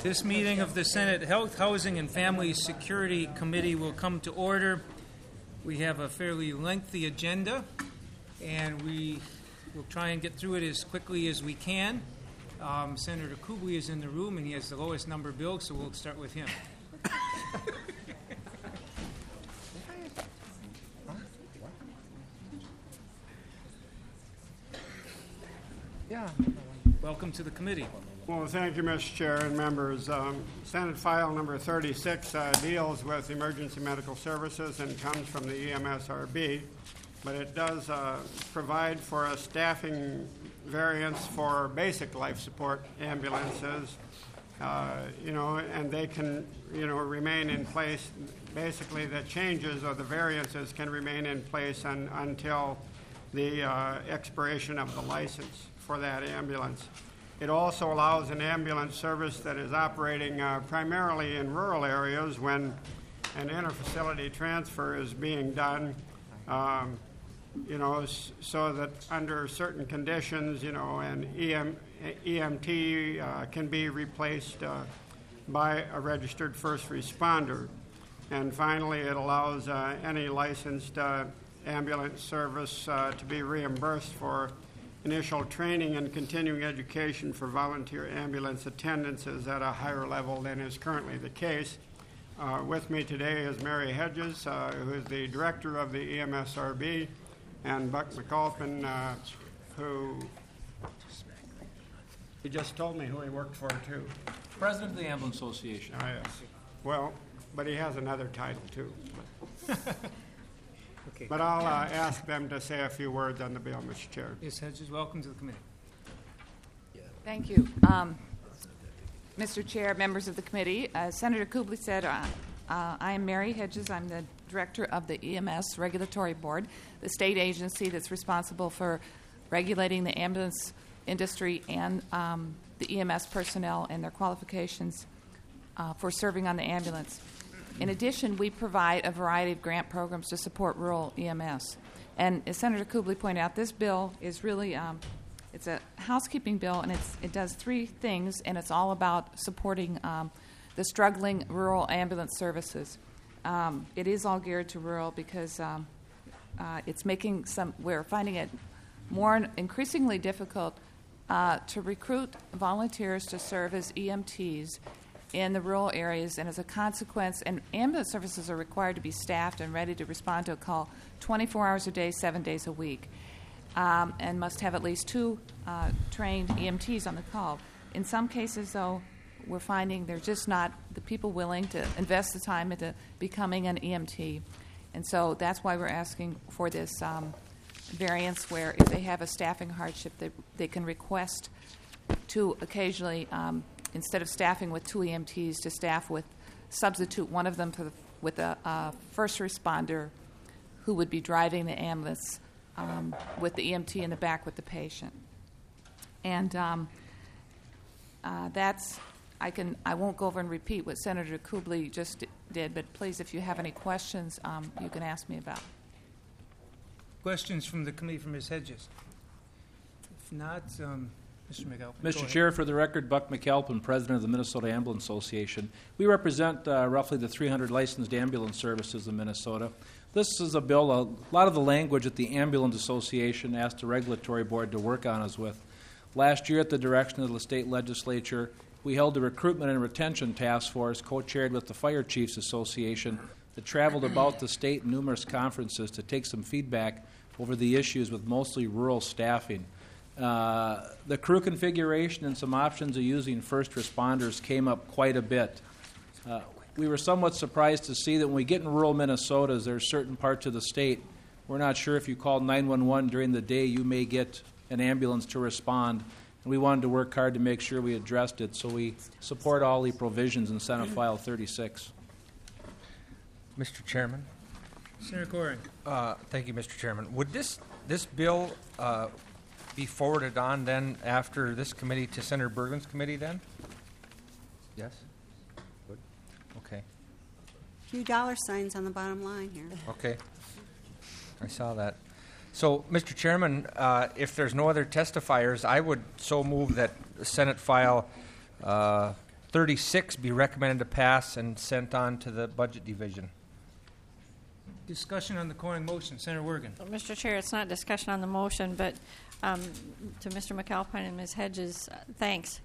This meeting of the Senate Health, Housing, and Family Security Committee will come to order. We have a fairly lengthy agenda, and we will try and get through it as quickly as we can. Senator Kuble is in the room, and he has the lowest number bill, so we'll start with him. Welcome to the committee. Well, thank you, Mr. Chair and members. Senate file number 36 deals with emergency medical services and comes from the EMSRB, but it does provide for a staffing variance for basic life support ambulances, and they can, remain in place. Basically, the changes or the variances can remain in place until the expiration of the license for that ambulance. It also allows an ambulance service that is operating primarily in rural areas when an interfacility transfer is being done, so that under certain conditions, an EMT can be replaced by a registered first responder. And finally, it allows any licensed ambulance service to be reimbursed for initial training and continuing education for volunteer ambulance attendances at a higher level than is currently the case. With me today is Mary Hedges, who is the director of the EMSRB, and Buck McAlpin, who he just told me who he worked for, too. President of the Ambulance Association. Oh, yes. Well, but he has another title, too. Okay. But I'll ask them to say a few words on the bill, Mr. Chair. Ms. Hedges, welcome to the committee. Thank you. Mr. Chair, members of the committee, Senator Kuble said, I am Mary Hedges. I'm the director of the EMS Regulatory Board, the state agency that's responsible for regulating the ambulance industry and the EMS personnel and their qualifications for serving on the ambulance. In addition, we provide a variety of grant programs to support rural EMS. And as Senator Kuble pointed out, this bill is really it's a housekeeping bill, and it does three things, and it's all about supporting the struggling rural ambulance services. It is all geared to rural because it's making we're finding it more increasingly difficult to recruit volunteers to serve as EMTs in the rural areas, and as a consequence, and ambulance services are required to be staffed and ready to respond to a call 24 hours a day, 7 days a week, and must have at least two trained EMTs on the call. In some cases, though, we're finding they're just not the people willing to invest the time into becoming an EMT. And so that's why we're asking for this variance where if they have a staffing hardship, they can request to occasionally instead of staffing with two EMTs, to substitute one of them with a first responder who would be driving the ambulance with the EMT in the back with the patient. And I won't go over and repeat what Senator Kuble just did, but please, if you have any questions, you can ask me about. Questions from the committee from Ms. Hedges? If not, Mr. McAlpin. Mr. Chair, for the record, Buck McAlpin, President of the Minnesota Ambulance Association. We represent roughly the 300 licensed ambulance services in Minnesota. This is a bill, a lot of the language that the Ambulance Association asked the Regulatory Board to work on us with. Last year, at the direction of the state legislature, we held a recruitment and retention task force co-chaired with the Fire Chiefs Association that traveled about the state in numerous conferences to take some feedback over the issues with mostly rural staffing. The crew configuration and some options of using first responders came up quite a bit. We were somewhat surprised to see that when we get in rural Minnesota, there's certain parts of the state, we're not sure if you call 911 during the day, you may get an ambulance to respond. And we wanted to work hard to make sure we addressed it, so we support all the provisions in Senate File 36. Mr. Chairman. Senator Coring. Thank you, Mr. Chairman. Would this bill be forwarded on then after this committee to Senator Berglund's committee then? Yes? Good. Okay. A few dollar signs on the bottom line here. Okay. I saw that. So, Mr. Chairman, if there's no other testifiers, I would so move that Senate File 36 be recommended to pass and sent on to the Budget Division. Discussion on the calling motion. Senator Wergen. Mr. Chair, it's not discussion on the motion, but to Mr. McAlpine and Ms. Hedges, thanks.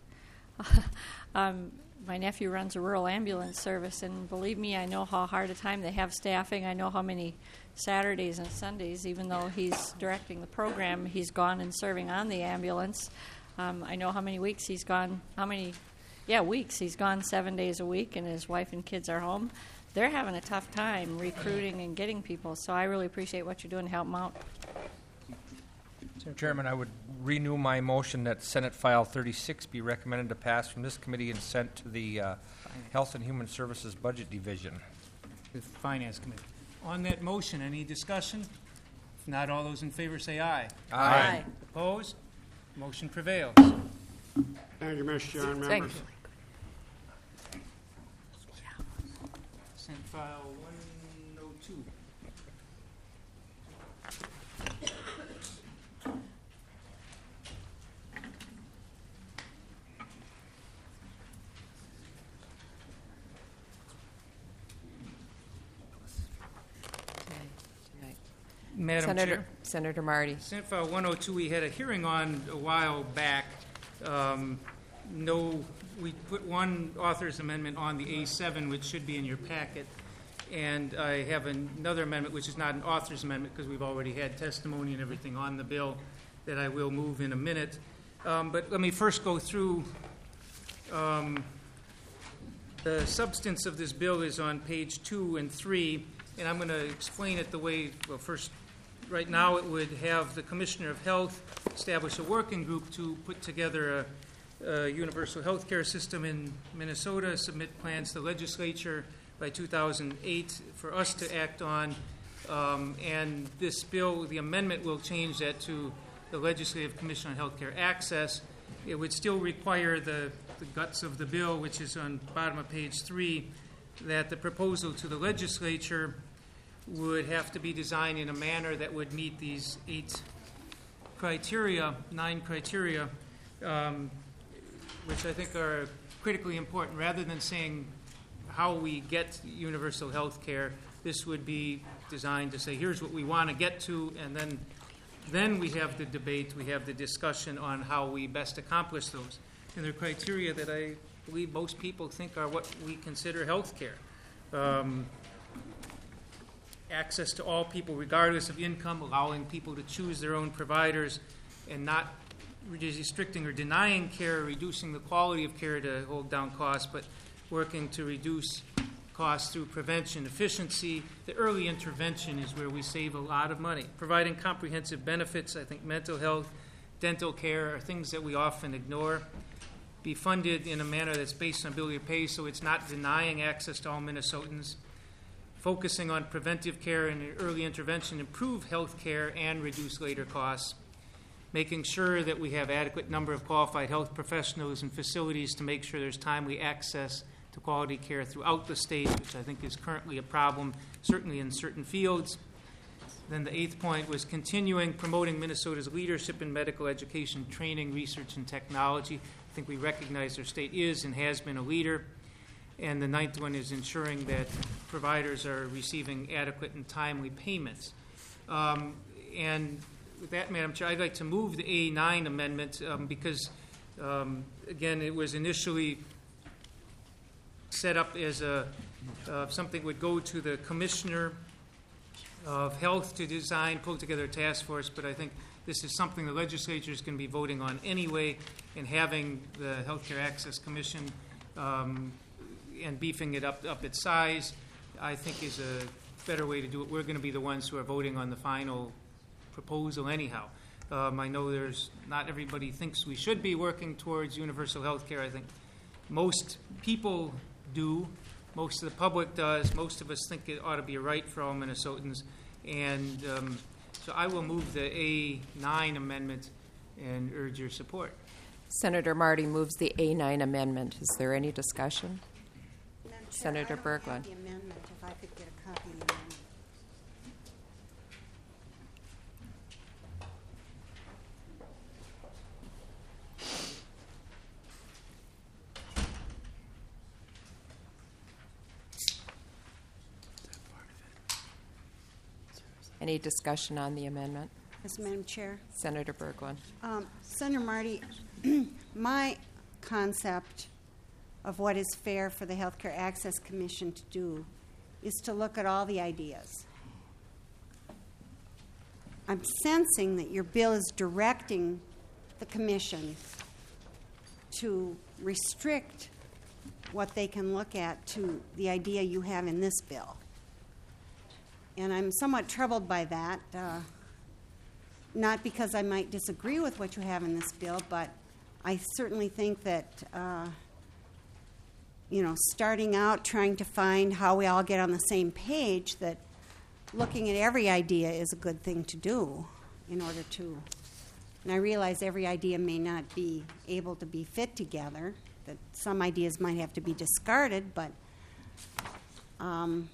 My nephew runs a rural ambulance service, and believe me, I know how hard a time they have staffing. I know how many Saturdays and Sundays, even though he's directing the program, he's gone and serving on the ambulance. I know how many weeks he's gone, weeks. He's gone 7 days a week, and his wife and kids are home. They're having a tough time recruiting and getting people, so I really appreciate what you're doing to help them out. Chairman, I would renew my motion that Senate File 36 be recommended to pass from this committee and sent to the Health and Human Services Budget Division. The Finance Committee. On that motion, any discussion? If not, all those in favor say aye. Aye. Opposed? Motion prevails. Thank you, Mr. Chair and Thank members. you. Senate File 102. Madam Chair. Senator Marty. Senate File 102, we had a hearing on a while back. We put one author's amendment on the A7, which should be in your packet, and I have another amendment, which is not an author's amendment, because we've already had testimony and everything on the bill that I will move in a minute. But let me first go through the substance of this bill is on page 2 and 3, and I'm going to explain it the way, well, first, right now it would have the Commissioner of Health establish a working group to put together a universal health care system in Minnesota, submit plans to the legislature by 2008 for us to act on, and this bill, the amendment will change that to the Legislative Commission on Healthcare Access. It would still require the guts of the bill, which is on the bottom of page 3, that the proposal to the legislature would have to be designed in a manner that would meet these 9 criteria, which I think are critically important. Rather than saying how we get universal health care, this would be designed to say, here's what we want to get to, and then we have the debate, we have the discussion on how we best accomplish those. And they're criteria that I believe most people think are what we consider health care. Access to all people regardless of income, allowing people to choose their own providers, and not restricting or denying care, reducing the quality of care to hold down costs, but working to reduce costs through prevention, efficiency. The early intervention is where we save a lot of money. Providing comprehensive benefits, I think mental health, dental care are things that we often ignore. Be funded in a manner that's based on ability to pay, so it's not denying access to all Minnesotans. Focusing on preventive care and early intervention, improve health care and reduce later costs. Making sure that we have adequate number of qualified health professionals and facilities to make sure there's timely access to quality care throughout the state, which I think is currently a problem, certainly in certain fields. Then the 8th point was continuing promoting Minnesota's leadership in medical education, training, research, and technology. I think we recognize our state is and has been a leader. And the 9th one is ensuring that providers are receiving adequate and timely payments. And with that, Madam Chair, I'd like to move the A9 amendment because, again, it was initially set up as something would go to the Commissioner of Health to design, pull together a task force, but I think this is something the legislature is going to be voting on anyway, and having the Healthcare Access Commission and beefing it up its size, I think is a better way to do it. We're going to be the ones who are voting on the final proposal anyhow. I know not everybody thinks we should be working towards universal health care. I think most people do. Most of the public does. Most of us think it ought to be a right for all Minnesotans. And so I will move the A9 amendment and urge your support. Senator Marty moves the A9 amendment. Is there any discussion? Senator Berglund. The amendment, if I could get a copy of the amendment. Any discussion on the amendment? Yes, Madam Chair. Senator Berglund. Senator Marty, my concept of what is fair for the Healthcare Access Commission to do is to look at all the ideas. I'm sensing that your bill is directing the commission to restrict what they can look at to the idea you have in this bill. And I'm somewhat troubled by that, not because I might disagree with what you have in this bill, but I certainly think that, starting out trying to find how we all get on the same page, that looking at every idea is a good thing to do in order to, and I realize every idea may not be able to be fit together, that some ideas might have to be discarded, but I'm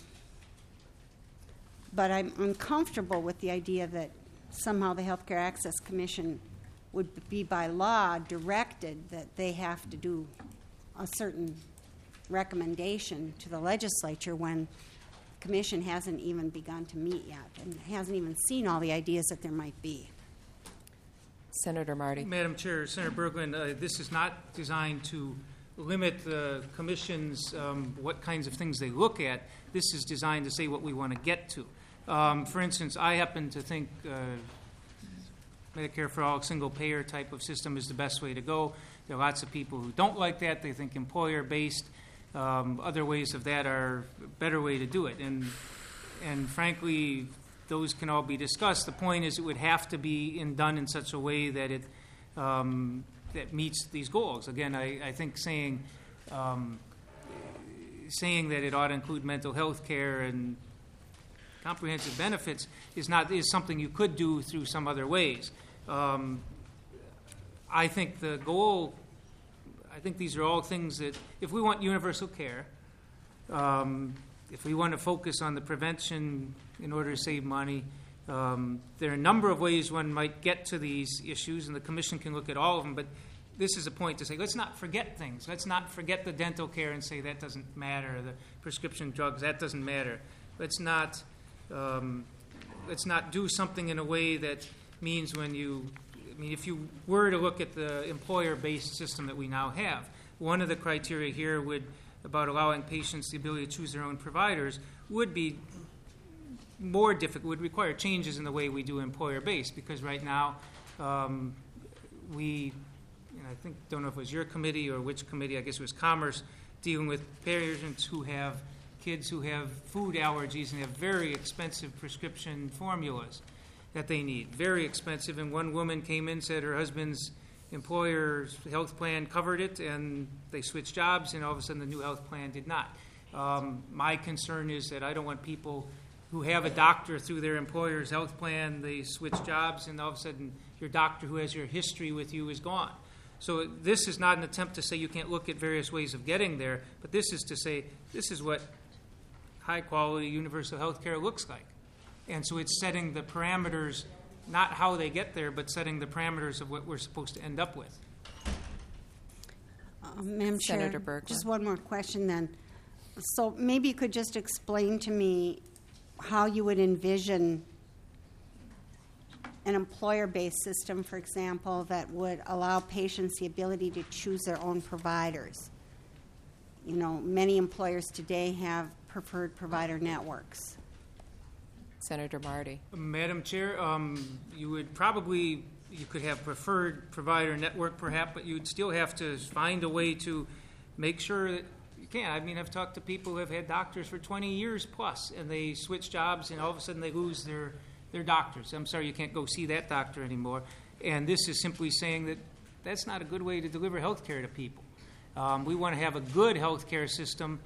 uncomfortable with the idea that somehow the Healthcare Access Commission would be by law directed that they have to do a certain recommendation to the legislature when the commission hasn't even begun to meet yet and hasn't even seen all the ideas that there might be. Senator Marty. Madam Chair, Senator Berglund, this is not designed to limit the commission's what kinds of things they look at. This is designed to say what we want to get to. For instance, I happen to think Medicare for All, single-payer type of system is the best way to go. There are lots of people who don't like that. They think employer-based. Other ways of that are a better way to do it. And frankly, those can all be discussed. The point is it would have to be done in such a way that it that meets these goals. Again, I think saying that it ought to include mental health care and comprehensive benefits is something you could do through some other ways. I think the goal, I think these are all things that, if we want universal care, if we want to focus on the prevention in order to save money, there are a number of ways one might get to these issues, and the Commission can look at all of them, but this is a point to say, let's not forget things. Let's not forget the dental care and say that doesn't matter, the prescription drugs, that doesn't matter. Let's not do something in a way that means if you were to look at the employer-based system that we now have, one of the criteria here about allowing patients the ability to choose their own providers would be more difficult, would require changes in the way we do employer-based, because right now don't know if it was your committee or which committee, I guess it was Commerce, dealing with parents who have kids who have food allergies and have very expensive prescription formulas that they need, very expensive. And one woman came in and said her husband's employer's health plan covered it, and they switched jobs, and all of a sudden the new health plan did not. My concern is that I don't want people who have a doctor through their employer's health plan, they switch jobs, and all of a sudden your doctor who has your history with you is gone. So this is not an attempt to say you can't look at various ways of getting there, but this is to say this is what high-quality universal health care looks like. And so it's setting the parameters, not how they get there, but setting the parameters of what we're supposed to end up with. Madam Chair, Senator Berglund. just one more question then. So maybe you could just explain to me how you would envision an employer-based system, for example, that would allow patients the ability to choose their own providers. You know, many employers today have preferred provider networks. Senator Marty. Madam Chair, you could have preferred provider network perhaps, but you'd still have to find a way to make sure that you can. I mean, I've talked to people who have had doctors for 20 years plus, and they switch jobs, and all of a sudden they lose their doctors. I'm sorry, you can't go see that doctor anymore. And this is simply saying that that's not a good way to deliver health care to people. We want to have a good health care system,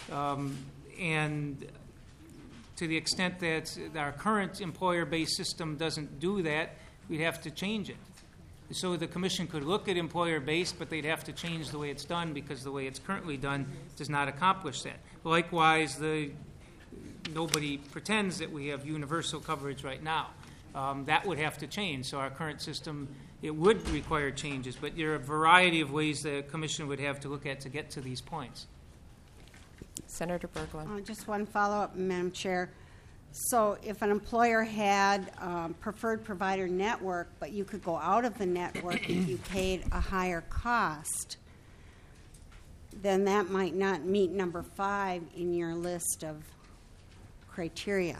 and to the extent that our current employer-based system doesn't do that, we'd have to change it. So the Commission could look at employer-based, but they'd have to change the way it's done because the way it's currently done does not accomplish that. Likewise, nobody pretends that we have universal coverage right now. That would have to change. So our current system, it would require changes, but there are a variety of ways the Commission would have to look at to get to these points. Senator Berglund. Just one follow-up, Madam Chair. So if an employer had preferred provider network, but you could go out of the network if you paid a higher cost, then that might not meet number 5 in your list of criteria.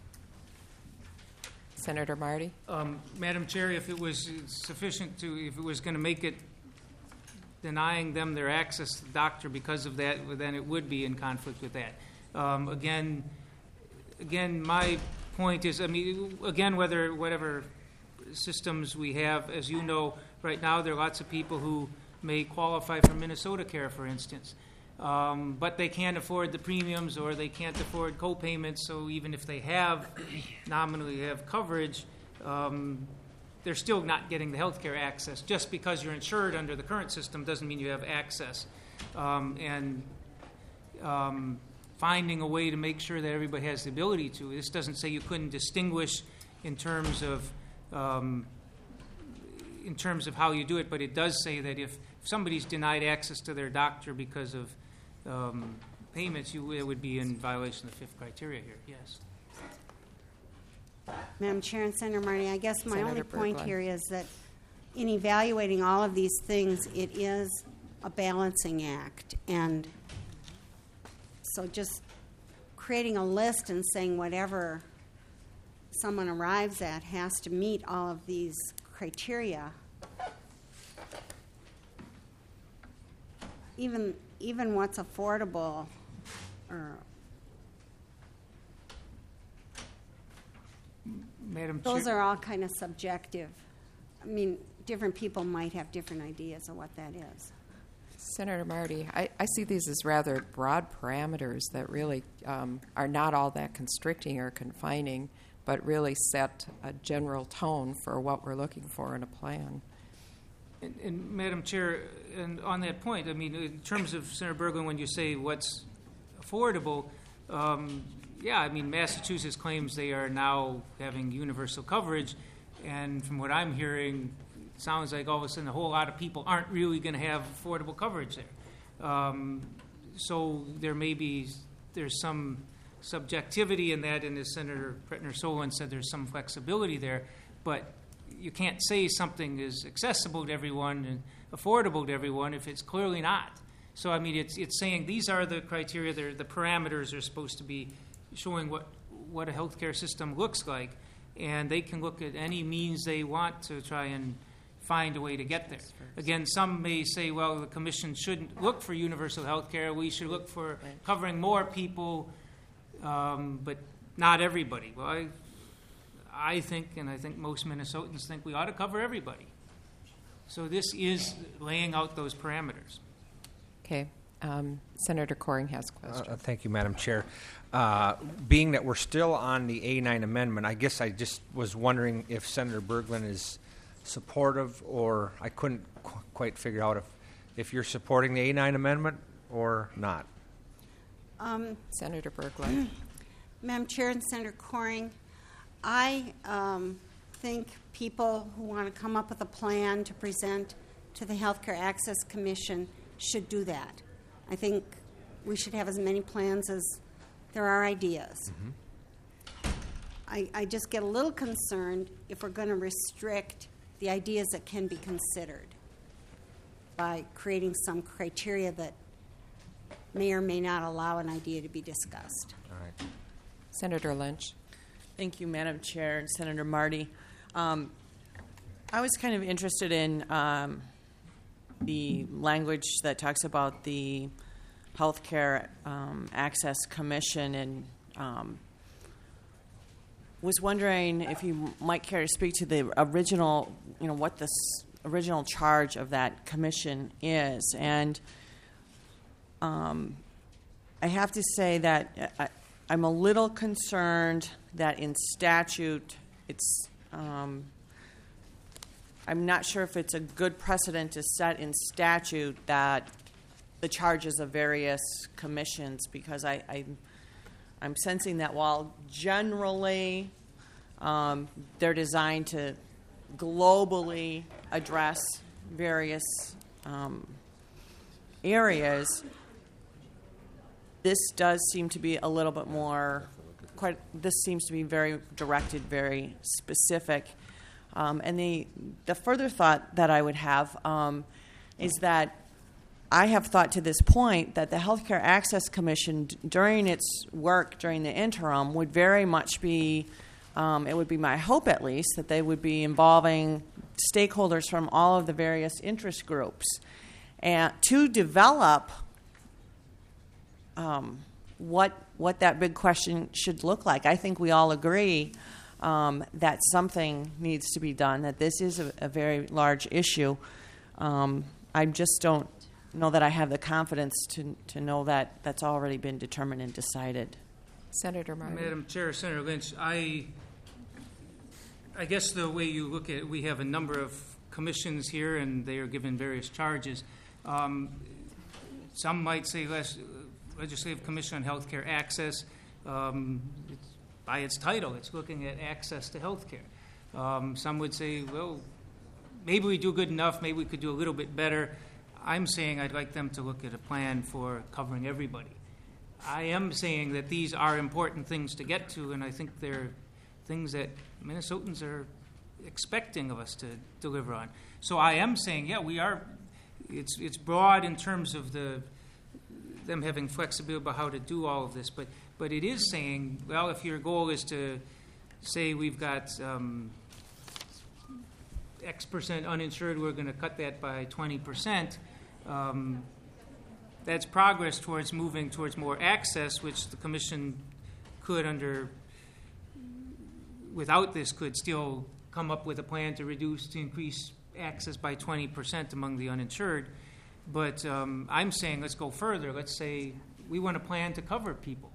Senator Marty? Madam Chair, if it was sufficient to, if it was going to make it denying them their access to the doctor because of that, then it would be in conflict with that. Again, my point is, I mean, again, whatever systems we have, as you know, right now there are lots of people who may qualify for Minnesota Care, for instance, but they can't afford the premiums or they can't afford co-payments. So even if they nominally have coverage, they're still not getting the health care access. Just because you're insured under the current system doesn't mean you have access. Finding a way to make sure that everybody has the ability to. This doesn't say you couldn't distinguish in terms of how you do it, but it does say that if somebody's denied access to their doctor because of payments, it would be in violation of the 5th criteria here. Yes. Madam Chair and Senator Marty, I guess my Senator only point Berglund. here is that in evaluating all of these things, it is a balancing act. And so just creating a list and saying whatever someone arrives at has to meet all of these criteria, even what's affordable, or Madam those Chair. are all kind of subjective. I mean, different people might have different ideas of what that is. Senator Marty, I see these as rather broad parameters that really are not all that constricting or confining, but really set a general tone for what we're looking for in a plan. And Madam Chair, and on that point, I mean, in terms of Senator Berglund, when you say what's affordable, yeah, I mean, Massachusetts claims they are now having universal coverage, and from what I'm hearing, it sounds like all of a sudden a whole lot of people aren't really going to have affordable coverage there. So there's some subjectivity in that, and as Senator Pretner-Solon said, there's some flexibility there, but you can't say something is accessible to everyone and affordable to everyone if it's clearly not. So, I mean, it's saying these are the criteria, the parameters are supposed to be showing what a healthcare system looks like, and they can look at any means they want to try and find a way to get there. Again, some may say, well, the Commission shouldn't look for universal health care. We should look for covering more people, but not everybody. Well, I think, and I think most Minnesotans think, we ought to cover everybody. So this is laying out those parameters. Okay. Senator Coring has a question. Thank you, Madam Chair. Being that we're still on the A9 amendment, I guess I just was wondering if Senator Berglund is supportive, or I couldn't quite figure out if you're supporting the A9 amendment or not. Senator Berglund. Madam Chair and Senator Coring, I think people who want to come up with a plan to present to the Healthcare Access Commission should do that. I think we should have as many plans as there are ideas. I just get a little concerned if we're going to restrict the ideas that can be considered by creating some criteria that may or may not allow an idea to be discussed. All right. Senator Lynch. Thank you, Madam Chair and Senator Marty. I was kind of interested in the language that talks about the Healthcare Access Commission, and was wondering if you might care to speak to the original, what the original charge of that commission is. And I have to say that I'm a little concerned that in statute it's I'm not sure if it's a good precedent to set in statute that the charges of various commissions, because I'm sensing that while generally they're designed to globally address various areas, this does seem to be a little bit more this seems to be very directed, very specific. And the further thought that I would have is that I have thought to this point that the Healthcare Access Commission, during its work during the interim, would very much be, it would be my hope at least, that they would be involving stakeholders from all of the various interest groups and to develop what that big question should look like. I think we all agree that something needs to be done, that this is a very large issue. I just don't know that I have the confidence to know that that's already been determined and decided. Senator Martin. Madam Chair, Senator Lynch, I guess the way you look at it, we have a number of commissions here, and they are given various charges. Some might say Legislative Commission on Healthcare Access. By its title, it's looking at access to health care. Some would say, well, maybe we do good enough, maybe we could do a little bit better. I'm saying I'd like them to look at a plan for covering everybody. I am saying that these are important things to get to, and I think they're things that Minnesotans are expecting of us to deliver on. So I am saying, yeah, we are. It's broad in terms of them having flexibility about how to do all of this, but it is saying, well, if your goal is to say we've got X percent uninsured, we're going to cut that by 20%. That's progress towards moving towards more access, which the Commission could, without this, could still come up with a plan to increase access by 20% among the uninsured. But I'm saying let's go further. Let's say we want a plan to cover people.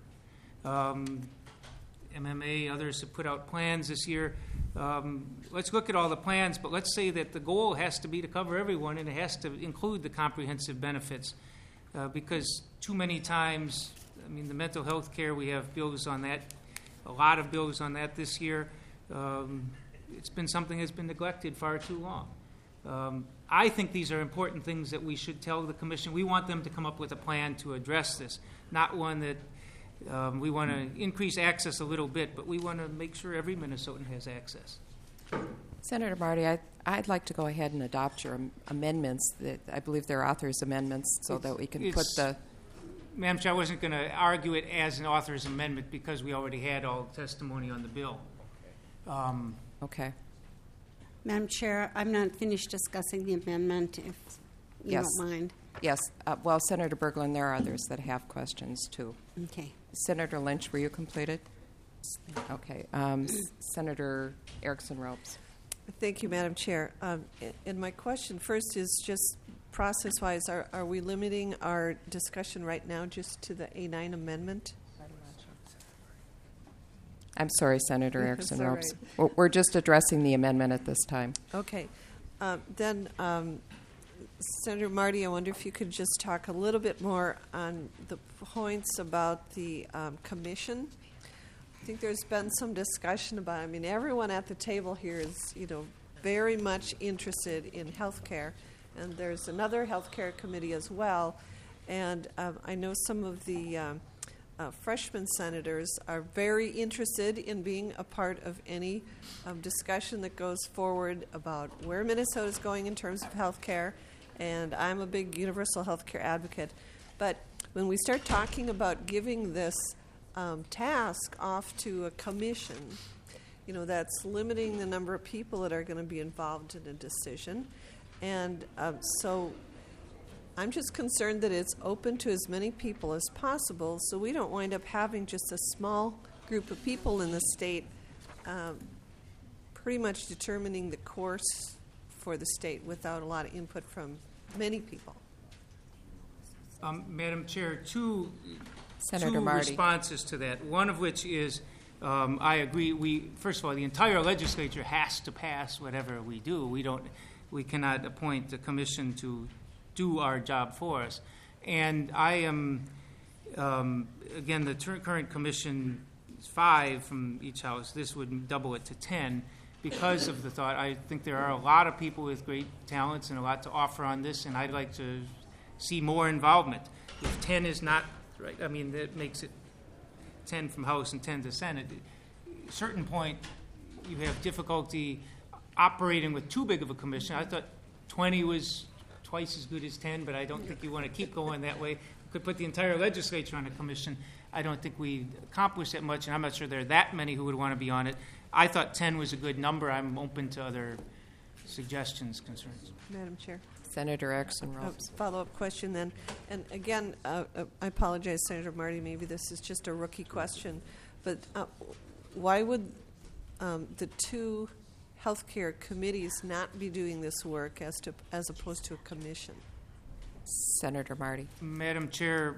MMA, others have put out plans this year. Let's look at all the plans, but let's say that the goal has to be to cover everyone, and it has to include the comprehensive benefits. Because too many times, I mean, the mental health care, we have bills on that, a lot of bills on that this year. It's been something that's been neglected far too long. I think these are important things that we should tell the Commission. We want them to come up with a plan to address this, not one that we want to increase access a little bit, but we want to make sure every Minnesotan has access. Senator Marty, I'd like to go ahead and adopt your amendments. I believe they're author's amendments, so that we can put the... Madam Chair, I wasn't going to argue it as an author's amendment because we already had all testimony on the bill. Okay. Madam Chair, I'm not finished discussing the amendment, if you don't mind. Yes. Well, Senator Berglund, there are others that have questions, too. Okay. Senator Lynch, were you completed? Okay. Senator Erickson-Ropes. Thank you, Madam Chair. And my question first is just process-wise, are we limiting our discussion right now just to the A9 amendment? I'm sorry, Senator Erickson-Ropes. Right. We're just addressing the amendment at this time. Okay. Then, Senator Marty, I wonder if you could just talk a little bit more on the points about the commission. I think there's been some discussion about, I mean, everyone at the table here is, very much interested in health care. And there's another health care committee as well. And I know some of the freshman senators are very interested in being a part of any discussion that goes forward about where Minnesota is going in terms of health care. And I'm a big universal health care advocate. But when we start talking about giving this task off to a commission, that's limiting the number of people that are going to be involved in a decision. And so I'm just concerned that it's open to as many people as possible so we don't wind up having just a small group of people in the state pretty much determining the course for the state without a lot of input from many people. Madam Chair, two Marty. responses to that. One of which is, I agree. First of all, the entire legislature has to pass whatever we do. We cannot appoint the commission to do our job for us. And I am, again, the current commission is 5 from each house. This would double it to 10 because of the thought. I think there are a lot of people with great talents and a lot to offer on this, and I'd like to see more involvement. If 10 is not right, I mean, that makes it 10 from House and 10 to Senate. At a certain point, you have difficulty operating with too big of a commission. I thought 20 was twice as good as 10, but I don't think you want to keep going that way. We could put the entire legislature on a commission. I don't think we accomplish that much, and I'm not sure there are that many who would want to be on it. I thought 10 was a good number. I'm open to other suggestions, concerns. Madam Chair. Senator Axelrod. Follow-up question then. And again, I apologize, Senator Marty, maybe this is just a rookie question, but why would the two healthcare committees not be doing this work as opposed to a commission? Senator Marty. Madam Chair,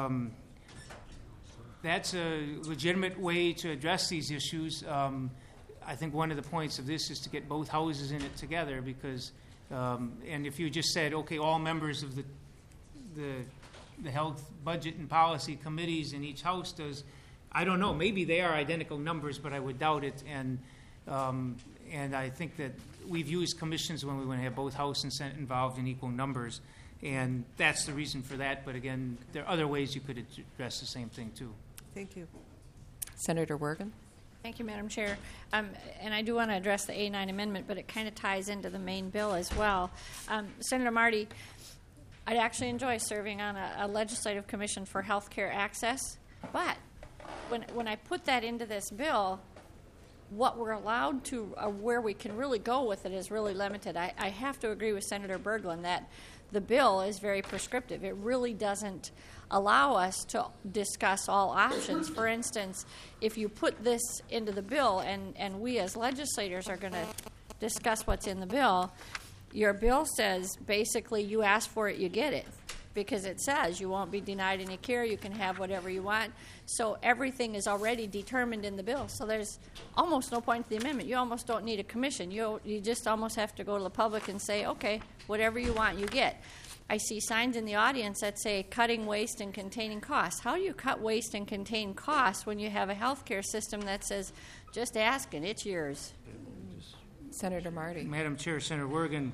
that's a legitimate way to address these issues. I think one of the points of this is to get both houses in it together because, and if you just said, okay, all members of the health budget and policy committees in each house does, I don't know, maybe they are identical numbers, but I would doubt it. And I think that we've used commissions when we want to have both House and Senate involved in equal numbers. And that's the reason for that. But again, there are other ways you could address the same thing, too. Thank you. Senator Wergen. Thank you, Madam Chair. And I do want to address the A9 amendment, but it kind of ties into the main bill as well. Senator Marty, I'd actually enjoy serving on a legislative commission for health care access. But when I put that into this bill, what we're allowed to, where we can really go with it is really limited. I have to agree with Senator Berglund that the bill is very prescriptive. It really doesn't allow us to discuss all options. For instance, if you put this into the bill and we as legislators are going to discuss what's in the bill, your bill says basically you ask for it, you get it. Because it says you won't be denied any care, you can have whatever you want. So everything is already determined in the bill. So there's almost no point to the amendment. You almost don't need a commission. You just almost have to go to the public and say, okay, whatever you want, you get. I see signs in the audience that say cutting waste and containing costs. How do you cut waste and contain costs when you have a health care system that says, just ask and it's yours? Senator Marty. Madam Chair, Senator Wergen,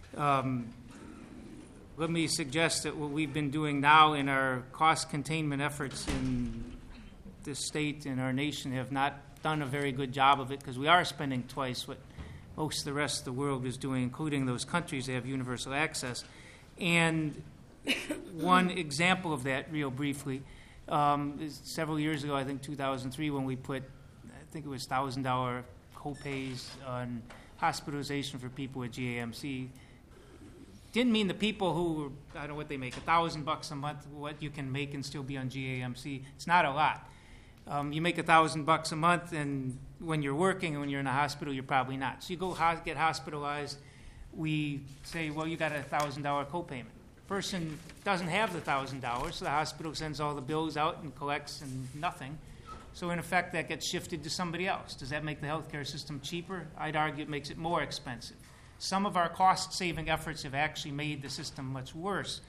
let me suggest that what we've been doing now in our cost containment efforts in this state and our nation have not done a very good job of it because we are spending twice what most of the rest of the world is doing, including those countries that have universal access. And one example of that, real briefly, is several years ago, I think 2003, when we put, I think it was $1,000 copays on hospitalization for people with GAMC. Didn't mean the people who, I don't know what they make, $1,000 a month, what you can make and still be on GAMC. It's not a lot. You make $1,000 a month, and when you're working and when you're in a hospital, you're probably not. So you go get hospitalized. We say, well, you got a $1,000 copayment. Person doesn't have the $1,000, so the hospital sends all the bills out and collects and nothing. So in effect, that gets shifted to somebody else. Does that make the healthcare system cheaper? I'd argue it makes it more expensive. Some of our cost-saving efforts have actually made the system much worse.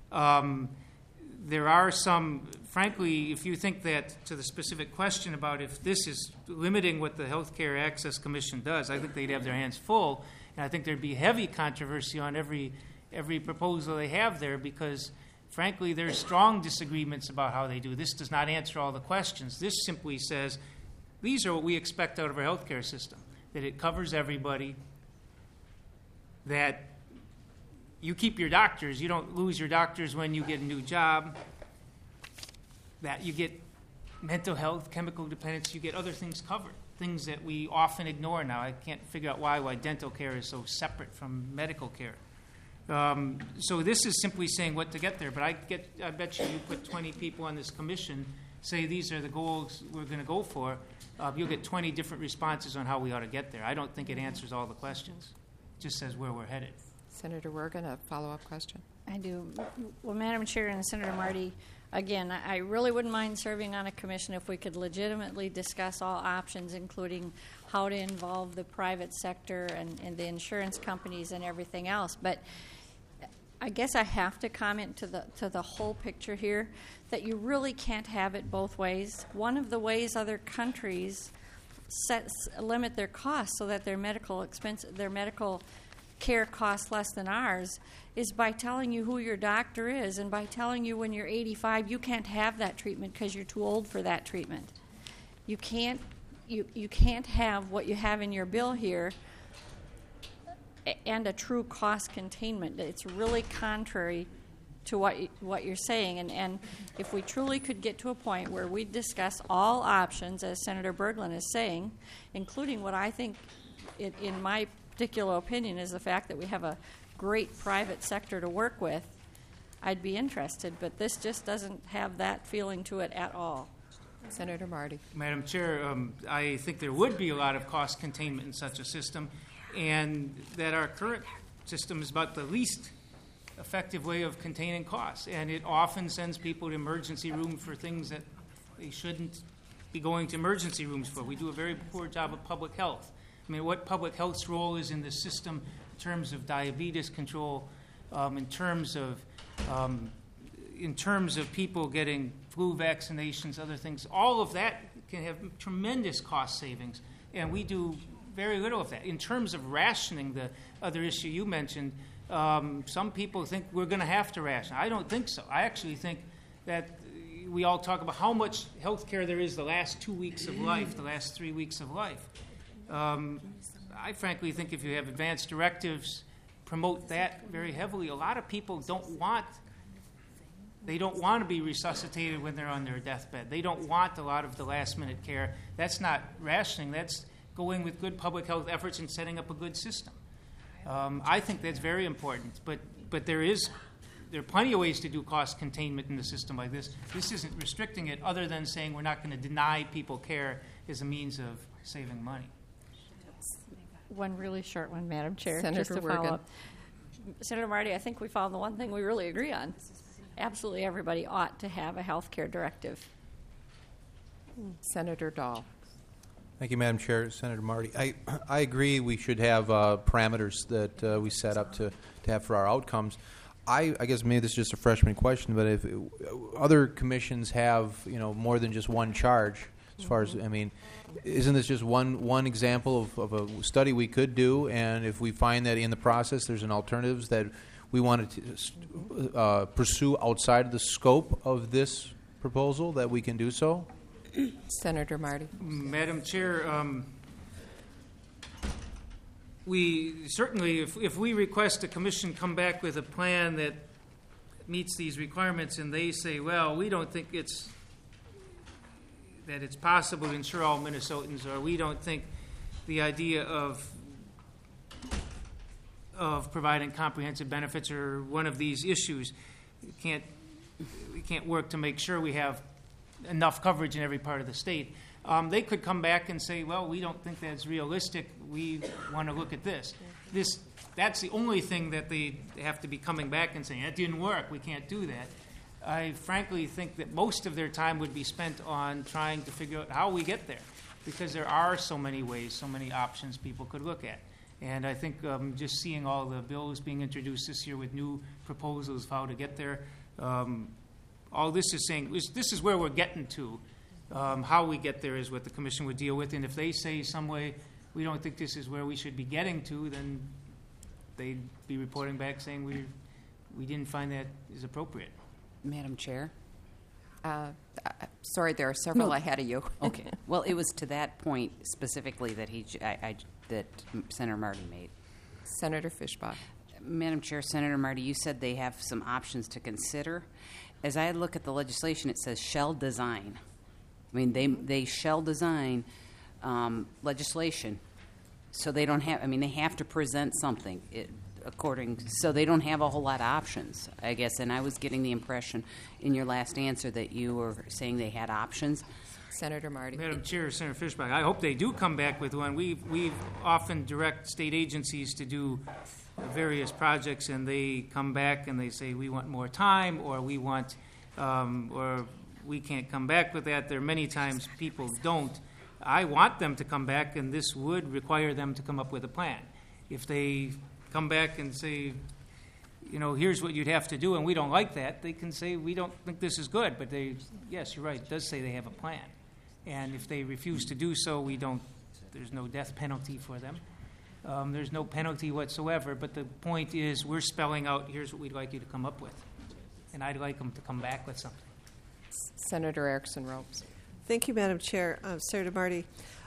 There are some, frankly, if you think that to the specific question about if this is limiting what the Healthcare Access Commission does, I think they'd have their hands full, and I think there'd be heavy controversy on every proposal they have there because, frankly, there's strong disagreements about how they do. This does not answer all the questions. This simply says these are what we expect out of our healthcare system, that it covers everybody, that you keep your doctors, you don't lose your doctors when you get a new job, that you get mental health, chemical dependence, you get other things covered, things that we often ignore now. I can't figure out why dental care is so separate from medical care. So this is simply saying what to get there, but I bet you put 20 people on this commission, say these are the goals we're going to go for, you'll get 20 different responses on how we ought to get there. I don't think it answers all the questions. It just says where we're headed. Senator Wergen, a follow-up question. I do. Well, Madam Chair and Senator Marty, again, I really wouldn't mind serving on a commission if we could legitimately discuss all options, including how to involve the private sector and the insurance companies and everything else. But I guess I have to comment to the whole picture here that you really can't have it both ways. One of the ways other countries limit their costs so that their medical care costs less than ours is by telling you who your doctor is, and by telling you when you're 85 you can't have that treatment because you're too old for that treatment. You can't have what you have in your bill here and a true cost containment. It's really contrary to what you're saying. And if we truly could get to a point where we discuss all options, as Senator Berglund is saying, including what I think, in my particular opinion, is the fact that we have a great private sector to work with, I'd be interested. But this just doesn't have that feeling to it at all. Senator Marty. Madam Chair, I think there would be a lot of cost containment in such a system, and that our current system is about the least effective way of containing costs, and it often sends people to emergency room for things that they shouldn't be going to emergency rooms for. We do a very poor job of public health. I mean, what public health's role is in this system in terms of diabetes control, in terms of people getting flu vaccinations, other things, all of that can have tremendous cost savings, and we do very little of that. In terms of rationing, the other issue you mentioned, some people think we're going to have to ration. I don't think so. I actually think that we all talk about how much health care there is the last 2 weeks of life, the last 3 weeks of life. I frankly think if you have advanced directives, promote that very heavily. A lot of people don't want to be resuscitated when they're on their deathbed. They don't want a lot of the last-minute care. That's not rationing. That's going with good public health efforts and setting up a good system. I think that's very important. But there are plenty of ways to do cost containment in a system like this. This isn't restricting it, other than saying we're not going to deny people care as a means of saving money. One really short one, Madam Chair, Senator just to follow Wergen. up. Senator Marty, I think we found the one thing we really agree on. Absolutely everybody ought to have a health care directive. Senator Dahl. Thank you, Madam Chair. Senator Marty, I agree we should have parameters that we set up to have for our outcomes. I guess maybe this is just a freshman question, but if other commissions have more than just one charge, as far as isn't this just one example of a study we could do? And if we find that in the process there's an alternatives that we want to pursue outside of the scope of this proposal, that we can do so? Senator Marty. Madam Chair, we certainly, if we request a commission come back with a plan that meets these requirements and they say, well, we don't think it's possible to insure all Minnesotans, or we don't think the idea of providing comprehensive benefits are one of these issues. We can't work to make sure we have enough coverage in every part of the state. They could come back and say, well, we don't think that's realistic. We want to look at this. That's the only thing that they have to be coming back and saying, that didn't work. We can't do that. I frankly think that most of their time would be spent on trying to figure out how we get there, because there are so many ways, so many options people could look at. And I think just seeing all the bills being introduced this year with new proposals of how to get there, all this is saying, this is where we're getting to. How we get there is what the commission would deal with. And if they say some way we don't think this is where we should be getting to, then they'd be reporting back saying we didn't find that is appropriate. Madam Chair? Sorry, there are several ahead of you. Okay. Well, it was to that point specifically that that Senator Marty made. Senator Fischbach. Madam Chair, Senator Marty, you said they have some options to consider. As I look at the legislation, it says shall design. I mean, they shall design legislation, so they don't have. I mean, they have to present something so they don't have a whole lot of options, I guess. And I was getting the impression in your last answer that you were saying they had options. Senator Marty. Madam Chair, Senator Fischbach, I hope they do come back with one. We've often direct state agencies to do various projects, and they come back and they say we want more time, or we want, or we can't come back with that. There are many times people don't. I want them to come back, and this would require them to come up with a plan. If they come back and say, here's what you'd have to do, and we don't like that, they can say we don't think this is good. But yes, you're right, it does say they have a plan. And if they refuse to do so, there's no death penalty for them. There's no penalty whatsoever, but the point is we're spelling out, here's what we'd like you to come up with. And I'd like them to come back with something. Senator Erickson Ropes. Thank you, Madam Chair. Senator Marty,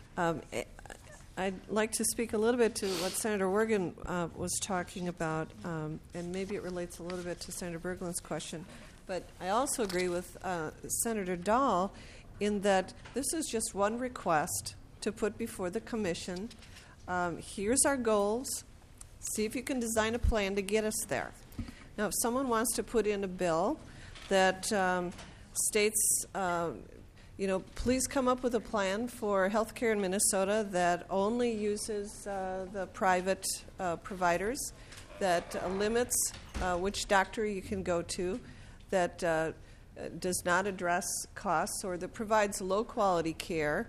I'd like to speak a little bit to what Senator Wergen was talking about, and maybe it relates a little bit to Senator Berglund's question. But I also agree with Senator Dahl in that this is just one request to put before the Commission. Here's our goals. See if you can design a plan to get us there. Now, if someone wants to put in a bill that states, please come up with a plan for healthcare in Minnesota that only uses the private providers, that limits which doctor you can go to, that does not address costs, or that provides low-quality care.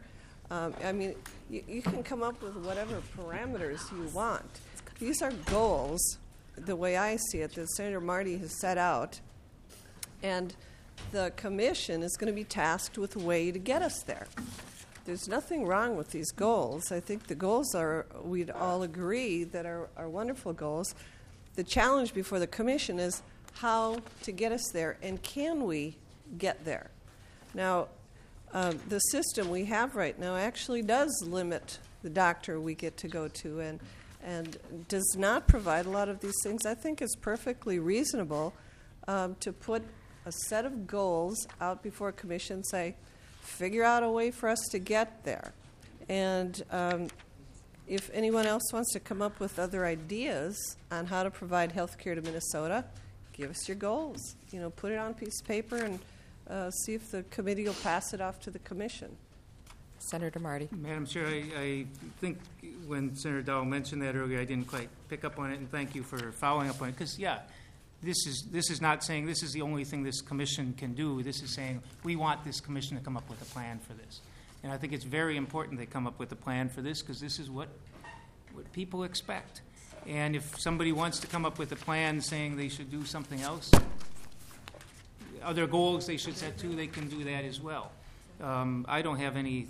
You can come up with whatever parameters you want. These are goals, the way I see it, that Senator Marty has set out, and the Commission is going to be tasked with a way to get us there. There's nothing wrong with these goals. I think the goals we'd all agree that are wonderful goals. The challenge before the Commission is how to get us there, and can we get there? Now, the system we have right now actually does limit the doctor we get to go to, and does not provide a lot of these things. I think it's perfectly reasonable to put a set of goals out before a commission, say, figure out a way for us to get there. And if anyone else wants to come up with other ideas on how to provide health care to Minnesota, give us your goals. Put it on a piece of paper and see if the committee will pass it off to the commission. Senator Marty. Madam Chair, I think when Senator Dowell mentioned that earlier, I didn't quite pick up on it, and thank you for following up on it. Because, this is not saying this is the only thing this commission can do. This is saying we want this commission to come up with a plan for this. And I think it's very important they come up with a plan for this, because this is what people expect. And if somebody wants to come up with a plan saying they should do something else, other goals they should set too, they can do that as well. I don't have any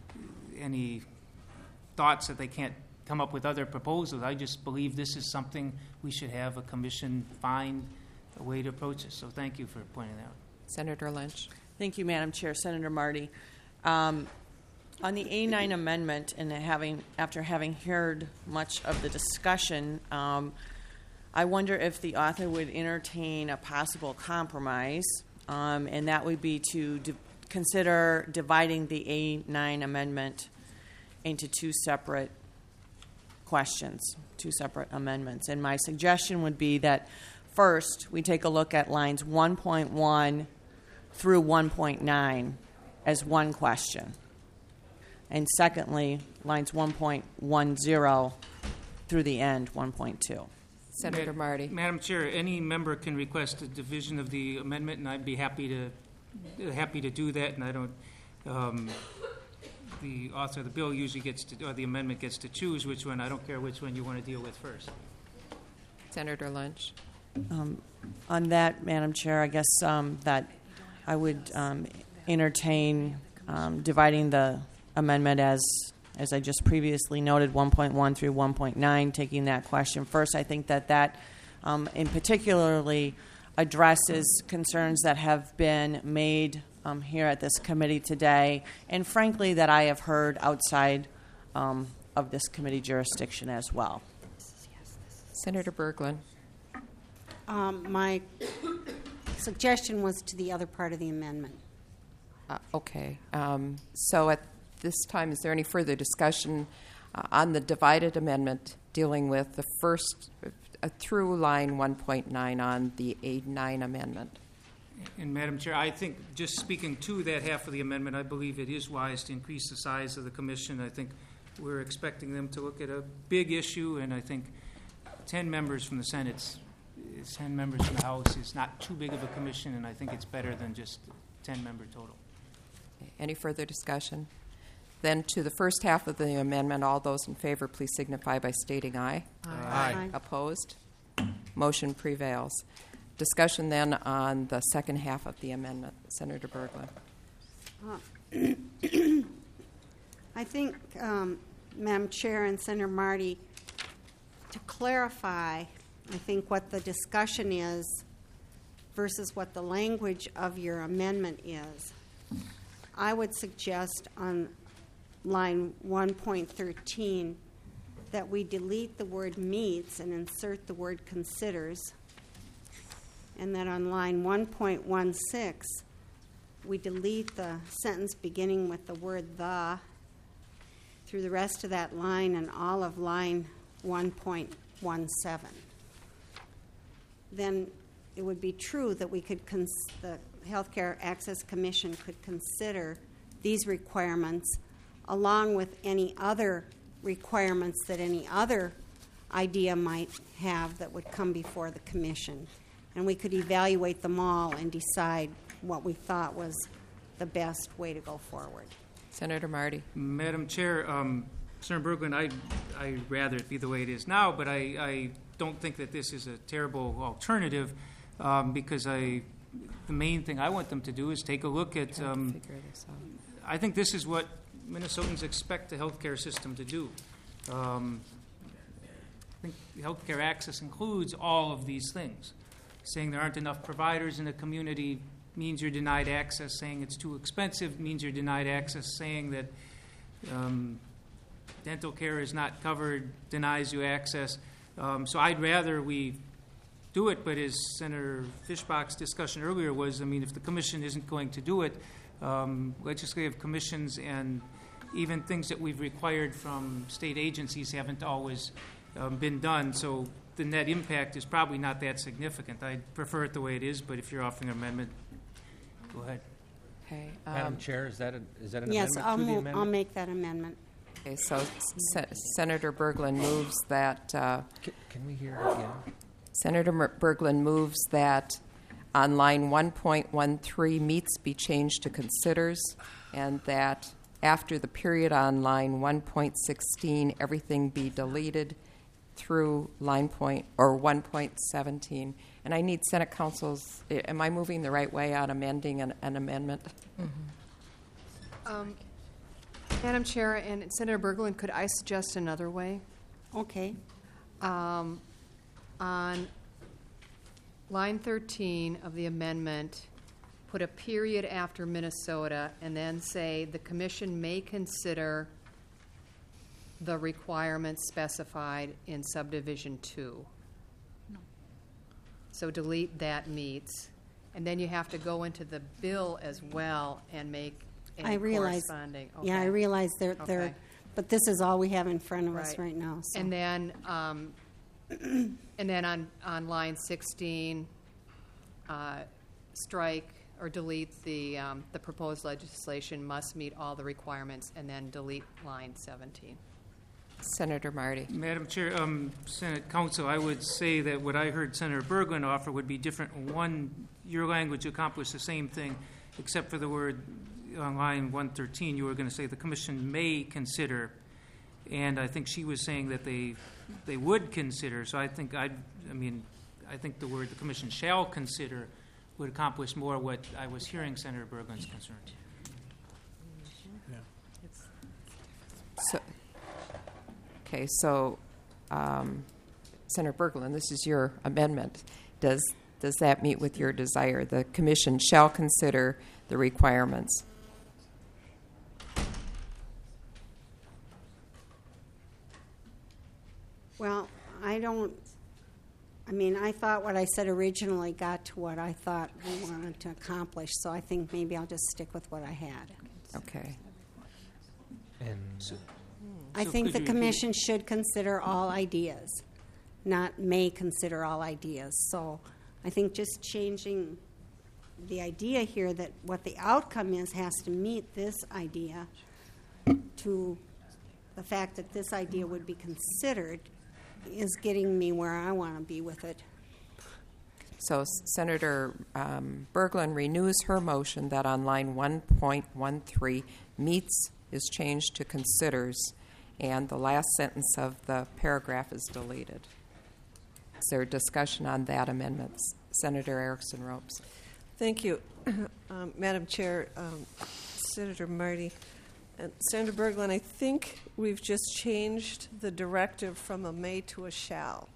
thoughts that they can't come up with other proposals. I just believe this is something we should have a commission find a way to approach it. So thank you for pointing that out. Senator Lynch. Thank you, Madam Chair. Senator Marty. On the A9 amendment, and after having heard much of the discussion, I wonder if the author would entertain a possible compromise, and that would be to consider dividing the A9 amendment into two separate questions, two separate amendments. And my suggestion would be that first we take a look at lines 1.1 through 1.9 as one question. And secondly, lines 1.10 through the end, 1.2. Senator Marty. Madam Chair, any member can request a division of the amendment, and I'd be happy to do that. And I don't. The author of the bill usually gets to, or the amendment gets to choose which one. I don't care which one you want to deal with first. Senator Lynch. On that, Madam Chair, I guess that I would entertain dividing the amendment as I just previously noted, 1.1 through 1.9, taking that question first. I think that in particularly addresses concerns that have been made here at this committee today, and frankly that I have heard outside of this committee jurisdiction as well. Senator Berglund. My suggestion was to the other part of the amendment. Okay. So at this time, is there any further discussion on the divided amendment dealing with the first through line 1.9 on the A9 amendment? And Madam Chair, I think just speaking to that half of the amendment, I believe it is wise to increase the size of the commission. I think we're expecting them to look at a big issue, and I think 10 members from the Senate, 10 members from the House is not too big of a commission, and I think it's better than just 10-member total. Any further discussion? Then to the first half of the amendment, all those in favor, please signify by stating aye. Aye. Opposed? Motion prevails. Discussion then on the second half of the amendment. Senator Berglund. I think, Madam Chair and Senator Marty, to clarify, I think, what the discussion is versus what the language of your amendment is, I would suggest on line 1.13 that we delete the word meets and insert the word considers, and that on line 1.16 we delete the sentence beginning with the word the through the rest of that line and all of line 1.17. Then it would be true that we could the Healthcare Access Commission could consider these requirements along with any other requirements that any other idea might have that would come before the commission. And we could evaluate them all and decide what we thought was the best way to go forward. Senator Marty. Madam Chair, Senator Berglund, I'd rather it be the way it is now, but I don't think that this is a terrible alternative because the main thing I want them to do is take a look at, Figure this out. I think this is what Minnesotans expect the healthcare system to do. I think healthcare access includes all of these things. Saying there aren't enough providers in a community means you're denied access. Saying it's too expensive means you're denied access. Saying that dental care is not covered denies you access. So I'd rather we do it, but as Senator Fischbach's discussion earlier was, I mean, if the commission isn't going to do it, legislative commissions and even things that we've required from state agencies haven't always been done. So the net impact is probably not that significant. I prefer it the way it is, but if you're offering an amendment, go ahead. Okay. Madam Chair, is that an Yes, amendment to the amendment? I'll make that amendment. Okay, so Senator Berglund moves that. Can we hear it again? Senator Berglund moves that on line 1.13 meets be changed to considers, and that after the period on line 1.16 everything be deleted through line 1.17. And I need Senate Council's. Am I moving the right way on amending an amendment? Madam Chair and Senator Berglund, could I suggest another way? Okay. On line 13 of the amendment, put a period after Minnesota and then say the commission may consider the requirements specified in subdivision 2. No. So delete that meets. And then you have to go into the bill as well and make any corresponding. Okay. Yeah, I realize they're, Okay. but this is all we have in front of us Right. right now. So. And then, on line 16, strike or delete the proposed legislation must meet all the requirements, and then delete line 17. Senator Marty. Madam Chair, Senate Council, I would say that what I heard Senator Berglund offer would be different. One, your language accomplished the same thing, except for the word on line 113. You were going to say the commission may consider, and I think she was saying that they would consider. So I think I think the word the commission shall consider would accomplish more what I was hearing Senator Berglund's concern. So, Senator Berglund, this is your amendment. Does that meet with your desire? The commission shall consider the requirements. Well, I thought what I said originally got to what I thought we wanted to accomplish, so I think maybe I'll just stick with what I had. Okay. And I think the commission should consider all ideas, not may consider all ideas. So I think just changing the idea here that what the outcome is has to meet this idea to the fact that this idea would be considered is getting me where I want to be with it. So Senator Berglund renews her motion that on line 1.13 meets is changed to considers, and the last sentence of the paragraph is deleted. Is there discussion on that amendment? Senator Erickson Ropes. Thank you, Madam Chair. Senator Marty, And Senator Berglund, I think we've just changed the directive from a may to a shall.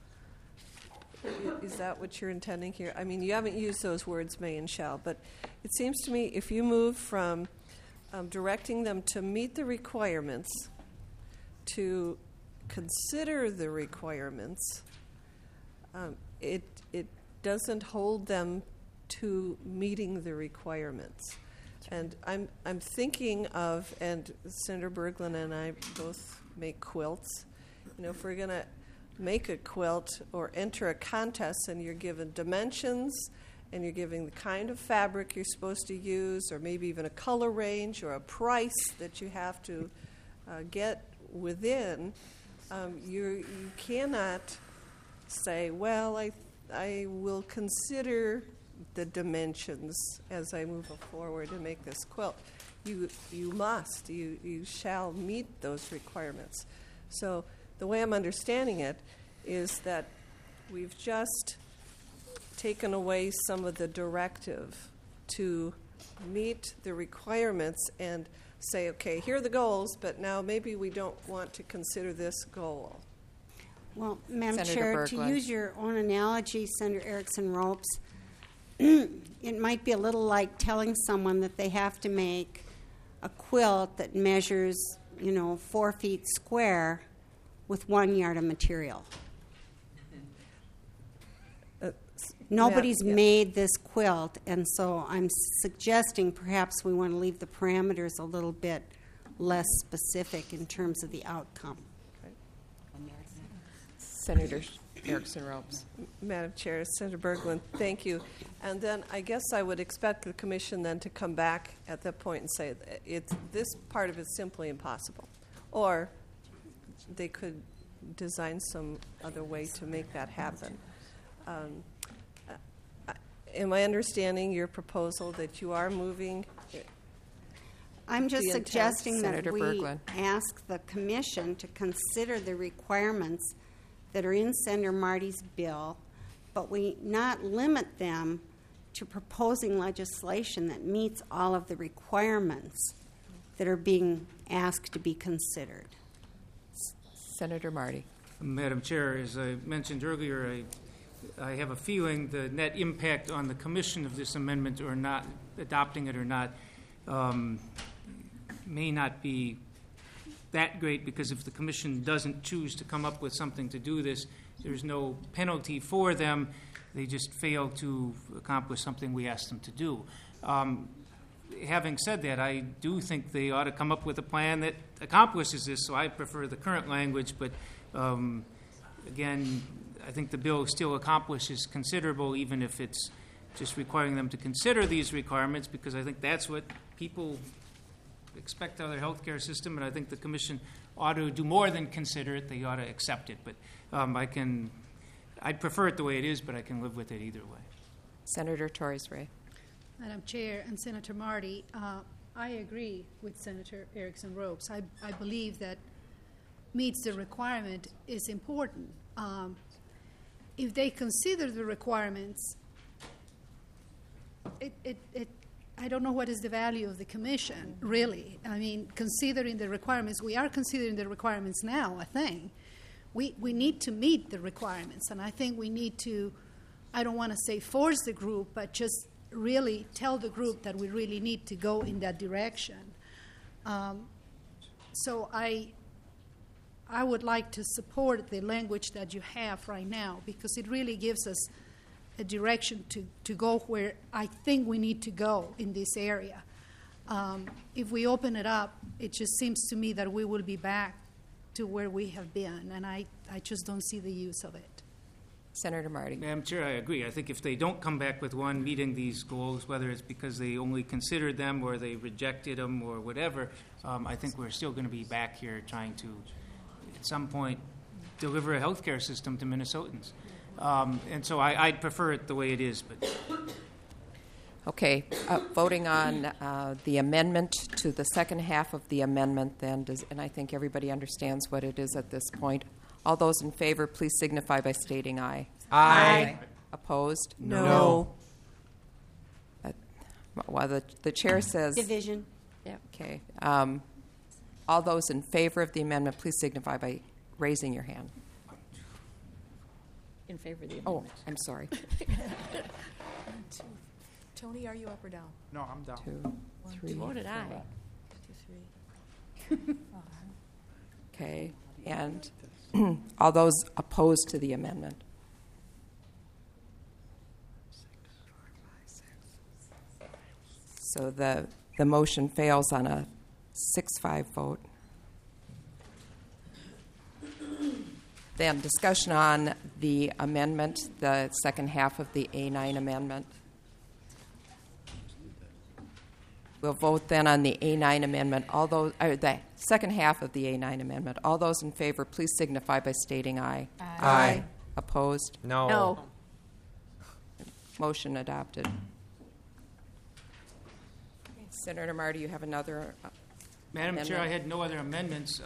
Is that what you're intending here? I mean, you haven't used those words may and shall, but it seems to me if you move from directing them to meet the requirements to consider the requirements, it doesn't hold them to meeting the requirements. And I'm thinking of, and Senator Berglund and I both make quilts. You know, if we're going to make a quilt or enter a contest and you're given dimensions and you're giving the kind of fabric you're supposed to use, or maybe even a color range or a price that you have to get within, you cannot say, well, I will consider the dimensions as I move forward and make this quilt. You shall meet those requirements. So the way I'm understanding it is that we've just taken away some of the directive to meet the requirements and say, okay, here are the goals, but now maybe we don't want to consider this goal. Well, Madam Senator Chair, Berglund. to use your own analogy, Senator Erickson Ropes, it might be a little like telling someone that they have to make a quilt that measures, 4 feet square with 1 yard of material. Nobody's made this quilt, and so I'm suggesting perhaps we want to leave the parameters a little bit less specific in terms of the outcome. Senator Erickson Ropes. Madam Chair, Senator Berglund, thank you. And then I guess I would expect the Commission then to come back at that point and say this part of it is simply impossible. Or they could design some other way to make that happen. Am I understanding your proposal that you are moving? I'm just the intent? suggesting that Senator we Berglund. ask the Commission to consider the requirements that are in Senator Marty's bill, but we not limit them to proposing legislation that meets all of the requirements that are being asked to be considered. Senator Marty. Madam Chair, as I mentioned earlier, I have a feeling the net impact on the Commission of this amendment or not, adopting it or not, may not be that great, because if the Commission doesn't choose to come up with something to do this, there's no penalty for them. They just fail to accomplish something we asked them to do. Having said that, I do think they ought to come up with a plan that accomplishes this, so I prefer the current language, but again, I think the bill still accomplishes considerable, even if it's just requiring them to consider these requirements, because I think that's what people expect out of their health care system, and I think the Commission ought to do more than consider it. They ought to accept it. But I'd prefer it the way it is, but I can live with it either way. Senator Torres-Ray. Madam Chair and Senator Marty, I agree with Senator Erickson Ropes. I believe that meets the requirement is important. If they consider the requirements, I don't know what is the value of the Commission, really. I mean, considering the requirements, we are considering the requirements now, I think. We need to meet the requirements, and I think we need to, I don't want to say force the group, but just really tell the group that we really need to go in that direction. So I would like to support the language that you have right now, because it really gives us a direction to go where I think we need to go in this area. If we open it up, it just seems to me that we will be back to where we have been, and I just don't see the use of it. Senator Marty. Madam Chair, I agree. I think if they don't come back with one meeting these goals, whether it's because they only considered them or they rejected them or whatever, I think we're still going to be back here trying to, at some point, deliver a health care system to Minnesotans. And so I'd prefer it the way it is. But Okay, voting on the amendment to the second half of the amendment, then, and I think everybody understands what it is at this point. All those in favor, please signify by stating aye. Aye. Opposed? No. While the chair says... Division. Yeah. Okay. All those in favor of the amendment, please signify by raising your hand. In favor of the Oh, amendment. I'm sorry. Tony, are you up or down? No, I'm down. 2, 3. Voted aye. 2, 3. Okay. And all those opposed to the amendment? So the motion fails on a 6-5 vote. Then discussion on the amendment, the second half of the A9 amendment. We'll vote then on the A9 amendment. All those, the second half of the A9 amendment. All those in favor, please signify by stating aye. Aye. Opposed? No. Motion adopted. Senator Marty, you have another Madam Chair, amendment? I had no other amendments.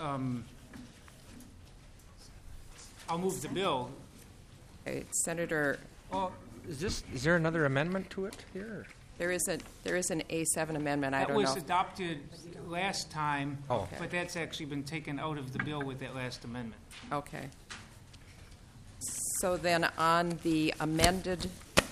I'll move the bill. Okay, Senator, Oh, is there another amendment to it here? there is an A7 amendment. I That don't know. was adopted last time, Oh. but that's actually been taken out of the bill with that last amendment. Okay. So then on the amended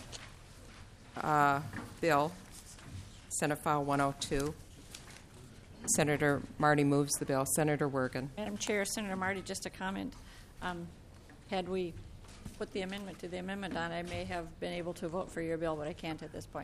bill, Senate File 102, Senator Marty moves the bill. Senator Wergen. Madam Chair, Senator Marty, just a comment. Had we put the amendment to the amendment on, I may have been able to vote for your bill, but I can't at this point.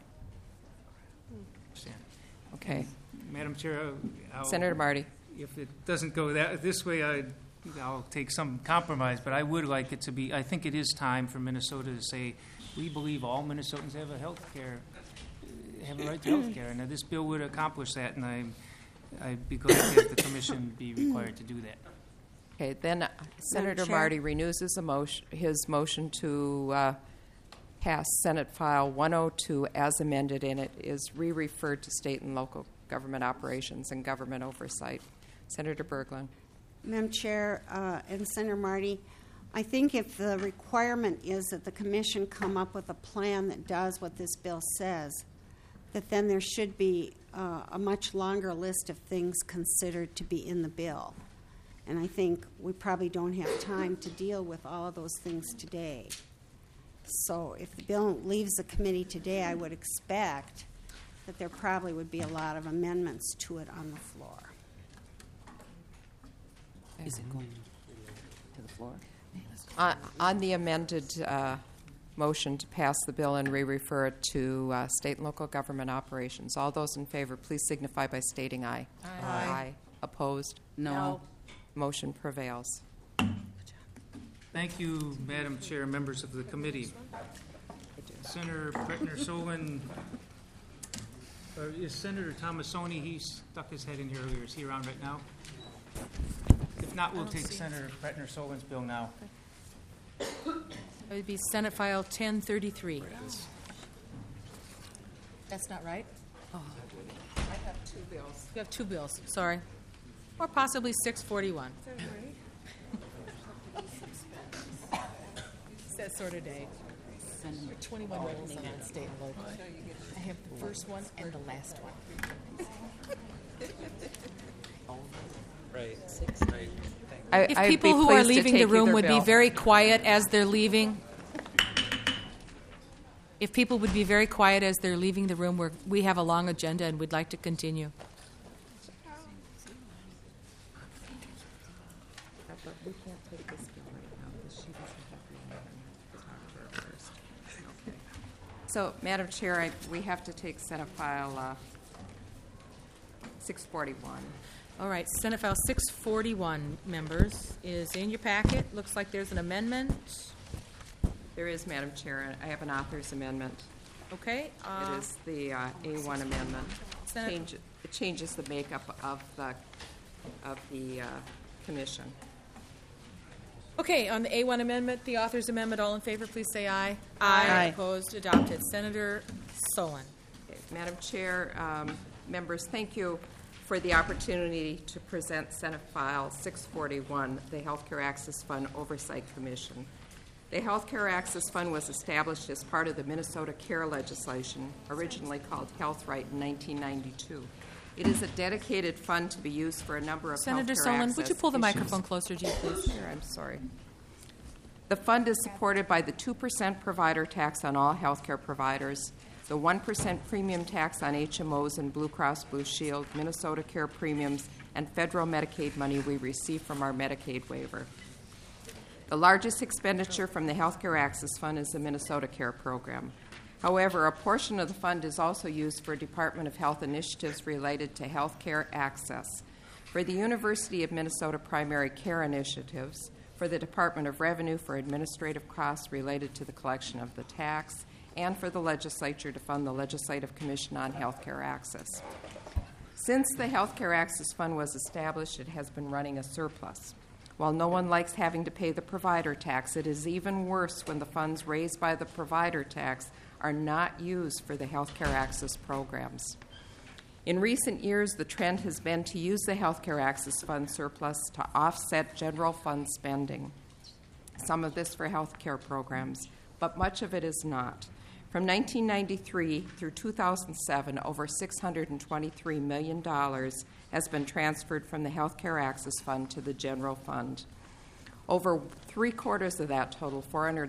Okay. Madam Chair, Senator Marty. if it doesn't go this way, I'll take some compromise, but I would like it to be, I think it is time for Minnesota to say, we believe all Minnesotans have a right to health care, and this bill would accomplish that, and I'd be glad to have the commission be required to do that. Okay, then Senator Chair? Marty renews his motion to pass Senate File 102 as amended, and it is re-referred to state and local government operations and government oversight. Senator Berglund. Madam Chair and Senator Marty, I think if the requirement is that the commission come up with a plan that does what this bill says, that then there should be a much longer list of things considered to be in the bill. And I think we probably don't have time to deal with all of those things today. So if the bill leaves the committee today, I would expect that there probably would be a lot of amendments to it on the floor. Is it going to the floor? On the amended motion to pass the bill and re-refer it to state and local government operations, all those in favor, please signify by stating aye. Aye. Opposed? No. Motion prevails. Thank you, Madam Chair, members of the committee. Senator Pretner-Solon, is Senator Tomassoni, he stuck his head in here earlier, is he around right now? If not, we'll take Senator Pretner-Solon's bill now. It would be Senate File 1033. That's not right? Oh. I have two bills. You have two bills, sorry. Or possibly 641. It's that sort of day. There are 21 rules on state and local. I have the first one and the last one. Right. If people who are leaving the room would be very quiet as they're leaving. If people would be very quiet as they're leaving the room, we have a long agenda and we'd like to continue. But we can't take this bill right now because she doesn't have the amendment. We'll talk to her first. Okay. So, Madam Chair, we have to take Senate File 641. All right, Senate File 641, members, is in your packet. Looks like there's an amendment. There is, Madam Chair. I have an author's amendment. Okay. It is the A1 amendment. It changes the makeup of the commission. Okay, on the A1 amendment, the author's amendment, all in favor, please say aye. Aye. Opposed, adopted. Senator Solon. Okay. Madam Chair, members, thank you for the opportunity to present Senate File 641, the Healthcare Access Fund Oversight Commission. The Healthcare Access Fund was established as part of the Minnesota CARE legislation, originally called Health Right in 1992. It is a dedicated fund to be used for a number of Senator healthcare Solon, access would you pull the issues. microphone closer to you, please? Sure, I'm sorry. The fund is supported by the 2% provider tax on all healthcare providers, the 1% premium tax on HMOs and Blue Cross Blue Shield, Minnesota Care premiums, and federal Medicaid money we receive from our Medicaid waiver. The largest expenditure from the Healthcare Access Fund is the Minnesota Care program. However, a portion of the fund is also used for Department of Health initiatives related to healthcare access, for the University of Minnesota primary care initiatives, for the Department of Revenue for administrative costs related to the collection of the tax, and for the legislature to fund the Legislative Commission on Healthcare Access. Since the Healthcare Access Fund was established, it has been running a surplus. While no one likes having to pay the provider tax, it is even worse when the funds raised by the provider tax are not used for the healthcare access programs. In recent years, the trend has been to use the Healthcare Access Fund surplus to offset general fund spending, some of this for healthcare programs, but much of it is not. From 1993 through 2007, over $623 million has been transferred from the Healthcare Access Fund to the general fund. Over three-quarters of that total,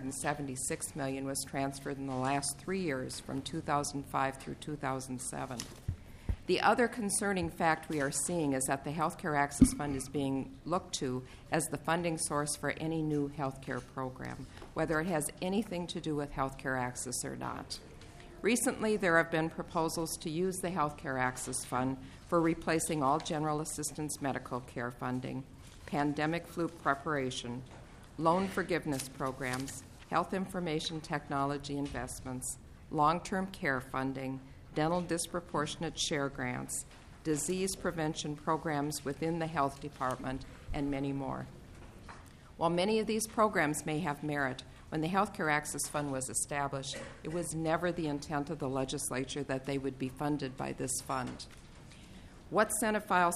$476 million, was transferred in the last 3 years, from 2005 through 2007. The other concerning fact we are seeing is that the Healthcare Access Fund is being looked to as the funding source for any new healthcare program, whether it has anything to do with healthcare access or not. Recently, there have been proposals to use the Healthcare Access Fund for replacing all general assistance medical care funding, pandemic flu preparation, loan forgiveness programs, health information technology investments, long-term care funding, dental disproportionate share grants, disease prevention programs within the health department, and many more. While many of these programs may have merit, when the Healthcare Access Fund was established, it was never the intent of the legislature that they would be funded by this fund. What Senate File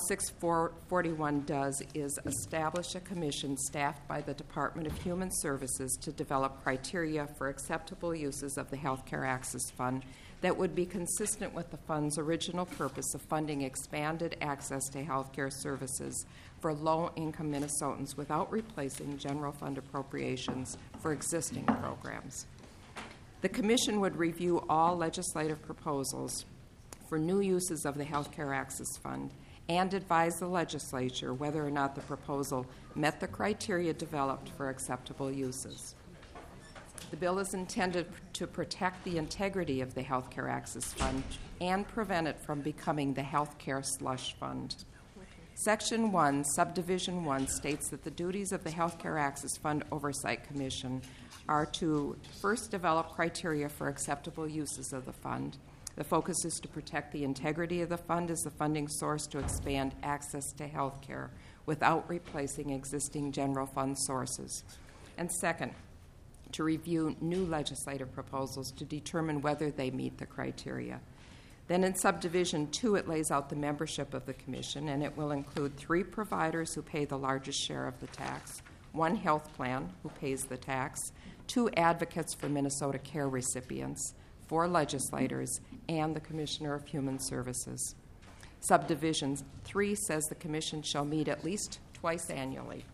6441 does is establish a commission staffed by the Department of Human Services to develop criteria for acceptable uses of the Healthcare Access Fund that would be consistent with the fund's original purpose of funding expanded access to healthcare services for low-income Minnesotans without replacing general fund appropriations for existing programs. The commission would review all legislative proposals for new uses of the Healthcare Access Fund and advise the legislature whether or not the proposal met the criteria developed for acceptable uses. The bill is intended to protect the integrity of the Healthcare Access Fund and prevent it from becoming the Healthcare Slush Fund. Section 1, Subdivision 1 states that the duties of the Healthcare Access Fund Oversight Commission are to first develop criteria for acceptable uses of the fund. The focus is to protect the integrity of the fund as the funding source to expand access to health care without replacing existing general fund sources. And second, to review new legislative proposals to determine whether they meet the criteria. Then in Subdivision 2, it lays out the membership of the Commission, and it will include 3 providers who pay the largest share of the tax, 1 health plan who pays the tax, 2 advocates for Minnesota Care recipients, 4 legislators, and the Commissioner of Human Services. Subdivision 3 says the Commission shall meet at least twice annually.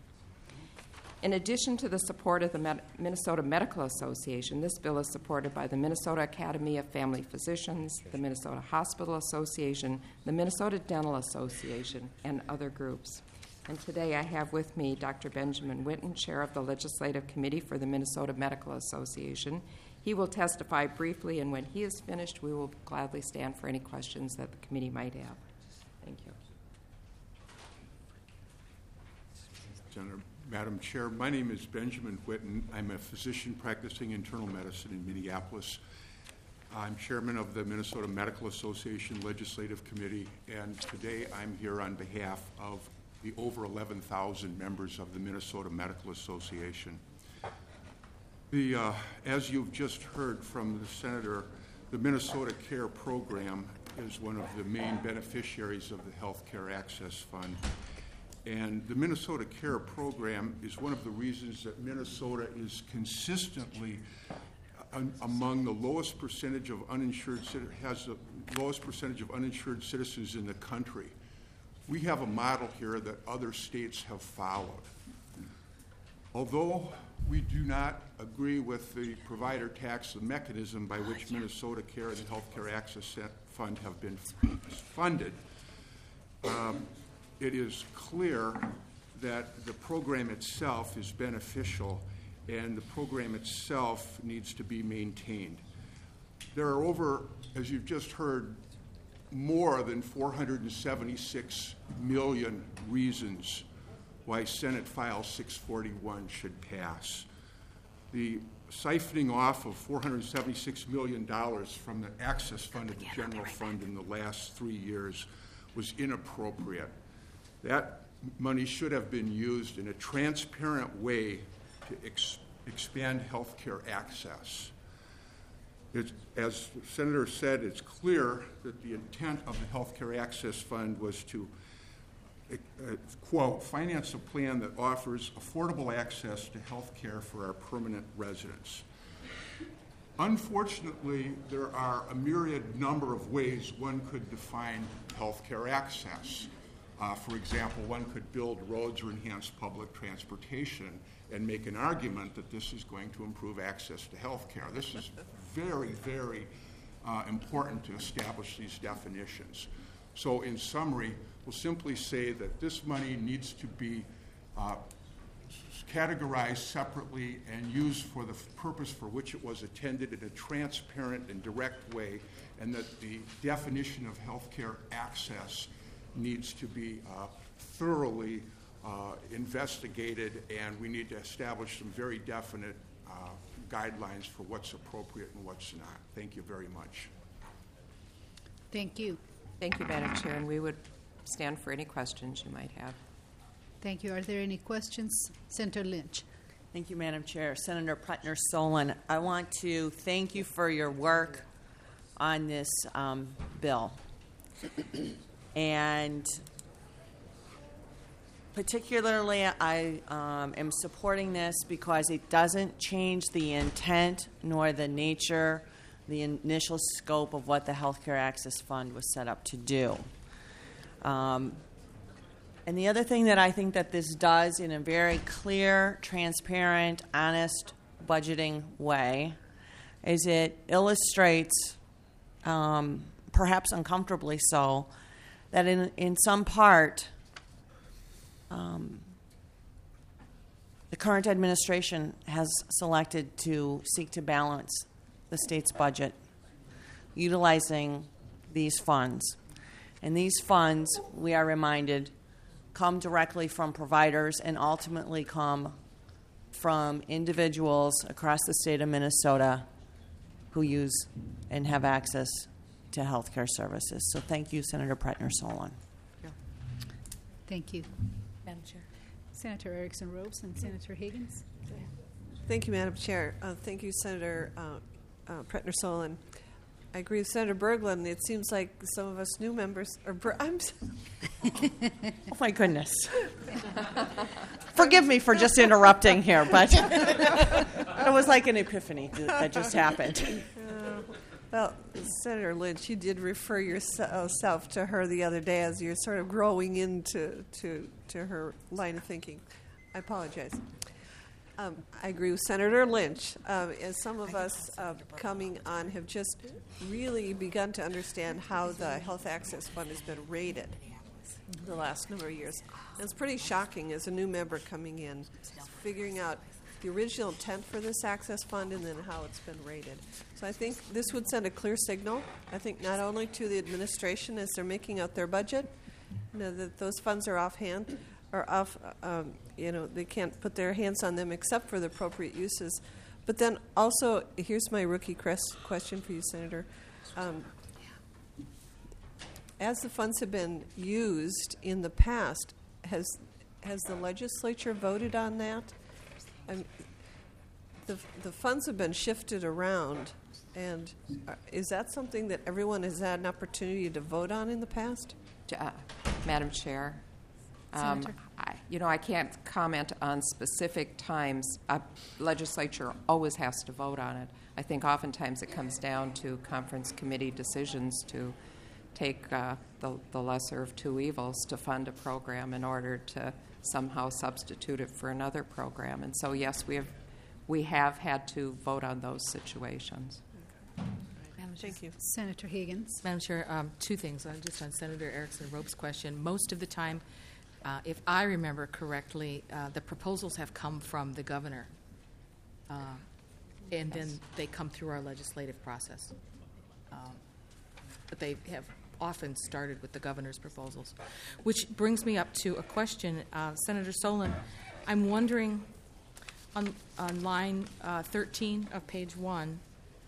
In addition to the support of the Minnesota Medical Association, this bill is supported by the Minnesota Academy of Family Physicians, the Minnesota Hospital Association, the Minnesota Dental Association, and other groups. And today I have with me Dr. Benjamin Witten, Chair of the Legislative Committee for the Minnesota Medical Association. He will testify briefly, and when he is finished, we will gladly stand for any questions that the committee might have. Thank you. Madam Chair, my name is Benjamin Witten. I'm a physician practicing internal medicine in Minneapolis. I'm chairman of the Minnesota Medical Association Legislative Committee, and today I'm here on behalf of the over 11,000 members of the Minnesota Medical Association. As you've just heard from the Senator, the Minnesota Care program is one of the main beneficiaries of the Healthcare Access Fund. And the Minnesota Care program is one of the reasons that Minnesota is consistently among the lowest percentage of uninsured, has the lowest percentage of uninsured citizens in the country. We have a model here that other states have followed. Although we do not agree with the provider tax, the mechanism by which Minnesota Care and the Healthcare Access Fund have been funded, it is clear that the program itself is beneficial and the program itself needs to be maintained. There are over, as you've just heard, more than 476 million reasons why Senate File 641 should pass. The siphoning off of $476 million from the Access Fund of the General Fund in the last 3 years was inappropriate. That money should have been used in a transparent way to expand health care access. As the Senator said, it's clear that the intent of the Health Care Access Fund was to, quote, finance a plan that offers affordable access to health care for our permanent residents. Unfortunately, there are a myriad number of ways one could define health care access. For example, one could build roads or enhance public transportation and make an argument that this is going to improve access to health care. This is very, very important to establish these definitions. So in summary, we'll simply say that this money needs to be categorized separately and used for the purpose for which it was intended in a transparent and direct way, and that the definition of health care access needs to be thoroughly investigated, and we need to establish some very definite guidelines for what's appropriate and what's not. Thank you very much. Thank you. Thank you, Madam Chair, and we would stand for any questions you might have. Thank you. Are there any questions? Senator Lynch. Thank you, Madam Chair. Senator Pretner-Solon, I want to thank you for your work on this bill. And particularly, I am supporting this because it doesn't change the intent nor the nature, the initial scope of what the Healthcare Access Fund was set up to do. And the other thing that I think that this does in a very clear, transparent, honest budgeting way is it illustrates, perhaps uncomfortably so, that in some part, the current administration has selected to seek to balance the state's budget utilizing these funds. And these funds, we are reminded, come directly from providers and ultimately come from individuals across the state of Minnesota who use and have access to health care services. So thank you, Senator Pretner-Solon. Thank you. Madam Chair. Senator Erickson-Rose and Senator Higgins. Thank you, Madam Chair. Thank you, Senator Pretner-Solon. I agree with Senator Berglund. It seems like some of us new members are. Oh, my goodness. Forgive me for just interrupting here, but it was like an epiphany that just happened. Well, Senator Lynch, you did refer yourself to her the other day as you're sort of growing into her line of thinking. I apologize. I agree with Senator Lynch. As some of us coming on have just really begun to understand how the Health Access Fund has been rated the last number of years. And it's pretty shocking as a new member coming in, figuring out the original intent for this access fund and then how it's been rated. So I think this would send a clear signal, I think, not only to the administration as they're making out their budget, that those funds are offhand, or off, they can't put their hands on them except for the appropriate uses. But then also, here's my rookie question for you, Senator. As the funds have been used in the past, has the legislature voted on that? The funds have been shifted around, and is that something that everyone has had an opportunity to vote on in the past? Madam Chair, Senator? I can't comment on specific times. A legislature always has to vote on it. I think oftentimes it comes down to conference committee decisions to take the lesser of two evils to fund a program in order to somehow substitute it for another program. And so, yes, we have had to vote on those situations. Thank you. Senator Higgins. Madam Chair, two things. Just on Senator Erickson-Rope's question. Most of the time, if I remember correctly, the proposals have come from the governor, and then they come through our legislative process. But they have often started with the governor's proposals, which brings me up to a question. Senator Solon, I'm wondering on line 13 of page 1,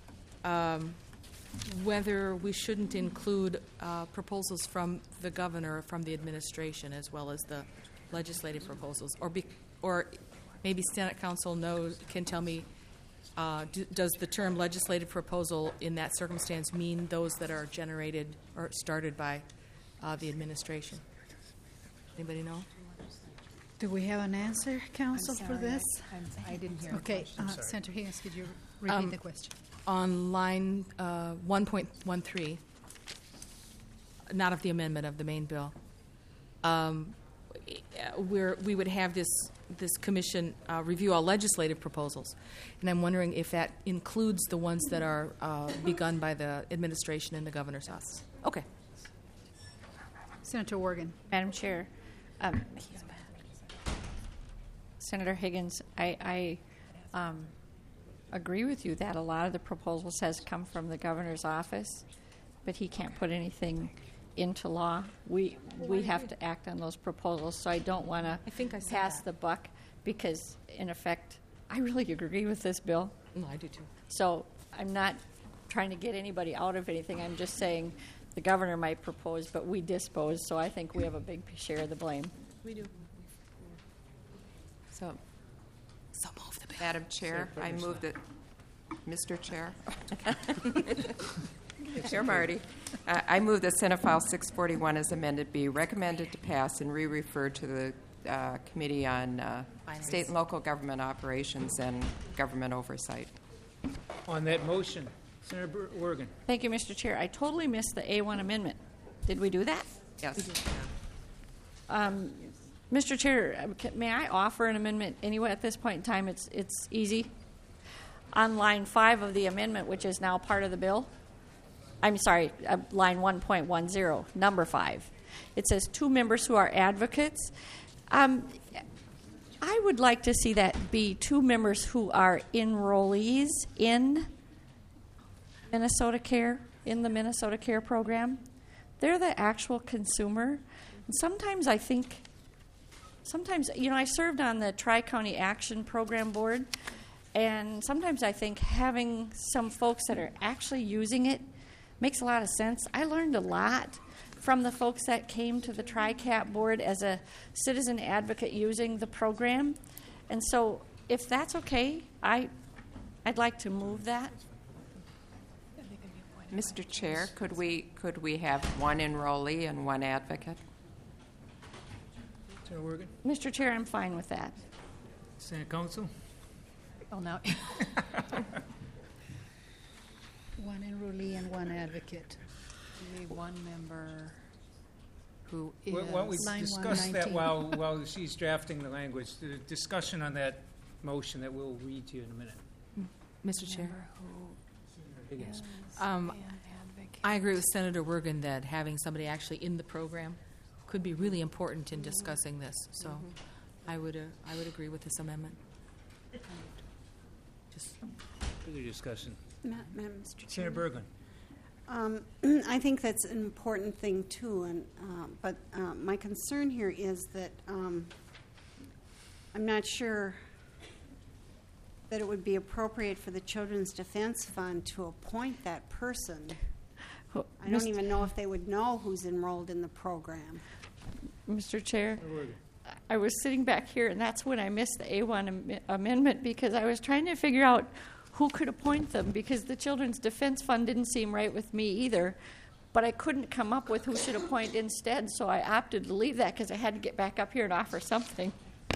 whether we shouldn't include proposals from the governor or from the administration as well as the legislative proposals, or maybe Senate Council can tell me, does the term legislative proposal in that circumstance mean those that are generated or started by the administration? Anybody know? Do we have an answer, Council, for this? I didn't hear. Okay, Senator Higgins, could you repeat the question? On line 1.13, not of the amendment of the main bill, we would have this commission review all legislative proposals, and I'm wondering if that includes the ones that are begun by the administration and the governor's office. Okay. Senator Worgan. Madam Chair, Senator Higgins, I agree with you that a lot of the proposals has come from the governor's office, but he can't put anything into law. We have to act on those proposals, so I don't want to pass the buck because, in effect, I really agree with this bill. No, I do too. So I'm not trying to get anybody out of anything. I'm just saying the governor might propose, but we dispose, so I think we have a big share of the blame. We do. So move the bill. Madam Chair, I move that, Mr. Chair, Chair Marty, I move that Senate File 641 as amended be recommended to pass and re-referred to the Committee on State and Local Government Operations and Government Oversight. On that motion, Senator Worgan. Thank you, Mr. Chair. I totally missed the A1 amendment. Did we do that? Yes. Mr. Chair, may I offer an amendment anyway at this point in time? It's easy. On line 5 of the amendment, which is now part of the bill, I'm sorry, line 1.10, number 5. It says 2 members who are advocates. I would like to see that be 2 members who are enrollees in Minnesota Care, in the Minnesota Care program. They're the actual consumer. And sometimes, I served on the Tri-County Action Program Board, and sometimes I think having some folks that are actually using it makes a lot of sense. I learned a lot from the folks that came to the Tri-Cap Board as a citizen advocate using the program. And so if that's okay, I'd like to move that. Mr. Chair, could we have 1 enrollee and 1 advocate? Senator Worgan. Mr. Chair, I'm fine with that. Senate Council. Oh, no. 1 enrollee and 1 advocate. Only 1 member who is Why don't we line discuss that 119. while she's drafting the language, the discussion on that motion that we'll read to you in a minute. Mr. Chair. Higgins. I agree with Senator Worgan that having somebody actually in the program could be really important in discussing this. So I would agree with this amendment. Just further discussion. Madam Mr. Chair. Senator Berglund. I think that's an important thing too, but my concern here is that I'm not sure that it would be appropriate for the Children's Defense Fund to appoint that person. I don't even know if they would know who's enrolled in the program. Mr. Chair, I was sitting back here, and that's when I missed the A1 amendment because I was trying to figure out who could appoint them because the Children's Defense Fund didn't seem right with me either. but I couldn't come up with who should appoint instead, so I opted to leave that because I had to get back up here and offer something.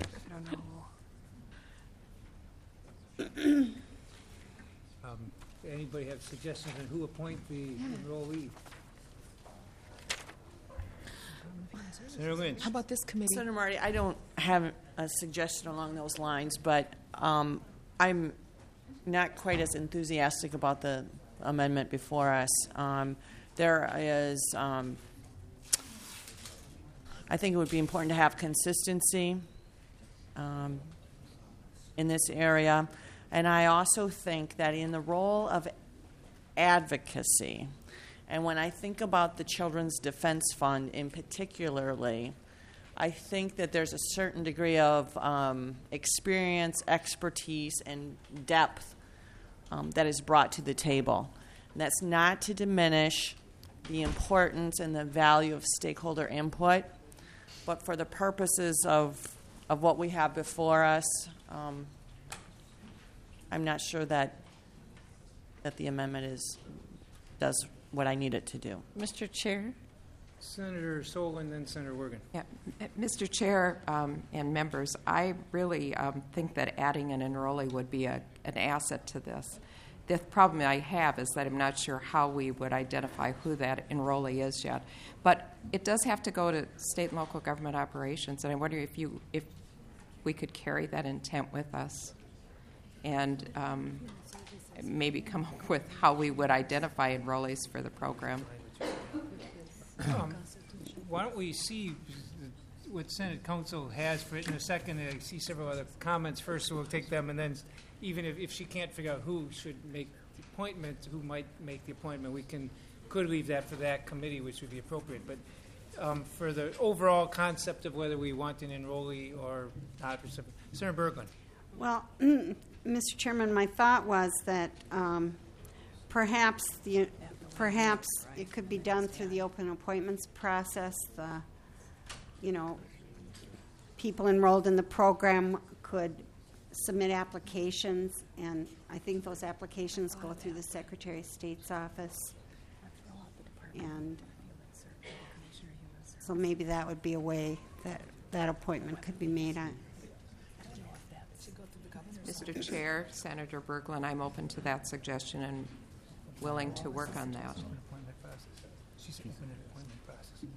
Anybody have suggestions on who appoint the enrollee? Senator Lynch. How about this committee? Senator Marty, I don't have a suggestion along those lines, but I'm not quite as enthusiastic about the amendment before us. There is, I think it would be important to have consistency in this area. And I also think that in the role of advocacy, and when I think about the Children's Defense Fund in particularly, I think that there's a certain degree of experience, expertise, and depth that is brought to the table. And that's not to diminish the importance and the value of stakeholder input, but for the purposes of what we have before us, I'm not sure that the amendment does what I need it to do. Mr. Chair? Senator Solon, then Senator Wergen. Yeah. Mr. Chair and members, I really think that adding an enrollee would be an asset to this. The problem I have is that I'm not sure how we would identify who that enrollee is yet. But it does have to go to state and local government operations, and I wonder if we could carry that intent with us and maybe come up with how we would identify enrollees for the program. Why don't we see what Senate Council has for it in a second? I see several other comments first, so we'll take them, and then even if she can't figure out who should make the appointment, who might make the appointment, we could leave that for that committee, which would be appropriate. But for the overall concept of whether we want an enrollee or not, Senator Berglund. Well, Mr. Chairman, my thought was that perhaps it could be done through the open appointments process. People enrolled in the program could submit applications, and I think those applications go through the Secretary of State's office. And so maybe that would be a way that appointment could be made on. Mr. Chair, Senator Berglund, I'm open to that suggestion and willing to work on that. She said open appointment process.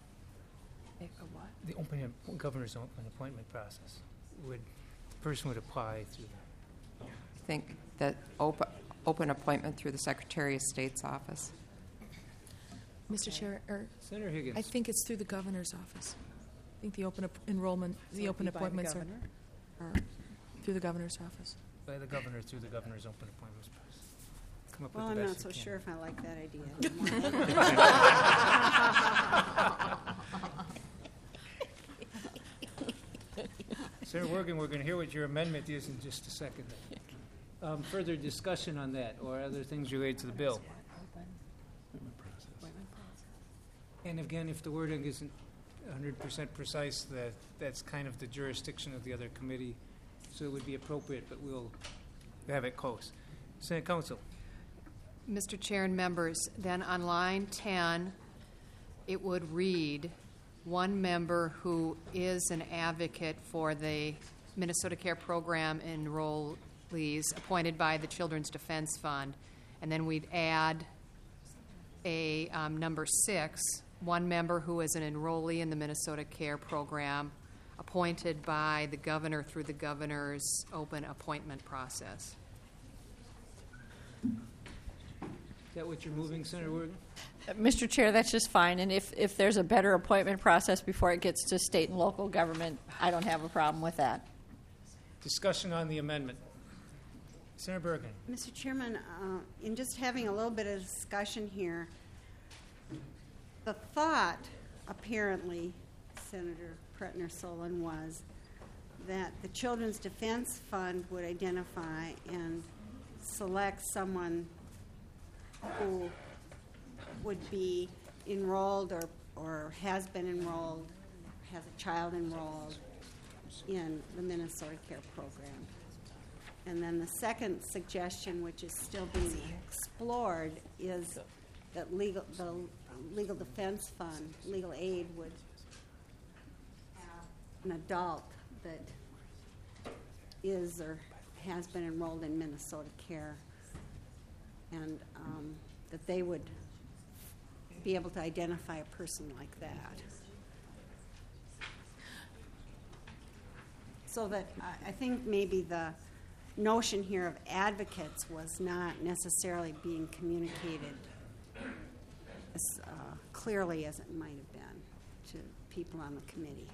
The governor's open appointment process the person would apply through that. I think that open appointment through the Secretary of State's office. Mr. Chair, Senator Higgins. I think it's through the governor's office. I think the open enrollment, the open appointments are through the governor's office. By the governor through the governor's open appointments process. Come up Well, with I'm the not best so you can. sure if I like that idea. Senator Wergen, we're going to hear what your amendment is in just a second. Further discussion on that or other things related to the bill? And again, if the wording isn't 100% precise, that's kind of the jurisdiction of the other committee, so it would be appropriate, but we'll have it close. Senate Council. Mr. Chair and members, then on line 10, it would read, one member who is an advocate for the Minnesota Care Program enrollees appointed by the Children's Defense Fund. And then we'd add a number 6, one member who is an enrollee in the Minnesota Care Program appointed by the governor through the governor's open appointment process. Is that what you're moving, Senator Wergen? Mr. Chair, that's just fine. And if there's a better appointment process before it gets to state and local government, I don't have a problem with that. Discussion on the amendment. Senator Bergen. Mr. Chairman, in just having a little bit of discussion here, the thought, apparently, Senator Pretner-Solon, was that the Children's Defense Fund would identify and select someone who would be enrolled or has been enrolled, has a child enrolled in the Minnesota Care Program. And then the second suggestion, which is still being explored, is that the legal defense fund, legal aid would have an adult that is or has been enrolled in Minnesota Care, and that they would be able to identify a person like that. So that I think maybe the notion here of advocates was not necessarily being communicated as clearly as it might have been to people on the committee.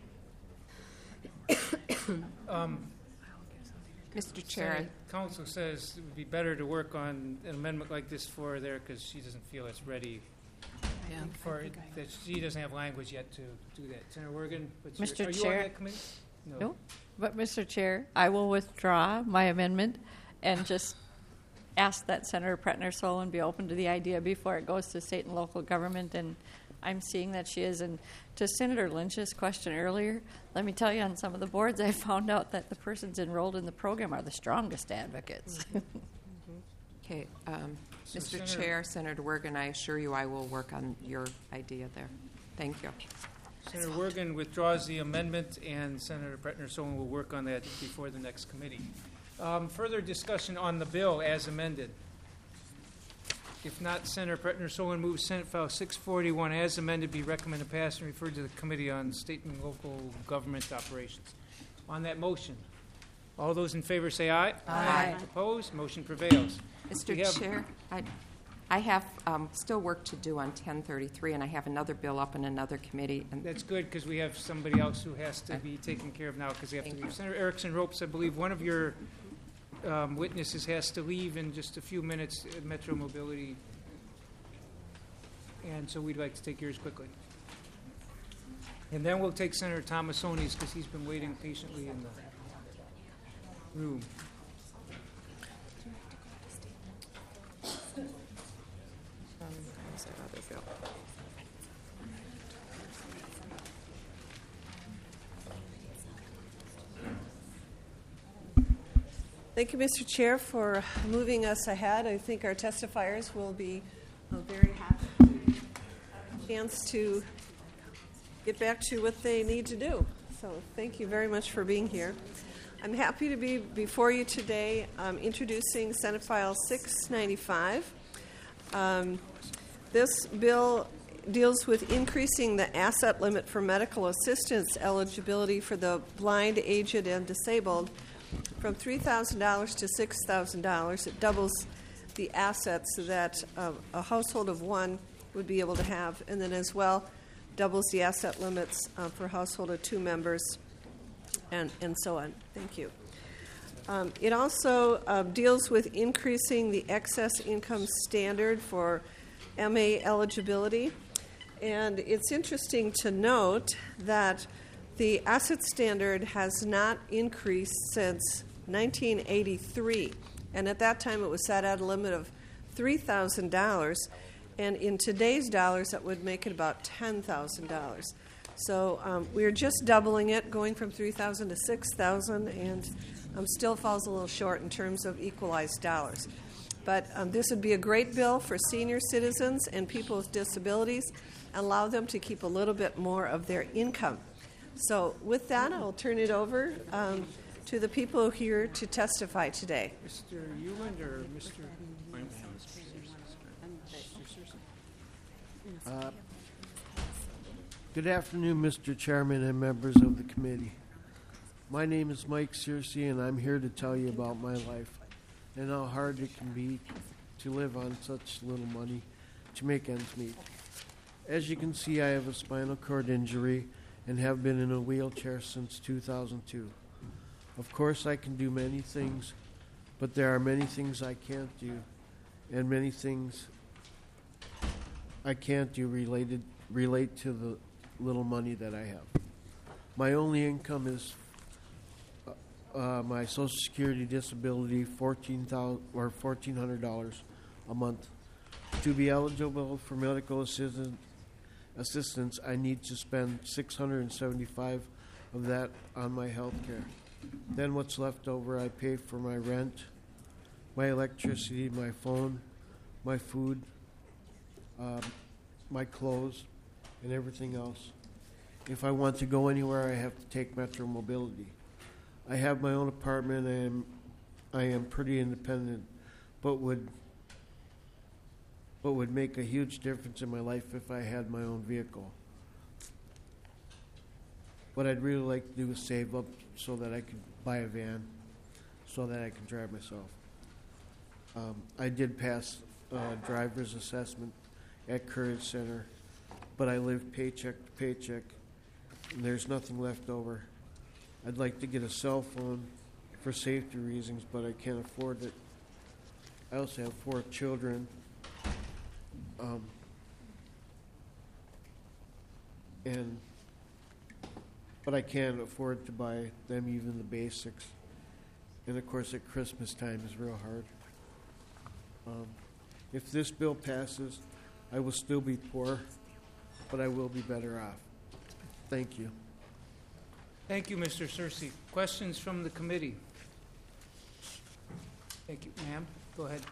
Mr. Chair. Senate Council says it would be better to work on an amendment like this for there because she doesn't feel it's ready that she doesn't have language yet to do that. Senator Wergen, Mr. are you Chair. on that committee? No. But, Mr. Chair, I will withdraw my amendment and just ask that Senator Pretner-Solon be open to the idea before it goes to state and local government, and I'm seeing that she is. And to Senator Lynch's question earlier, let me tell you, on some of the boards, I found out that the persons enrolled in the program are the strongest advocates. Okay, So Mr. Senator- Chair, Senator Wergen, I assure you I will work on your idea there. Thank you. Senator Wergen withdraws the amendment, and Senator Pretner-Solon will work on that before the next committee. Further discussion on the bill as amended. If not, Senator Pretner-Solon moves Senate File 641 as amended be recommended passed and referred to the Committee on State and Local Government Operations. On that motion, all those in favor say aye. Aye. Opposed? Motion prevails. Mr. We have- Chair, I have still work to do on 1033, and I have another bill up in another committee. And That's good because we have somebody else who has to be taken care of now because they have to leave. Senator Erickson Ropes, I believe one of your witnesses has to leave in just a few minutes at Metro Mobility, and so we'd like to take yours quickly. And then we'll take Senator Thomasoni's because he's been waiting patiently in the room. where's that other bill? Thank you, Mr. Chair, for moving us ahead. I think our testifiers will be very happy to have a chance to get back to what they need to do. So thank you very much for being here. I'm happy to be before you today introducing Senate File 695. This bill deals with increasing the asset limit for medical assistance eligibility for the blind, aged, and disabled from $3,000 to $6,000. It doubles the assets that a household of one would be able to have, and then as well doubles the asset limits for a household of two members, and so on. Thank you. It also deals with increasing the excess income standard for MA eligibility. And it's interesting to note that the asset standard has not increased since 1983. And at that time, it was set at a limit of $3,000. And in today's dollars, that would make it about $10,000. So we're just doubling it, going from $3,000 to $6,000, and still falls a little short in terms of equalized dollars. But this would be a great bill for senior citizens and people with disabilities, and allow them to keep a little bit more of their income. So with that, I'll turn it over to the people here to testify today. Mr. Euland or Mr. Good afternoon, Mr. Chairman and members of the committee. My name is Mike Searcy, and I'm here to tell you about my life and how hard it can be to live on such little money to make ends meet. As you can see, I have a spinal cord injury and have been in a wheelchair since 2002. Of course, I can do many things, but there are many things I can't do, and many things I can't do relate to the little money that I have. My only income is my Social Security disability, $1,400 a month. To be eligible for medical assistance, I need to spend $675 of that on my health care. Then what's left over, I pay for my rent, my electricity, my phone, my food, my clothes, and everything else. If I want to go anywhere, I have to take Metro Mobility. I have my own apartment, and I am pretty independent, but would make a huge difference in my life if I had my own vehicle. What I'd really like to do is save up so that I could buy a van so that I can drive myself. I did pass driver's assessment at Courage Center, but I live paycheck to paycheck, and there's nothing left over. I'd like to get a cell phone for safety reasons, but I can't afford it. I also have 4 children. But I can't afford to buy them even the basics. And of course, at Christmas time is real hard. If this bill passes, I will still be poor, but I will be better off. Thank you. Thank you, Mr. Searcy. Questions from the committee? Thank you, ma'am. Go ahead.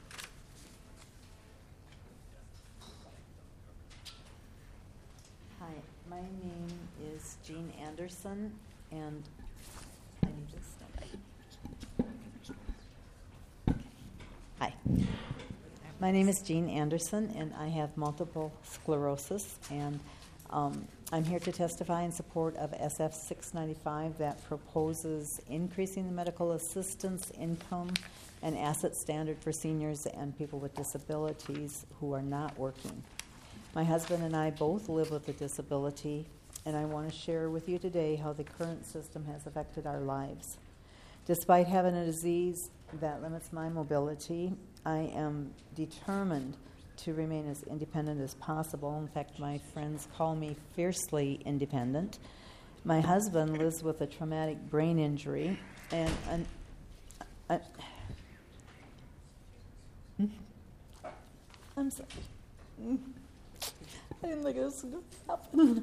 Hi, my name is Jean Anderson, and I need to stand up. Hi. My name is Jean Anderson, and I have multiple sclerosis, and I'm here to testify in support of SF 695 that proposes increasing the medical assistance income and asset standard for seniors and people with disabilities who are not working. My husband and I both live with a disability, and I want to share with you today how the current system has affected our lives. Despite having a disease that limits my mobility, I am determined to remain as independent as possible. In fact, my friends call me fiercely independent. My husband lives with a traumatic brain injury, and I'm sorry. I didn't think it was going to happen.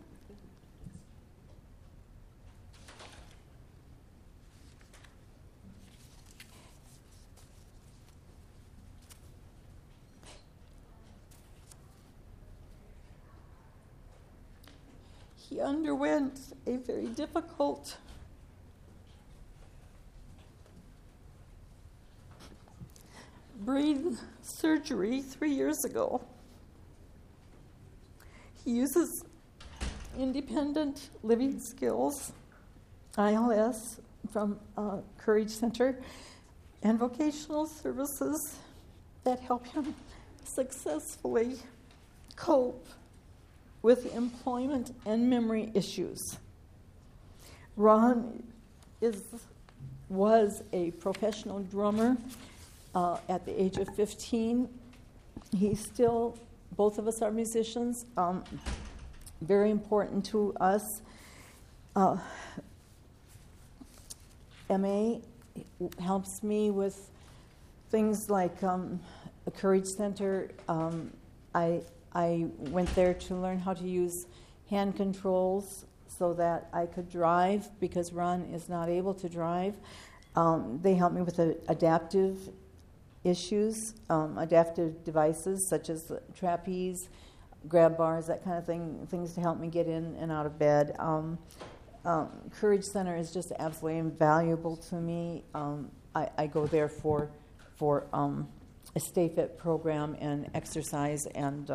He underwent a very difficult brain surgery 3 years ago. He uses independent living skills, ILS, from Courage Center, and vocational services that help him successfully cope with employment and memory issues. Ron was a professional drummer at the age of 15. He's still, both of us are musicians, very important to us. MA helps me with things like a Courage Center. I went there to learn how to use hand controls so that I could drive because Ron is not able to drive. They help me with adaptive issues, adaptive devices such as trapeze, grab bars, that kind of thing, things to help me get in and out of bed. Courage Center is just absolutely invaluable to me. I go there for a Stay Fit program and exercise, and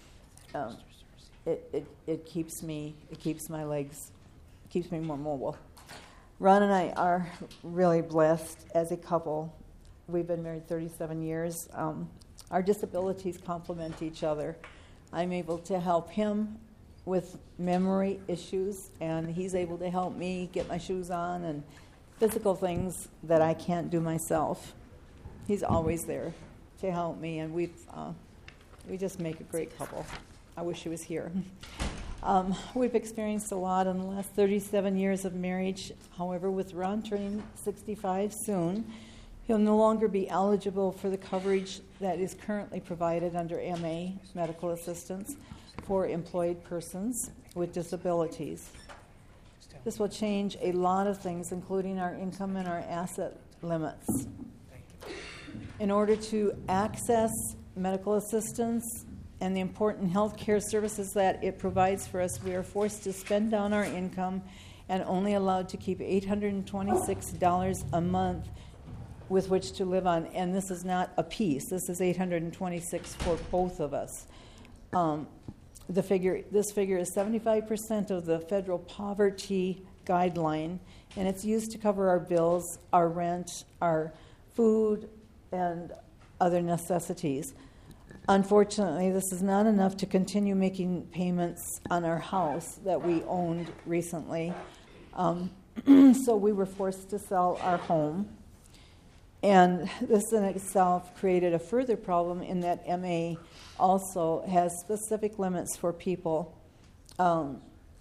it keeps my legs, keeps me more mobile. Ron and I are really blessed as a couple. We've been married 37 years. Our disabilities complement each other. I'm able to help him with memory issues, and he's able to help me get my shoes on and physical things that I can't do myself. He's always there to help me, and we just make a great couple. I wish he was here. We've experienced a lot in the last 37 years of marriage. However, with Ron turning 65 soon, he'll no longer be eligible for the coverage that is currently provided under MA, medical assistance, for employed persons with disabilities. This will change a lot of things, including our income and our asset limits. In order to access medical assistance and the important health care services that it provides for us, we are forced to spend down our income and only allowed to keep $826 a month with which to live on. And this is not a piece. This is $826 for both of us. This figure is 75% of the federal poverty guideline, and it's used to cover our bills, our rent, our food, and other necessities. Unfortunately, this is not enough to continue making payments on our house that we owned recently. So we were forced to sell our home. And this in itself created a further problem in that MA also has specific limits for people. As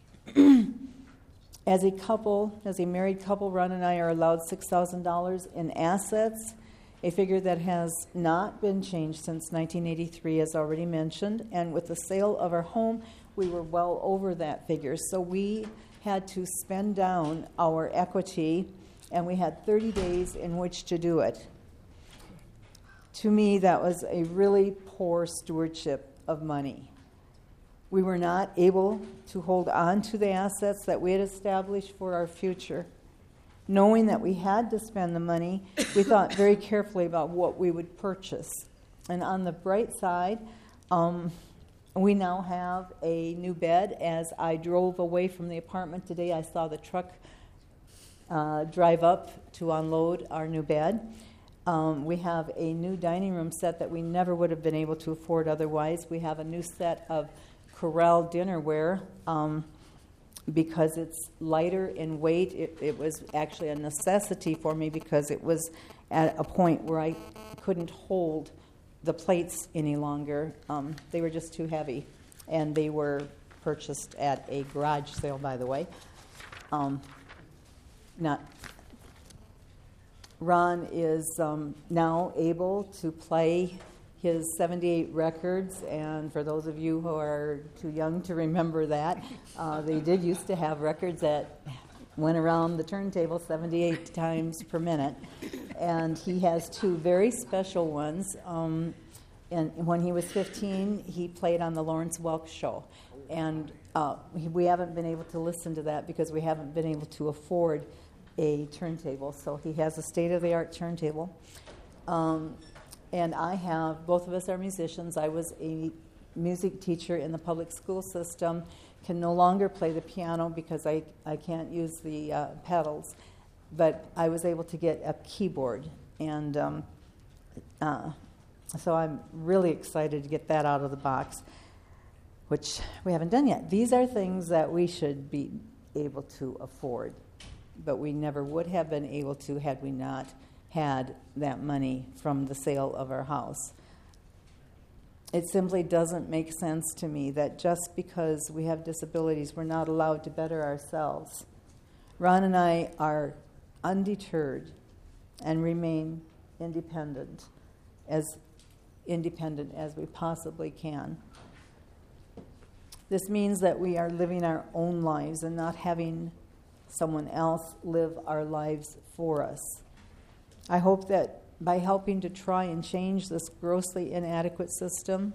a couple, as a married couple, Ron and I are allowed $6,000 in assets, a figure that has not been changed since 1983, as already mentioned. And with the sale of our home, we were well over that figure. So we had to spend down our equity, and we had 30 days in which to do it. To me, that was a really poor stewardship of money. We were not able to hold on to the assets that we had established for our future. Knowing that we had to spend the money, we thought very carefully about what we would purchase. And on the bright side, we now have a new bed. As I drove away from the apartment today, I saw the truck drive up to unload our new bed. We have a new dining room set that we never would have been able to afford otherwise. We have a new set of Corral dinnerware. Because it's lighter in weight, it was actually a necessity for me because it was at a point where I couldn't hold the plates any longer. They were just too heavy, and they were purchased at a garage sale, by the way. Ron is now able to play his 78 records, and for those of you who are too young to remember that, they did used to have records that went around the turntable 78 times per minute, and he has two very special ones. And when he was 15, he played on the Lawrence Welk Show, and we haven't been able to listen to that because we haven't been able to afford a turntable, so he has a state-of-the-art turntable. And I have, both of us are musicians. I was a music teacher in the public school system, can no longer play the piano because I can't use the pedals, but I was able to get a keyboard. And so I'm really excited to get that out of the box, which we haven't done yet. These are things that we should be able to afford, but we never would have been able to had we not had that money from the sale of our house. It simply doesn't make sense to me that just because we have disabilities, we're not allowed to better ourselves. Ron and I are undeterred and remain independent as we possibly can. This means that we are living our own lives and not having someone else live our lives for us. I hope that by helping to try and change this grossly inadequate system,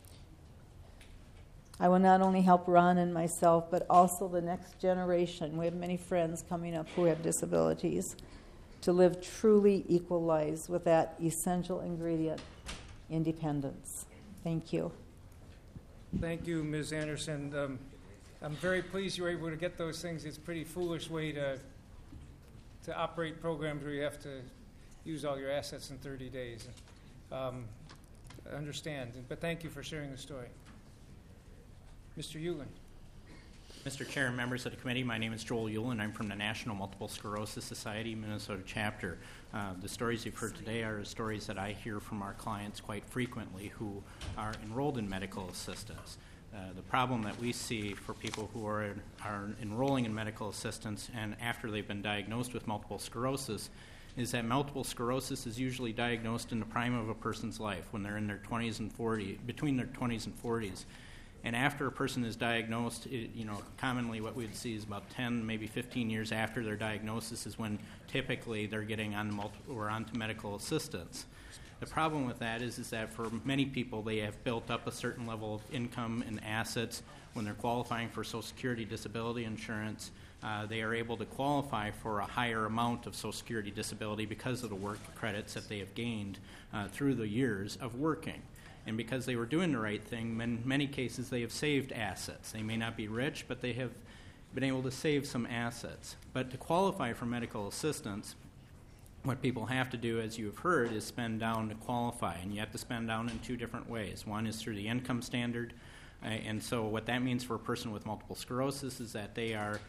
I will not only help Ron and myself, but also the next generation. We have many friends coming up who have disabilities, to live truly equal lives with that essential ingredient, independence. Thank you. Thank you, Ms. Anderson. I'm very pleased you were able to get those things. It's a pretty foolish way to operate programs where you have to use all your assets in 30 days. I understand, but thank you for sharing the story. Mr. Ulen. Mr. Chair and members of the committee, my name is Joel Ulen. I'm from the National Multiple Sclerosis Society, Minnesota chapter. The stories you've heard today are stories that I hear from our clients quite frequently who are enrolled in medical assistance. The problem that we see for people who are enrolling in medical assistance and after they've been diagnosed with multiple sclerosis is that multiple sclerosis is usually diagnosed in the prime of a person's life when they're in their 20s and 40s, between their 20s and 40s. And after a person is diagnosed, commonly what we would see is about 10, maybe 15 years after their diagnosis is when typically they're getting onto medical assistance. The problem with that is that for many people, they have built up a certain level of income and assets. When they're qualifying for Social Security disability insurance, they are able to qualify for a higher amount of Social Security disability because of the work credits that they have gained through the years of working. And because they were doing the right thing, in many cases they have saved assets. They may not be rich, but they have been able to save some assets. But to qualify for medical assistance, what people have to do, as you have heard, is spend down to qualify. And you have to spend down in two different ways. One is through the income standard. And so what that means for a person with multiple sclerosis is that they are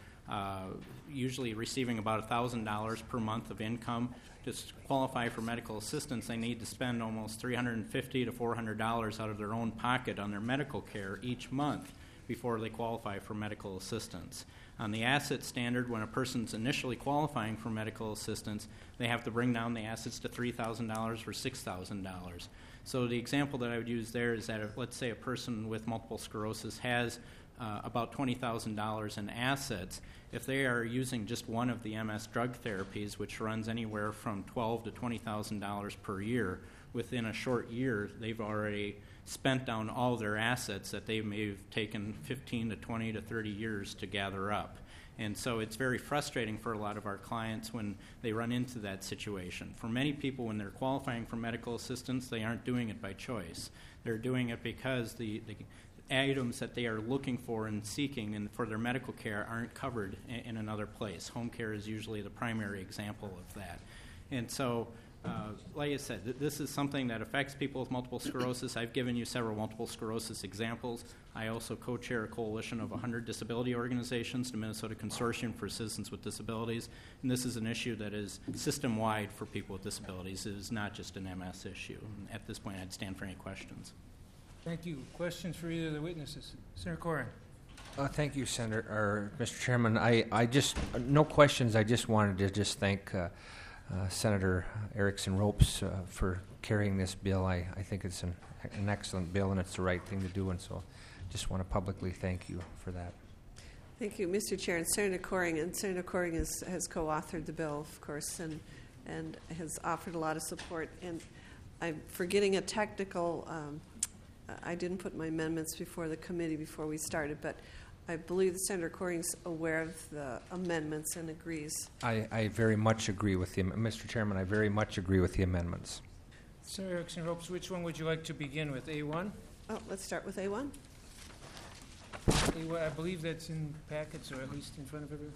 usually receiving about $1,000 per month of income. To qualify for medical assistance, they need to spend almost $350 to $400 out of their own pocket on their medical care each month before they qualify for medical assistance. On the asset standard, when a person's initially qualifying for medical assistance, they have to bring down the assets to $3,000 or $6,000. So the example that I would use there is that if, let's say, a person with multiple sclerosis has about $20,000 in assets, if they are using just one of the MS drug therapies, which runs anywhere from $12,000 to $20,000 per year, within a short year, they've already spent down all their assets that they may have taken 15 to 20 to 30 years to gather up. And so it's very frustrating for a lot of our clients when they run into that situation. For many people, when they're qualifying for medical assistance, they aren't doing it by choice. They're doing it because the items that they are looking for and seeking and for their medical care aren't covered in another place. Home care is usually the primary example of that. And so, like I said, this is something that affects people with multiple sclerosis. I've given you several multiple sclerosis examples. I also co-chair a coalition of 100 disability organizations, the Minnesota Consortium for Citizens with Disabilities, and this is an issue that is system-wide for people with disabilities. It is not just an MS issue. And at this point, I'd stand for any questions. Thank you. Questions for either of the witnesses? Senator Corrin. Thank you, Senator, or Mr. Chairman. I just, no questions. I just wanted to just thank Senator Erickson Ropes for carrying this bill. I think it's an excellent bill and it's the right thing to do, and so just want to publicly thank you for that. Thank you, Mr. Chair. And Senator Corring has co-authored the bill, of course, and has offered a lot of support. And I'm forgetting a technical, I didn't put my amendments before the committee before we started, but I believe that Senator Corring's aware of the amendments and agrees. I very much agree with the, Mr. Chairman, I very much agree with the amendments. Senator Erickson Ropes, which one would you like to begin with? A1? Oh, let's start with A1. A1, I believe that's in packets, or at least in front of everyone.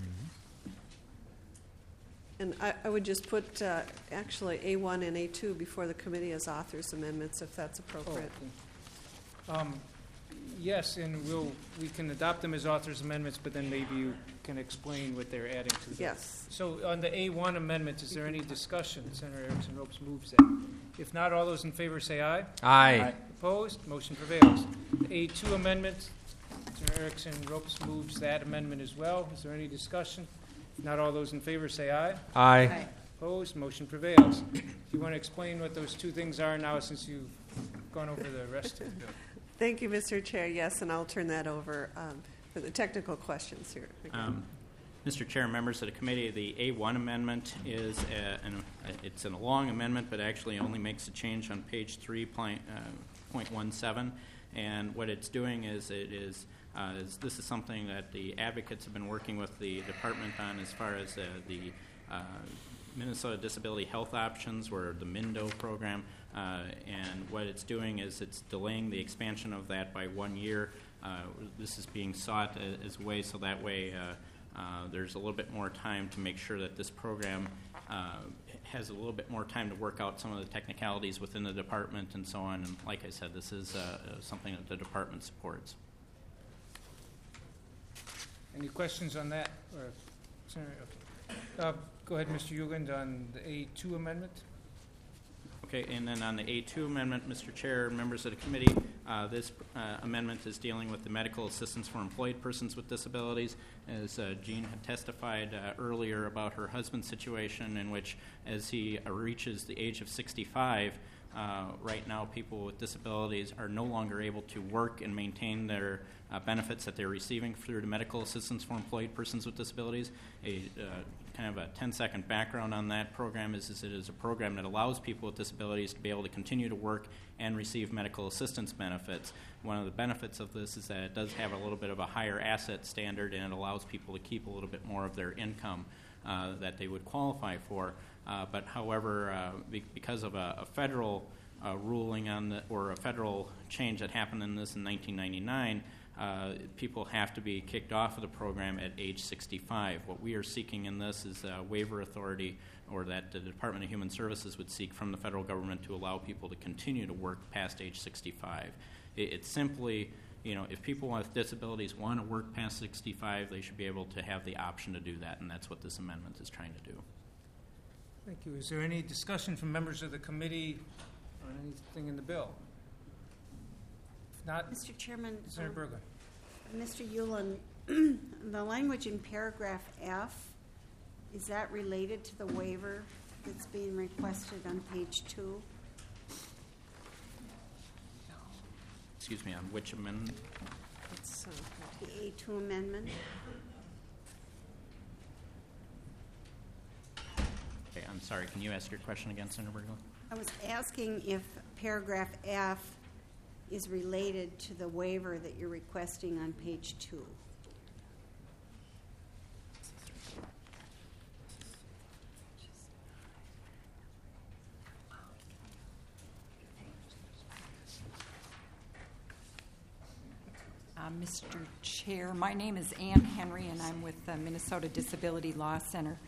And I would just put actually A1 and A2 before the committee as authors amendments, if that's appropriate. Oh, okay. Yes, and we can adopt them as authors amendments, but then maybe you can explain what they're adding to the bill. Yes. So on the A1 amendment, is there any discussion? Senator Erickson Ropes moves that. If not, all those in favor say aye. Aye. Opposed? Motion prevails. The A2 amendment, Senator Erickson Ropes moves that amendment as well. Is there any discussion? If not, all those in favor say aye. Aye. Opposed? Motion prevails. Do you want to explain what those two things are now, since you've gone over the rest of the bill? Thank you, Mr. Chair. Yes, and I'll turn that over for the technical questions here. Mr. Chair, members of the committee, the A1 amendment is it's a long amendment, but actually only makes a change on page 3.17. And what it's doing is this is something that the advocates have been working with the department on as far as the Minnesota Disability Health Options, or the MINDO program. And what it's doing is it's delaying the expansion of that by 1 year. This is being sought as a way so that way there's a little bit more time to make sure that this program has a little bit more time to work out some of the technicalities within the department and so on. And like I said, this is something that the department supports. Any questions on that? Okay. Go ahead, Mr. Uland, on the A2 amendment. Okay, and then on the A2 amendment, Mr. Chair, members of the committee, this amendment is dealing with the medical assistance for employed persons with disabilities. As Jean had testified earlier about her husband's situation, in which as he reaches the age of 65, right now people with disabilities are no longer able to work and maintain their benefits that they're receiving through the medical assistance for employed persons with disabilities. A kind of a 10-second background on that program is it is a program that allows people with disabilities to be able to continue to work and receive medical assistance benefits. One of the benefits of this is that it does have a little bit of a higher asset standard, and it allows people to keep a little bit more of their income that they would qualify for. But however, because of a federal ruling on the, or a federal change that happened in this in 1999, people have to be kicked off of the program at age 65. What we are seeking in this is a waiver authority, or that the Department of Human Services would seek from the federal government to allow people to continue to work past age 65. It's simply, if people with disabilities want to work past 65, they should be able to have the option to do that, and that's what this amendment is trying to do. Thank you. Is there any discussion from members of the committee on anything in the bill? If not, Mr. Chairman, Senator Berglund. Mr. Yulin, the language in paragraph F, is that related to the waiver that's being requested on page 2? Excuse me, on which amendment? It's the A2 amendment. Okay, I'm sorry. Can you ask your question again, Senator Berglund? I was asking if paragraph F is related to the waiver that you're requesting on page 2. Mr. Chair, my name is Ann Henry, and I'm with the Minnesota Disability Law Center.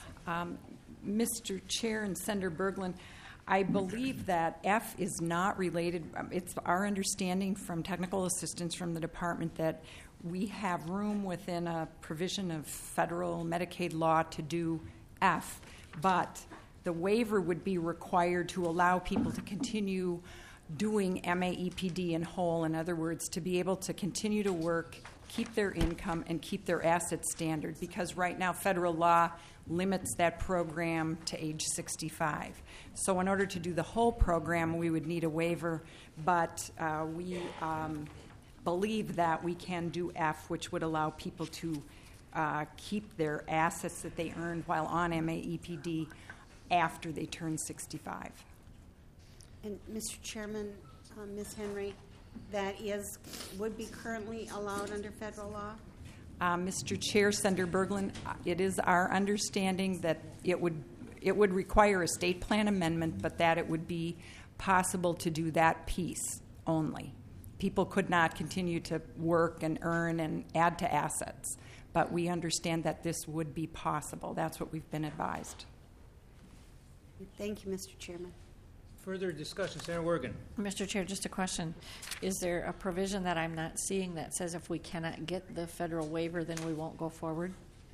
Mr. Chair and Senator Berglund, I believe that F is not related. It's our understanding from technical assistance from the department that we have room within a provision of federal Medicaid law to do F, but the waiver would be required to allow people to continue doing MAEPD in whole. In other words, to be able to continue to work, keep their income, and keep their asset standard, because right now federal law limits that program to age 65. So in order to do the whole program, we would need a waiver, but we believe that we can do F, which would allow people to keep their assets that they earned while on MAEPD after they turn 65. And Mr. Chairman, Ms. Henry, that would be currently allowed under federal law? Mr. Chair, Senator Berglund, it is our understanding that it would require a state plan amendment, but that it would be possible to do that piece only. People could not continue to work and earn and add to assets, but we understand that this would be possible. That's what we've been advised. Thank you, Mr. Chairman. Further discussion, Senator Wergen. Mr. Chair, just a question. Is there a provision that I'm not seeing that says if we cannot get the federal waiver, then we won't go forward?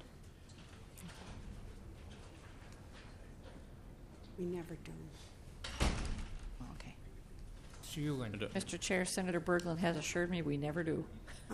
We never do. Okay. Mr. Chair, Senator Berglund has assured me we never do.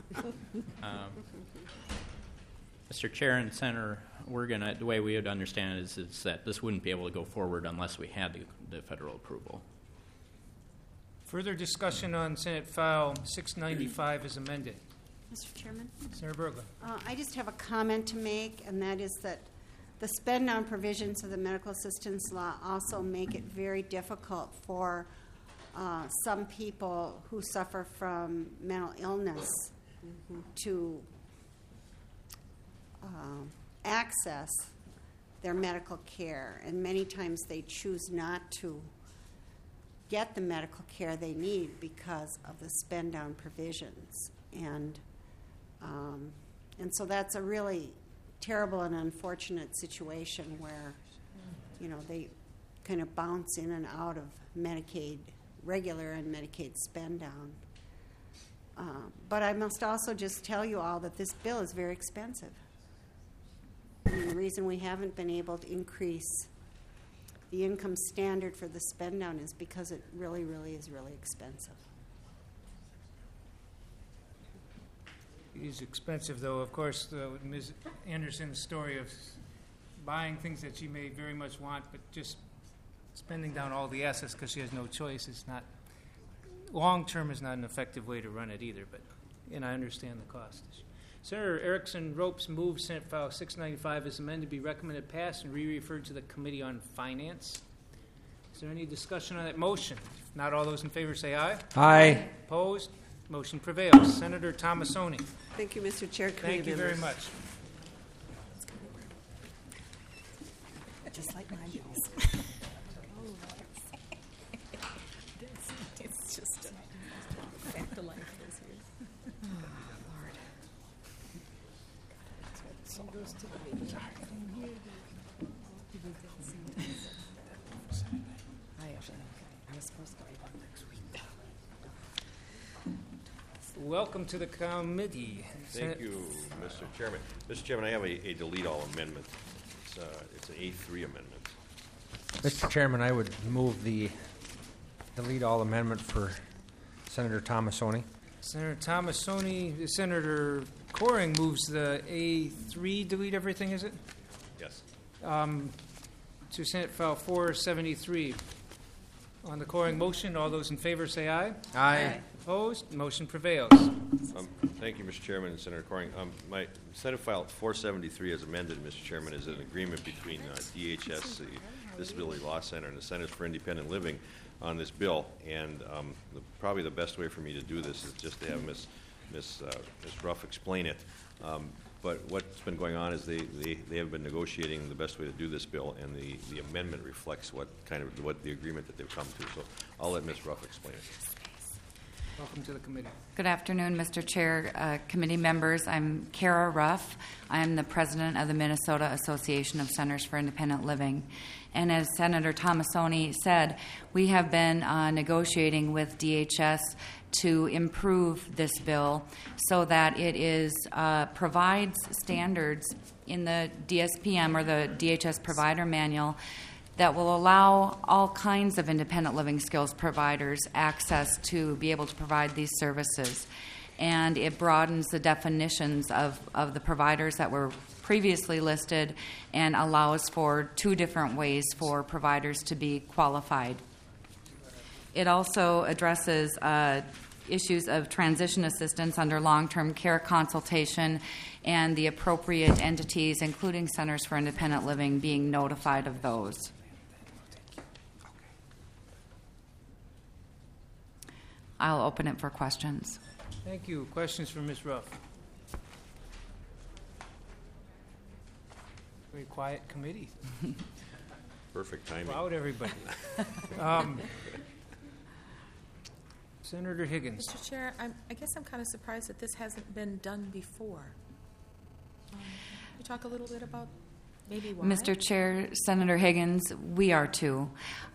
Mr. Chair and Senator Wergen, the way we would understand it is that this wouldn't be able to go forward unless we had the federal approval. Further discussion on Senate File 695 as amended. Mr. Chairman? Senator Berglund. I just have a comment to make, and that is that the spend-down provisions of the medical assistance law also make it very difficult for some people who suffer from mental illness to access their medical care, and many times they choose not to get the medical care they need because of the spend-down provisions, and so that's a really terrible and unfortunate situation where they kind of bounce in and out of Medicaid, regular and Medicaid spend-down. But I must also just tell you all that this bill is very expensive. And the reason we haven't been able to increase the income standard for the spend-down is because it really, really is really expensive. It is expensive, though. Of course, Ms. Anderson's story of buying things that she may very much want, but just spending down all the assets because she has no choice is not, long-term is not an effective way to run it either. But, and I understand the cost. Senator Erickson Ropes moves Senate File 695 as amended be recommended passed and re-referred to the Committee on Finance. Is there any discussion on that motion? If not, all those in favor say aye. Aye. Opposed? Motion prevails. Senator Tomassoni. Thank you, Mr. Chair. Thank you very much. Just like mine goes. It's just back to life. I was supposed to be one next week. Welcome to the committee. Thank you, Mr. Chairman. Mr. Chairman, I have a delete all amendment. It's an A3 amendment. Mr. Chairman, I would move the delete all amendment for Senator Tomassoni. Senator Tomassoni, Senator Coring moves the A3, delete everything, is it? Yes. To Senate File 473. On the Coring motion, all those in favor say aye. Aye. Opposed? Motion prevails. Thank you, Mr. Chairman and Senator Coring. My Senate File 473 as amended, Mr. Chairman, is an agreement between DHS, the Disability Law Center, and the Centers for Independent Living on this bill. And probably the best way for me to do this is just to have Ms. Ruff explain it. But what's been going on is they have been negotiating the best way to do this bill, and the amendment reflects what the agreement that they've come to. So I'll let Ms. Ruff explain it. Welcome to the committee. Good afternoon, Mr. Chair, committee members. I'm Kara Ruff. I'm the president of the Minnesota Association of Centers for Independent Living. And as Senator Tomassoni said, we have been negotiating with DHS to improve this bill so that it is provides standards in the DSPM or the DHS Provider Manual that will allow all kinds of independent living skills providers access to be able to provide these services. And it broadens the definitions of the providers that were previously listed and allows for 2 different ways for providers to be qualified. It also addresses issues of transition assistance under long-term care consultation and the appropriate entities, including Centers for Independent Living, being notified of those. I'll open it for questions. Thank you. Questions for Ms. Ruff? Very quiet committee. Perfect timing. Proud everybody. Senator Higgins. Mr. Chair, I guess I'm kind of surprised that this hasn't been done before. Can you talk a little bit about maybe why? Mr. Chair, Senator Higgins, we are too,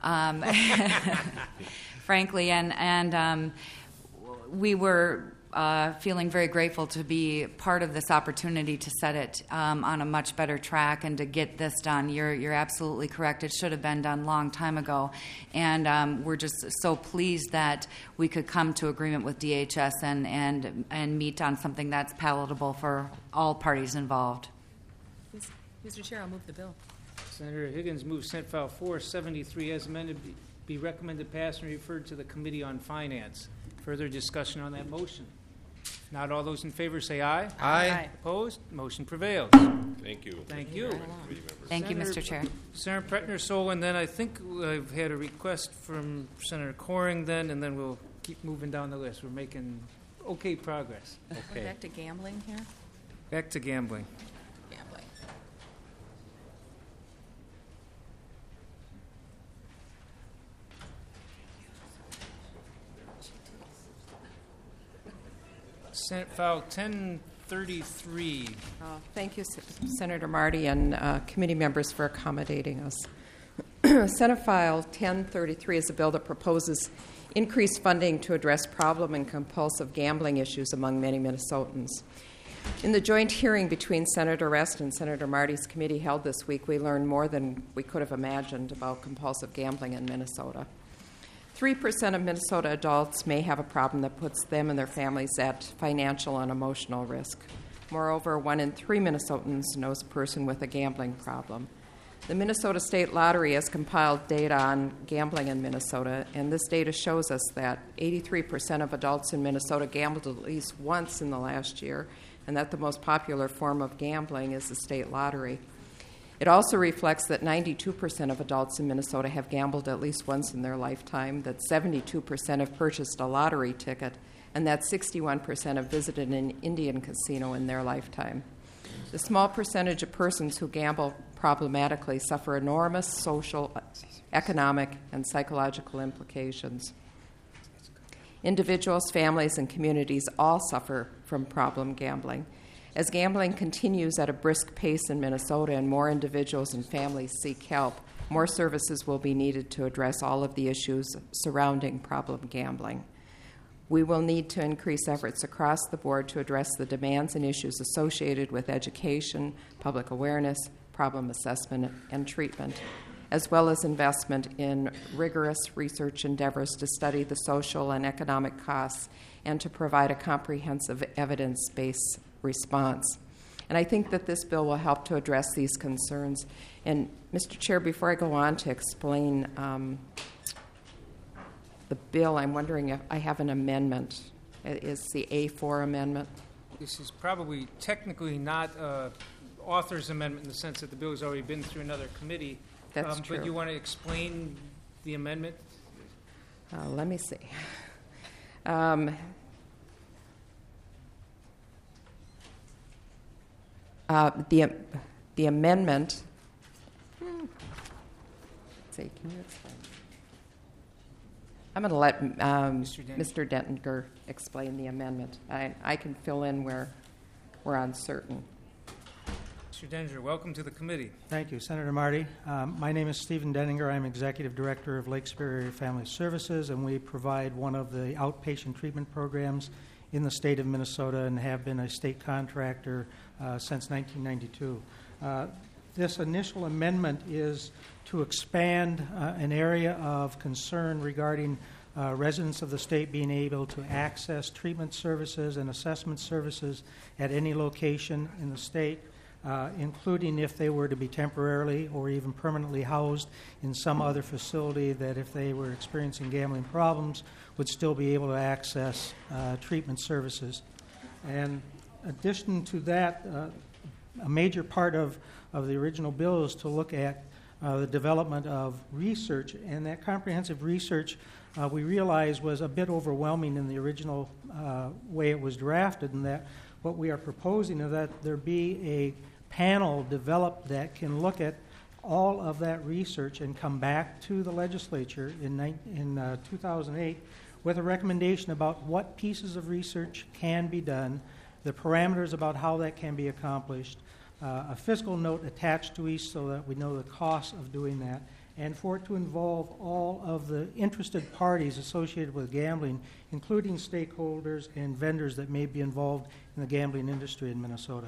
frankly, and we were feeling very grateful to be part of this opportunity to set it on a much better track and to get this done. You're absolutely correct. It should have been done a long time ago. And we're just so pleased that we could come to agreement with DHS and meet on something that's palatable for all parties involved. Mr. Chair, I'll move the bill. Senator Higgins moves Senate File 473 as amended be recommended pass and referred to the Committee on Finance. Further discussion on that motion? If not, all those in favor say aye. Aye. Opposed? Motion prevails. Thank you. Thank you. Thank you, Mr. Chair. Senator Pretner-Soul, and then I think I've had a request from Senator Coring then, and then we'll keep moving down the list. We're making okay progress. Okay. Back to gambling here. Back to gambling. Gambling. Senate File 1033. Thank you, Senator Marty and committee members, for accommodating us. Senate File 1033 is a bill that proposes increased funding to address problem and compulsive gambling issues among many Minnesotans. In the joint hearing between Senator Rest and Senator Marty's committee held this week, we learned more than we could have imagined about compulsive gambling in Minnesota. 3% of Minnesota adults may have a problem that puts them and their families at financial and emotional risk. Moreover, 1 in 3 Minnesotans knows a person with a gambling problem. The Minnesota State Lottery has compiled data on gambling in Minnesota, and this data shows us that 83% of adults in Minnesota gambled at least once in the last year, and that the most popular form of gambling is the state lottery. It also reflects that 92% of adults in Minnesota have gambled at least once in their lifetime, that 72% have purchased a lottery ticket, and that 61% have visited an Indian casino in their lifetime. The small percentage of persons who gamble problematically suffer enormous social, economic, and psychological implications. Individuals, families, and communities all suffer from problem gambling. As gambling continues at a brisk pace in Minnesota and more individuals and families seek help, more services will be needed to address all of the issues surrounding problem gambling. We will need to increase efforts across the board to address the demands and issues associated with education, public awareness, problem assessment, and treatment, as well as investment in rigorous research endeavors to study the social and economic costs and to provide a comprehensive evidence-based response. And I think that this bill will help to address these concerns. And, Mr. Chair, before I go on to explain the bill, I'm wondering if I have an amendment. Is the A4 amendment? This is probably technically not an author's amendment in the sense that the bill has already been through another committee. That's true. But you want to explain the amendment? Let me see. The amendment. Let's see, can you explain? I'm going to let Mr. Dentinger explain the amendment. I can fill in where we're uncertain. Mr. Dentinger, welcome to the committee. Thank you, Senator Marty. My name is Stephen Dentinger. I'm Executive Director of Lake Superior Family Services, and we provide one of the outpatient treatment programs in the state of Minnesota and have been a state contractor since 1992. This initial amendment is to expand an area of concern regarding residents of the state being able to access treatment services and assessment services at any location in the state, including if they were to be temporarily or even permanently housed in some other facility that if they were experiencing gambling problems would still be able to access treatment services. And in addition to that, a major part of the original bill is to look at the development of research, and that comprehensive research we realized was a bit overwhelming in the original way it was drafted, and that what we are proposing is that there be a panel developed that can look at all of that research and come back to the legislature in 2008 with a recommendation about what pieces of research can be done, the parameters about how that can be accomplished, a fiscal note attached to each so that we know the cost of doing that, and for it to involve all of the interested parties associated with gambling, including stakeholders and vendors that may be involved in the gambling industry in Minnesota.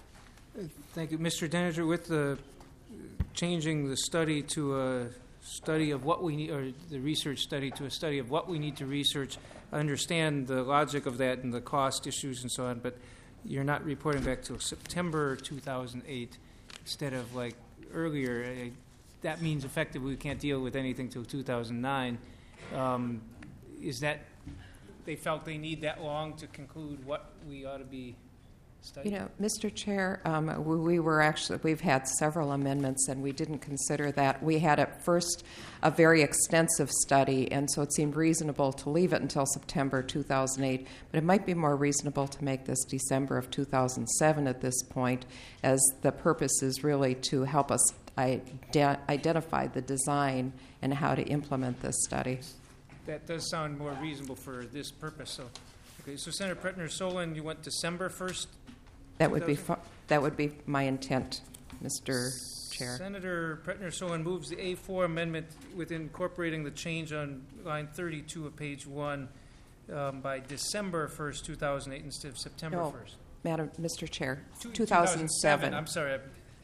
Thank you. Mr. Dentinger, with the changing the study to a study of what we need, or the research study to a study of what we need to research, I understand the logic of that and the cost issues and so on, but you're not reporting back till September 2008 instead of like earlier. That means effectively we can't deal with anything till 2009. Is that they felt they need that long to conclude what we ought to be studying? You know, Mr. Chair, we've had several amendments, and we didn't consider that. We had at first a very extensive study, and so it seemed reasonable to leave it until September 2008. But it might be more reasonable to make this December of 2007 at this point, as the purpose is really to help us identify the design and how to implement this study. That does sound more reasonable for this purpose. So, okay. So Senator Pretner-Solon, you want December 1st? That would be my intent, Mr. Chair. Senator Pretner-Solon moves the A4 amendment with incorporating the change on line 32 of page 1 by December 1st, 2008 instead of September 1st. Mr. Chair, 2007. I'm sorry.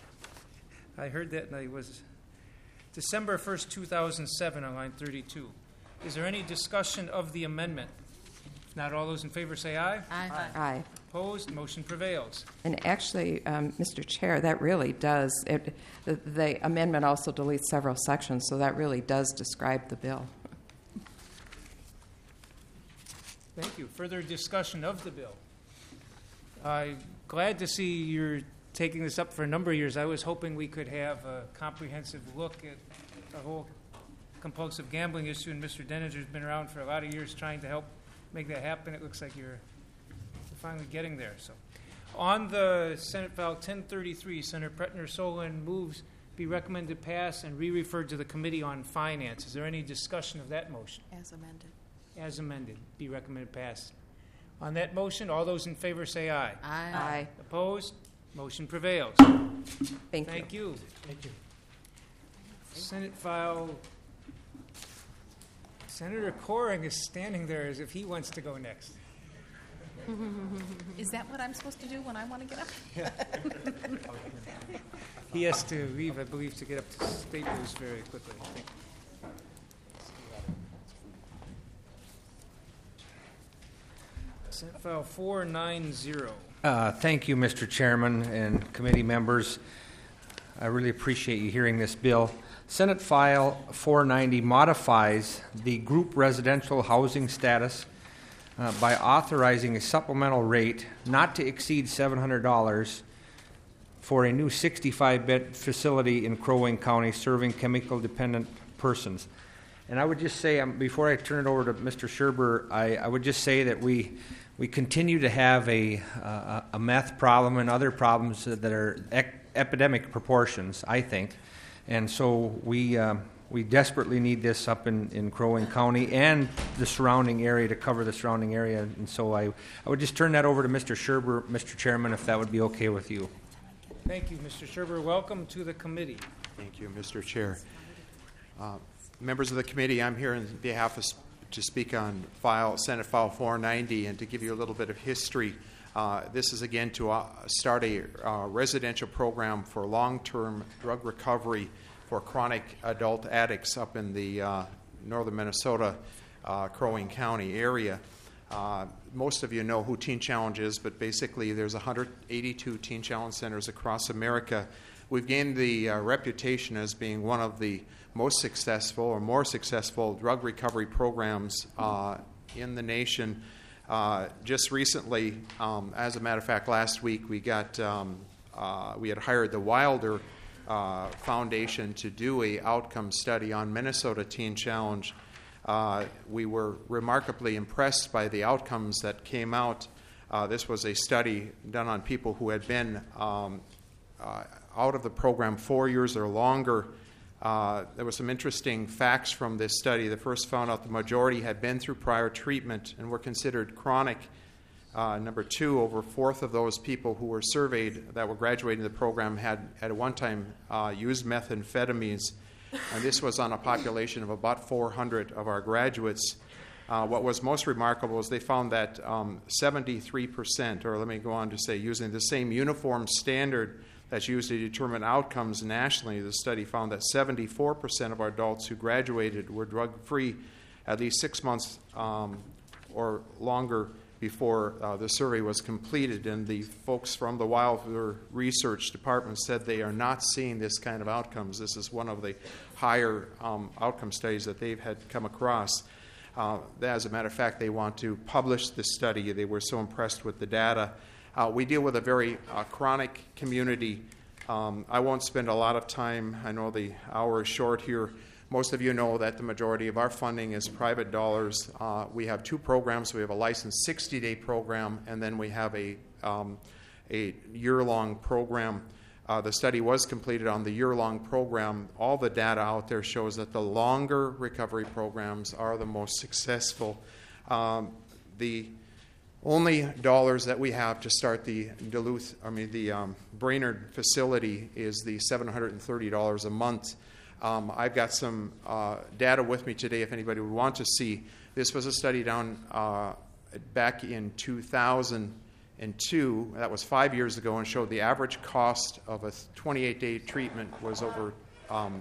I heard that and I was December 1st, 2007 on line 32. Is there any discussion of the amendment? If not, all those in favor say aye. Aye. Opposed? Motion prevails. And actually, Mr. Chair, that really does, the amendment also deletes several sections, so that really does describe the bill. Thank you. Further discussion of the bill? I'm glad to see you're taking this up for a number of years. I was hoping we could have a comprehensive look at the whole compulsive gambling issue, and Mr. Denninger's been around for a lot of years trying to help make that happen. It looks like you're finally getting there. So, on the Senate File 1033, Senator Pretner Solon moves be recommended pass and re-referred to the Committee on Finance. Is there any discussion of that motion? As amended. As amended, be recommended pass. On that motion, all those in favor say aye. Aye. Aye. Opposed? Motion prevails. Thank you. Thank you. Senate File. Senator Coring is standing there as if he wants to go next. Is that what I'm supposed to do when I want to get up? He has to leave, I believe, to get up to Staples very quickly, I think. Senate File 490. Thank you, Mr. Chairman and committee members. I really appreciate you hearing this bill. Senate File 490 modifies the group residential housing status by authorizing a supplemental rate not to exceed $700 for a new 65-bed facility in Crow Wing County serving chemical-dependent persons. And I would just say, before I turn it over to Mr. Scherber, I would just say that we continue to have a meth problem and other problems that are epidemic proportions, I think. And so we desperately need this up in Crow Wing County and the surrounding area to cover the surrounding area. And so I would just turn that over to Mr. Scherber, Mr. Chairman, if that would be okay with you. Thank you, Mr. Scherber. Welcome to the committee. Thank you, Mr. Chair. Members of the committee, I'm here on behalf of to speak on Senate File 490 and to give you a little bit of history. This is again to start a residential program for long-term drug recovery for chronic adult addicts up in the northern Minnesota, Crow Wing County area. Most of you know who Teen Challenge is, but basically there's 182 Teen Challenge centers across America. We've gained the reputation as being one of the most successful or more successful drug recovery programs in the nation. Just recently, as a matter of fact, last week we had hired the Wilder Foundation to do a outcome study on Minnesota Teen Challenge. We were remarkably impressed by the outcomes that came out. This was a study done on people who had been out of the program 4 years or longer. There were some interesting facts from this study. The first found out the majority had been through prior treatment and were considered chronic. Number two, over a fourth of those people who were surveyed that were graduating the program had at one time used methamphetamines, and this was on a population of about 400 of our graduates. What was most remarkable is they found that 73%, or let me go on to say, using the same uniform standard that's used to determine outcomes nationally, the study found that 74% of our adults who graduated were drug-free at least 6 months or longer before the survey was completed. And the folks from the Wilder Research Department said they are not seeing this kind of outcomes. This is one of the higher outcome studies that they've had come across. As a matter of fact, they want to publish this study. They were so impressed with the data. We deal with a very chronic community. I won't spend a lot of time. I know the hour is short here. Most of you know that the majority of our funding is private dollars. We have two programs. We have a licensed 60-day program, and then we have a year-long program. The study was completed on the year-long program. All the data out there shows that the longer recovery programs are the most successful. The only dollars that we have to start the Brainerd facility is the $730 a month. I've got some data with me today if anybody would want to see. This was a study done back in 2002. That was 5 years ago, and showed the average cost of a 28-day treatment was over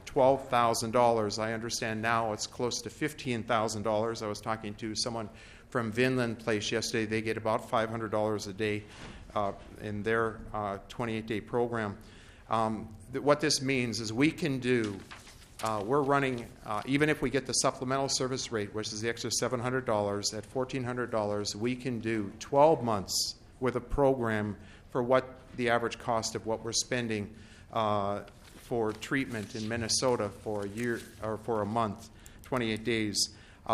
$12,000. I understand now it's close to $15,000. I was talking to someone from Vinland Place yesterday. They get about $500 a day in their 28-day program. What this means is we can do, we're running, even if we get the supplemental service rate, which is the extra $700, at $1,400, we can do 12 months with a program for what the average cost of what we're spending for treatment in Minnesota for a year or for a month, 28 days.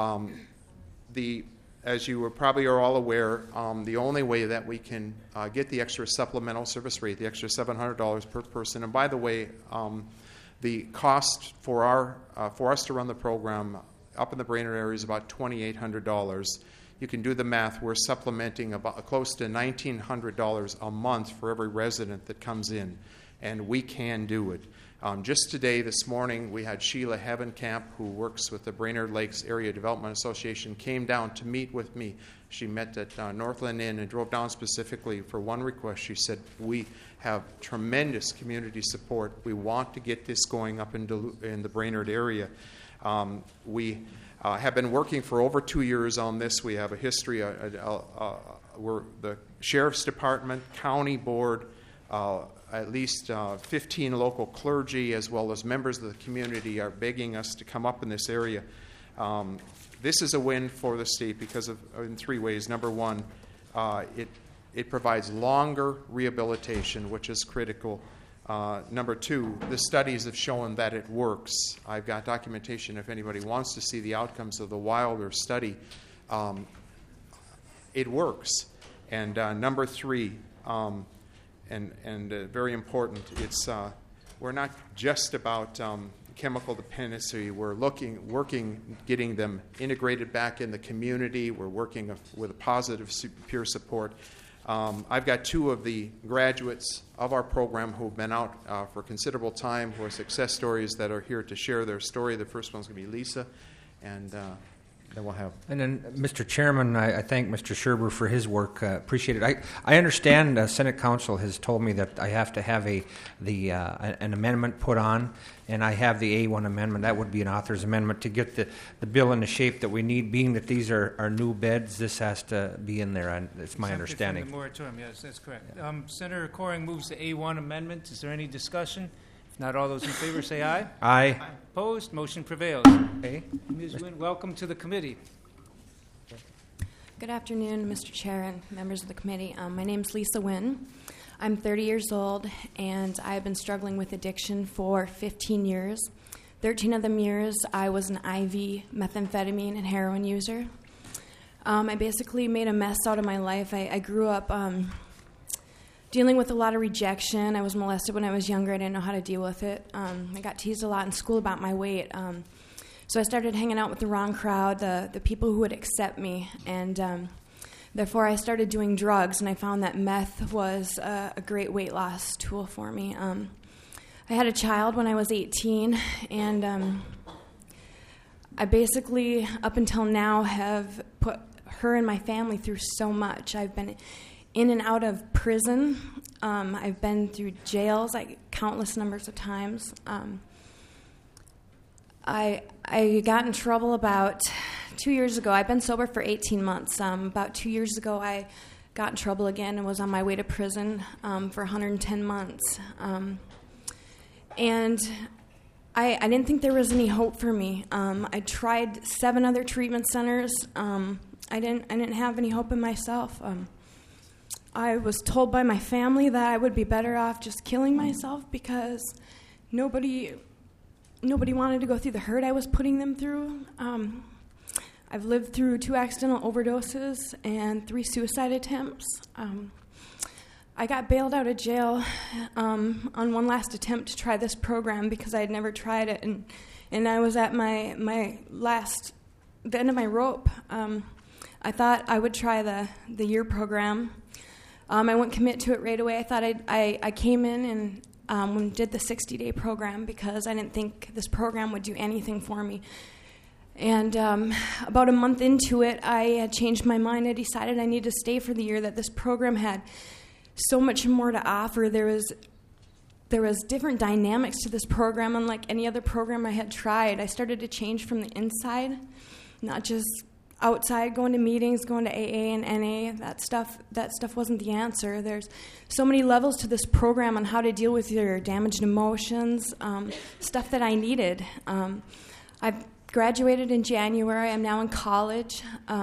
As you probably are all aware, the only way that we can get the extra supplemental service rate, the extra $700 per person, and by the way, the cost for us to run the program up in the Brainerd area is about $2,800. You can do the math. We're supplementing about close to $1,900 a month for every resident that comes in, and we can do it. Just today, this morning, we had Sheila Heavenkamp, who works with the Brainerd Lakes Area Development Association, came down to meet with me. She met at Northland Inn and drove down specifically for one request. She said, we have tremendous community support. We want to get this going up in the Brainerd area. We have been working for over 2 years on this. We have a history. We're the Sheriff's Department, County Board, at least 15 local clergy, as well as members of the community, are begging us to come up in this area. This is a win for the state because of in 3 ways. Number one, it provides longer rehabilitation, which is critical. Number 2, the studies have shown that it works. I've got documentation if anybody wants to see the outcomes of the Wilder study. It works. And number 3, and very important, it's we're not just about chemical dependency. We're working, getting them integrated back in the community. We're working with a positive peer support. I've got 2 of the graduates of our program who've been out for considerable time, who are success stories that are here to share their story. The first one's going to be Lisa, and then we'll have. And then, Mr. Chairman, I thank Mr. Scherber for his work. Appreciate it. I understand Senate Council has told me that I have to have an amendment put on, and I have the A1 amendment. That would be an author's amendment to get the bill in the shape that we need. Being that these are new beds, this has to be in there. And it's my understanding. From the moratorium, yes, that's correct. Senator Coring moves the A1 amendment. Is there any discussion? If not, all those in favor say aye. Aye. Opposed? Motion prevails. Okay. Ms. Nguyen, welcome to the committee. Good afternoon, Mr. Chair and members of the committee. My name is Lisa Nguyen. I'm 30 years old, and I've been struggling with addiction for 15 years. 13 of them years, I was an IV methamphetamine and heroin user. I basically made a mess out of my life. I grew up dealing with a lot of rejection. I was molested when I was younger. I didn't know how to deal with it. I got teased a lot in school about my weight. So I started hanging out with the wrong crowd, the people who would accept me. And therefore, I started doing drugs, and I found that meth was a great weight loss tool for me. I had a child when I was 18, and I basically, up until now, have put her and my family through so much. I've been in and out of prison. I've been through jails countless numbers of times. I got in trouble about 2 years ago. I've been sober for 18 months. About 2 years ago, I got in trouble again and was on my way to prison for 110 months. And I didn't think there was any hope for me. I tried 7 other treatment centers. I didn't have any hope in myself. I was told by my family that I would be better off just killing myself because nobody wanted to go through the hurt I was putting them through. I've lived through 2 accidental overdoses and 3 suicide attempts. I got bailed out of jail on one last attempt to try this program because I had never tried it, and I was at the end of my rope. I thought I would try the year program. I wouldn't commit to it right away. I thought I came in and did the 60-day program because I didn't think this program would do anything for me. And about a month into it, I had changed my mind. I decided I needed to stay for the year, that this program had so much more to offer. There was different dynamics to this program, unlike any other program I had tried. I started to change from the inside, not just outside, going to meetings, going to AA and NA. That stuff wasn't the answer. There's so many levels to this program on how to deal with your damaged emotions, stuff that I needed. I've graduated in January. I'm now in college.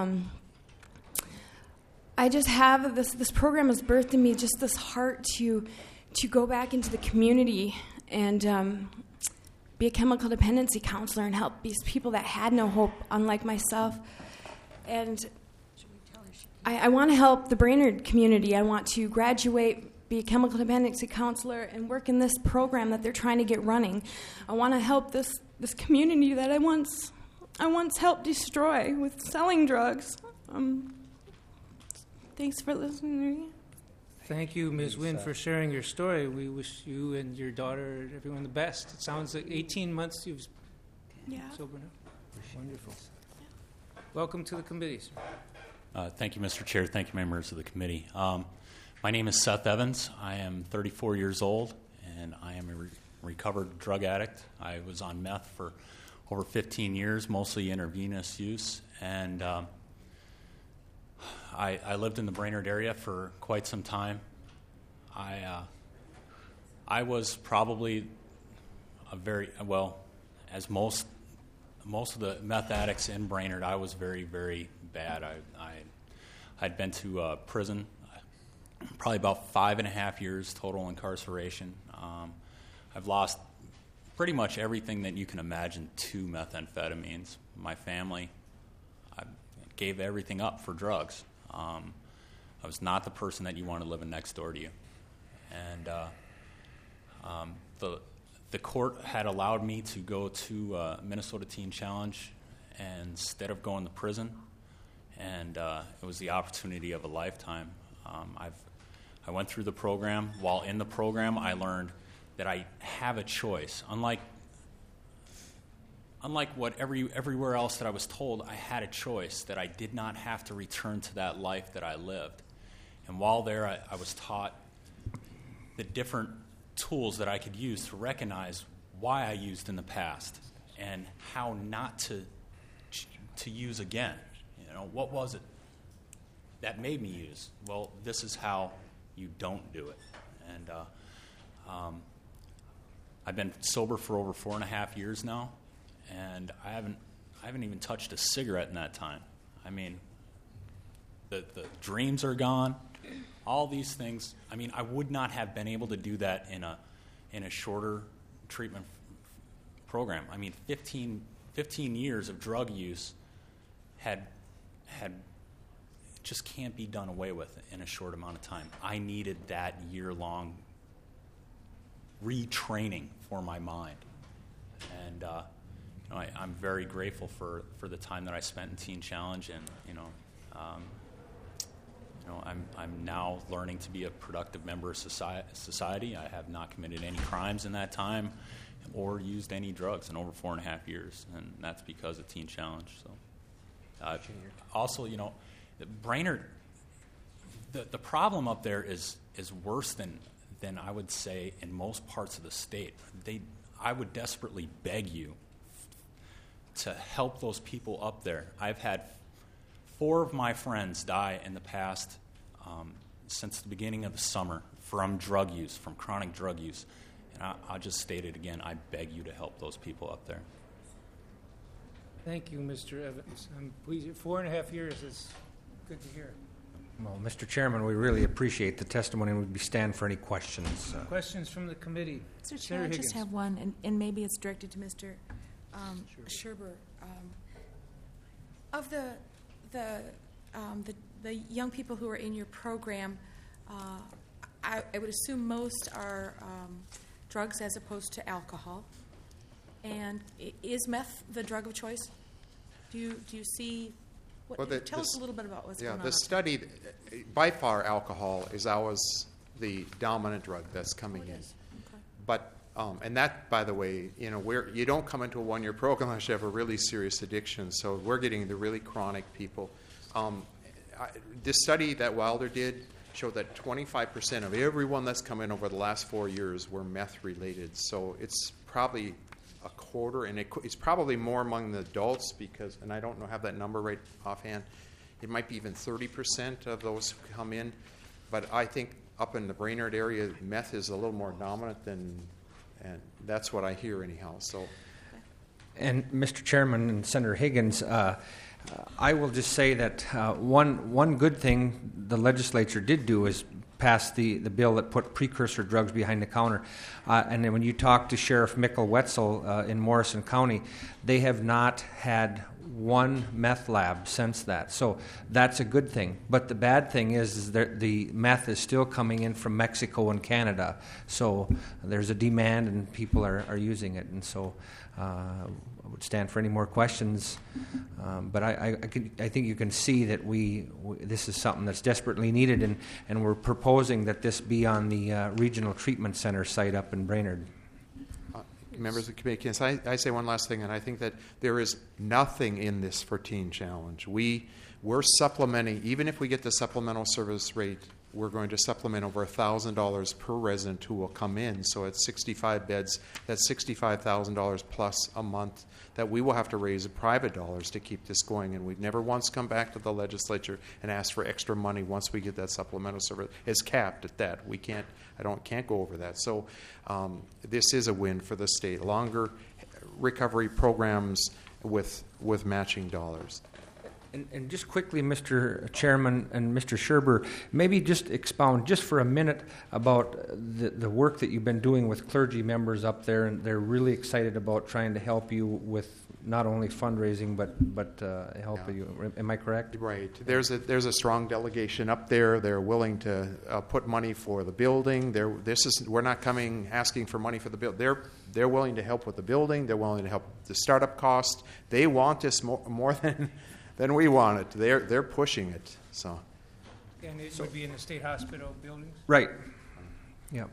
I just have this program has birthed in me just this heart to go back into the community and be a chemical dependency counselor and help these people that had no hope, unlike myself. And I want to help the Brainerd community. I want to graduate, be a chemical dependency counselor, and work in this program that they're trying to get running. I want to help this community that I once helped destroy with selling drugs. Thanks for listening. Thank you, Ms. Wynn, for sharing your story. We wish you and your daughter and everyone the best. It sounds like 18 months you've sober now. Wonderful. Welcome to the committee, sir. Thank you, Mr. Chair. Thank you, members of the committee. My name is Seth Evans. I am 34 years old, and I am a recovered drug addict. I was on meth for over 15 years, mostly intravenous use, and I lived in the Brainerd area for quite some time. I was probably as most of the meth addicts in Brainerd, I was very, very bad. I'd been to prison, probably about 5.5 years total incarceration. I've lost pretty much everything that you can imagine to methamphetamines. My family, I gave everything up for drugs. I was not the person that you wanted living next door to you. And the court had allowed me to go to Minnesota Teen Challenge instead of going to prison, and it was the opportunity of a lifetime. I went through the program. While in the program, I learned that I have a choice. Unlike what everywhere else that I was told, I had a choice, that I did not have to return to that life that I lived. And while there, I was taught the different tools that I could use to recognize why I used in the past and how not to use again. You know, what was it that made me use? Well, this is how you don't do it. And I've been sober for over 4.5 years now, and I haven't even touched a cigarette in that time. I mean, the dreams are gone. All these things. I mean, I would not have been able to do that in a shorter treatment program. I mean, 15 years of drug use had just can't be done away with in a short amount of time. I needed that year-long retraining for my mind, and I'm very grateful for the time that I spent in Teen Challenge, and I'm now learning to be a productive member of society. I have not committed any crimes in that time or used any drugs in over 4.5 years, and that's because of Teen Challenge. So, also, Brainerd, the problem up there is worse than I would say in most parts of the state. I would desperately beg you to help those people up there. I've had 4 of my friends die in the past since the beginning of the summer from drug use, from chronic drug use. And I'll just state it again, I beg you to help those people up there. Thank you, Mr. Evans. I'm pleased. 4.5 years is good to hear. Well, Mr. Chairman, we really appreciate the testimony, and we'd stand for any questions. Questions from the committee? Mr. Chair, I just have one, and maybe it's directed to Mr. Sherber. Of the young people who are in your program, I would assume most are drugs as opposed to alcohol. And is meth the drug of choice? Do you see? Tell us a little bit about what's going on. Yeah, the study, by far, alcohol is always the dominant drug that's coming in. Okay. But and that, by the way, you don't come into a 1-year program unless you have a really serious addiction. So we're getting the really chronic people. This study that Wilder did showed that 25% of everyone that's come in over the last 4 years were meth related. So it's probably a quarter, and it's probably more among the adults because, and I don't have that number right offhand, it might be even 30% of those who come in. But I think up in the Brainerd area, meth is a little more dominant and that's what I hear anyhow. So, and Mr. Chairman and Senator Higgins, I will just say that one good thing the legislature did do is pass the bill that put precursor drugs behind the counter. And then when you talk to Sheriff Mikkel Wetzel in Morrison County, they have not had one meth lab since that. So that's a good thing. But the bad thing is that the meth is still coming in from Mexico and Canada. So there's a demand and people are using it. And so I would stand for any more questions. But I think you can see that this is something that's desperately needed, and we're proposing that this be on the Regional Treatment Center site up in Brainerd. Members of the committee, can I say one last thing? And I think that there is nothing in this for Teen Challenge. We're supplementing, even if we get the supplemental service rate, we're going to supplement over $1,000 per resident who will come in. So at 65 beds, that's $65,000 plus a month that we will have to raise private dollars to keep this going. And we've never once come back to the legislature and asked for extra money once we get that supplemental service. It's capped at that. We can't go over that. So this is a win for the state. Longer recovery programs with matching dollars. And just quickly, Mr. Chairman and Mr. Scherber, maybe just expound just for a minute about the work that you've been doing with clergy members up there, and they're really excited about trying to help you with not only fundraising but help you. Am I correct? Right. There's a strong delegation up there. They're willing to put money for the building. We're not coming asking for money for the building. They're willing to help with the building. They're willing to help the startup cost. They want this more than we want it. They're pushing it. So. And it would be in the state hospital buildings? Right. Yep.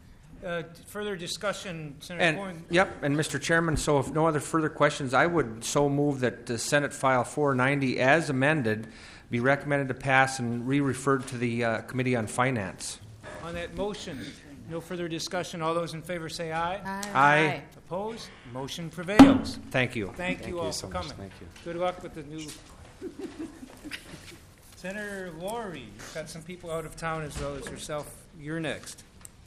Further discussion, Senator Corwin? Yep, and Mr. Chairman, so if no other further questions, I would so move that Senate File 490 as amended be recommended to pass and re-referred to the Committee on Finance. On that motion, no further discussion. All those in favor say aye. Aye. Opposed? Motion prevails. Thank you. Thank you all so for much. coming. Thank you. Good luck with the new... Senator Laurie, you've got some people out of town as well as yourself. You're next.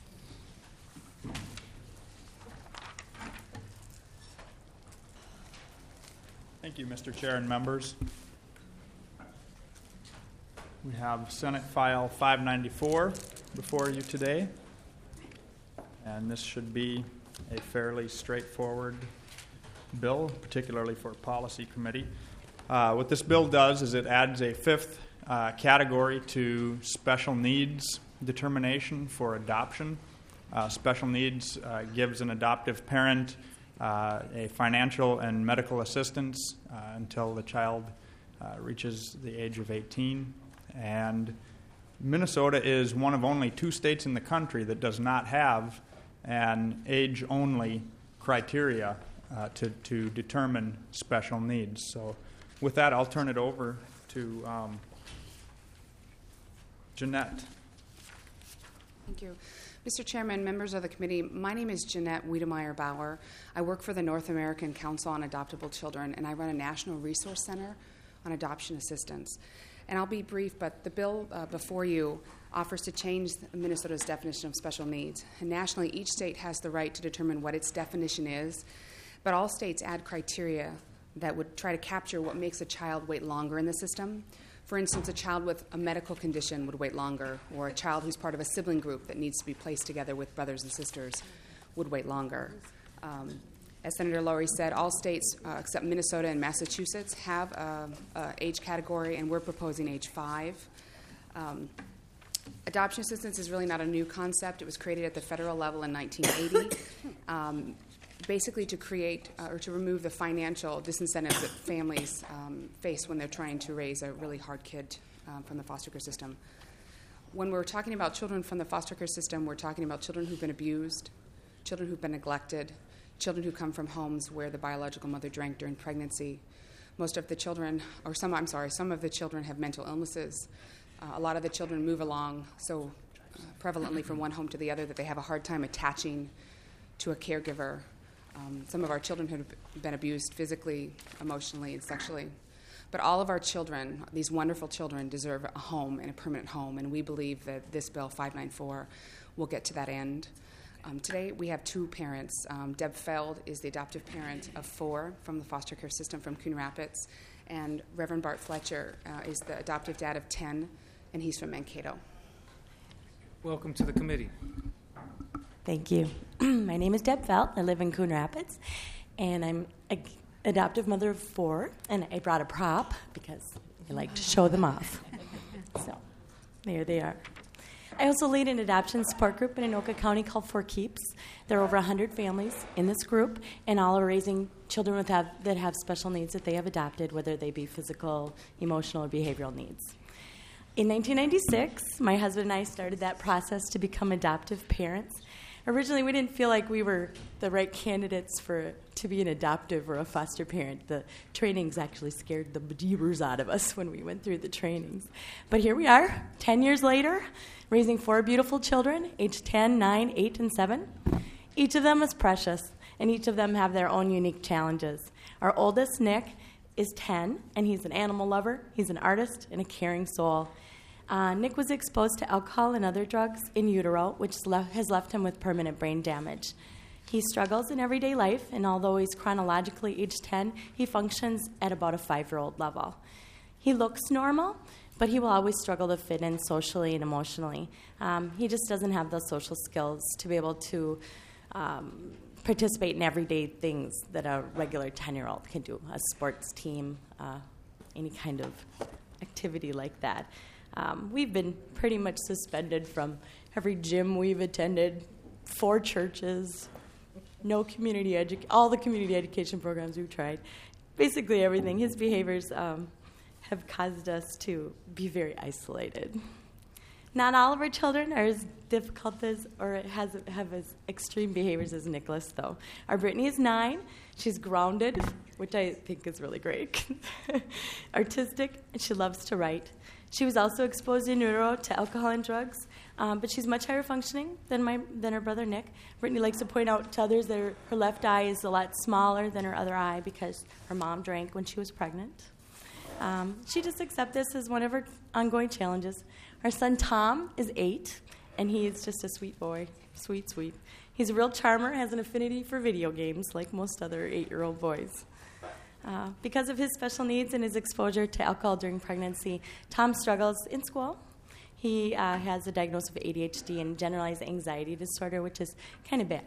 Thank you, Mr. Chair and members. We have Senate File 594 before you today, and this should be a fairly straightforward bill, particularly for Policy Committee. What this bill does is it adds a fifth category to special needs determination for adoption. Special needs gives an adoptive parent a financial and medical assistance until the child reaches the age of 18. And Minnesota is one of only 2 states in the country that does not have an age-only criteria to determine special needs. So with that, I'll turn it over to Jeanette. Thank you. Mr. Chairman, members of the committee, my name is Jeanette Wiedemeyer Bauer. I work for the North American Council on Adoptable Children, and I run a national resource center on adoption assistance. And I'll be brief, but the bill before you offers to change Minnesota's definition of special needs. And nationally, each state has the right to determine what its definition is, but all states add criteria that would try to capture what makes a child wait longer in the system. For instance, a child with a medical condition would wait longer, or a child who's part of a sibling group that needs to be placed together with brothers and sisters would wait longer. As Senator Laurie said, all states except Minnesota and Massachusetts have an age category, and we're proposing age 5. Adoption assistance is really not a new concept. It was created at the federal level in 1980, basically to create or to remove the financial disincentives that families face when they're trying to raise a really hard kid from the foster care system. When we're talking about children from the foster care system, we're talking about children who've been abused, children who've been neglected, children who come from homes where the biological mother drank during pregnancy. Most of the children, or some of the children have mental illnesses. A lot of the children move along so prevalently from one home to the other that they have a hard time attaching to a caregiver. Some of our children have been abused physically, emotionally, and sexually. But all of our children, these wonderful children, deserve a home and a permanent home, and we believe that this bill 594 will get to that end. Today we have two parents. Deb Feld is the adoptive parent of 4 from the foster care system from Coon Rapids, and Reverend Bart Fletcher is the adoptive dad of 10, and he's from Mankato. Welcome to the committee. Thank you. My name is Deb Felt. I live in Coon Rapids, and I'm an adoptive mother of 4, and I brought a prop because I like to show them off. So there they are. I also lead an adoption support group in Anoka County called 4 Keeps. There are over 100 families in this group, and all are raising children that have special needs that they have adopted, whether they be physical, emotional, or behavioral needs. In 1996, my husband and I started that process to become adoptive parents. Originally, we didn't feel like we were the right candidates to be an adoptive or a foster parent. The trainings actually scared the bejeebers out of us when we went through the trainings. But here we are, 10 years later, raising 4 beautiful children, aged 10, 9, 8, and 7. Each of them is precious, and each of them have their own unique challenges. Our oldest, Nick, is 10, and he's an animal lover. He's an artist and a caring soul. Nick was exposed to alcohol and other drugs in utero, which has left him with permanent brain damage. He struggles in everyday life, and although he's chronologically age 10, he functions at about a 5-year-old level. He looks normal, but he will always struggle to fit in socially and emotionally. He just doesn't have those social skills to be able to participate in everyday things that a regular 10-year-old can do, a sports team, any kind of activity like that. We've been pretty much suspended from every gym we've attended, 4 churches, no all the community education programs we've tried, basically everything. His behaviors have caused us to be very isolated. Not all of our children are as difficult as or have as extreme behaviors as Nicholas, though. Our Brittany is 9. She's grounded, which I think is really great. Artistic, and she loves to write. She was also exposed in utero to alcohol and drugs, but she's much higher functioning than her brother Nick. Brittany likes to point out to others that her left eye is a lot smaller than her other eye because her mom drank when she was pregnant. She just accepts this as one of her ongoing challenges. Our son Tom is 8, and he is just a sweet boy, sweet. He's a real charmer, has an affinity for video games like most other 8-year-old boys. Because of his special needs and his exposure to alcohol during pregnancy, Tom struggles in school. He has a diagnosis of ADHD and generalized anxiety disorder, which is kind of bad.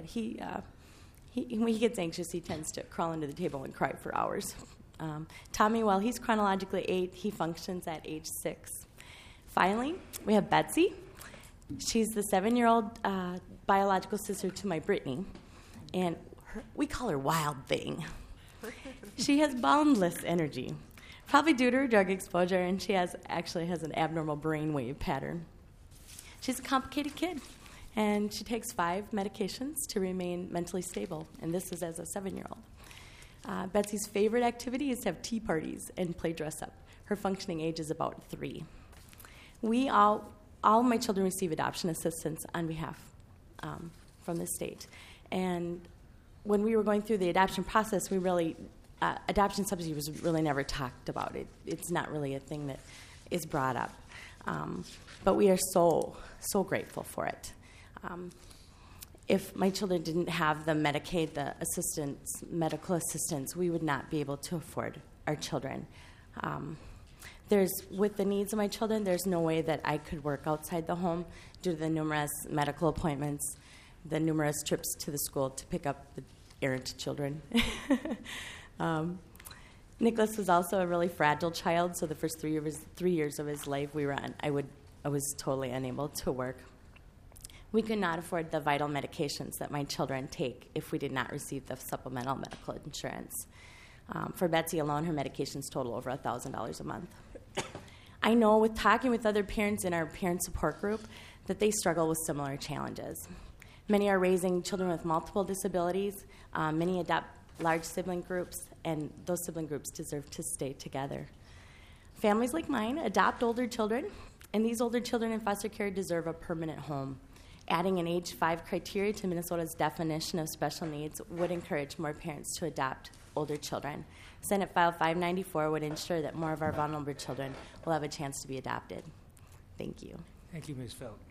When he gets anxious, he tends to crawl under the table and cry for hours. Tommy, while he's chronologically 8, he functions at age 6. Finally, we have Betsy. She's the 7-year-old biological sister to my Brittany, and we call her Wild Thing. She has boundless energy, probably due to her drug exposure, and she actually has an abnormal brainwave pattern. She's a complicated kid, and she takes 5 medications to remain mentally stable, and this is as a 7-year-old. Betsy's favorite activity is to have tea parties and play dress-up. Her functioning age is about 3. All my children receive adoption assistance on behalf from the state, and when we were going through the adoption process, we really adoption subsidy was really never talked about. It's not really a thing that is brought up, but we are so grateful for it. If my children didn't have the Medicaid, the medical assistance, we would not be able to afford our children. With the needs of my children, there's no way that I could work outside the home due to the numerous medical appointments, the numerous trips to the school to pick up the errant children. Nicholas was also a really fragile child, so the first 3 years of his life I was totally unable to work. We could not afford the vital medications that my children take if we did not receive the supplemental medical insurance. For Betsy alone, her medications total over $1,000 a month. I know with talking with other parents in our parent support group that they struggle with similar challenges. Many are raising children with multiple disabilities. Many adopt large sibling groups, and those sibling groups deserve to stay together. Families like mine adopt older children, and these older children in foster care deserve a permanent home. Adding an age 5 criteria to Minnesota's definition of special needs would encourage more parents to adopt older children. Senate File 594 would ensure that more of our vulnerable children will have a chance to be adopted. Thank you. Thank you, Ms. Feld.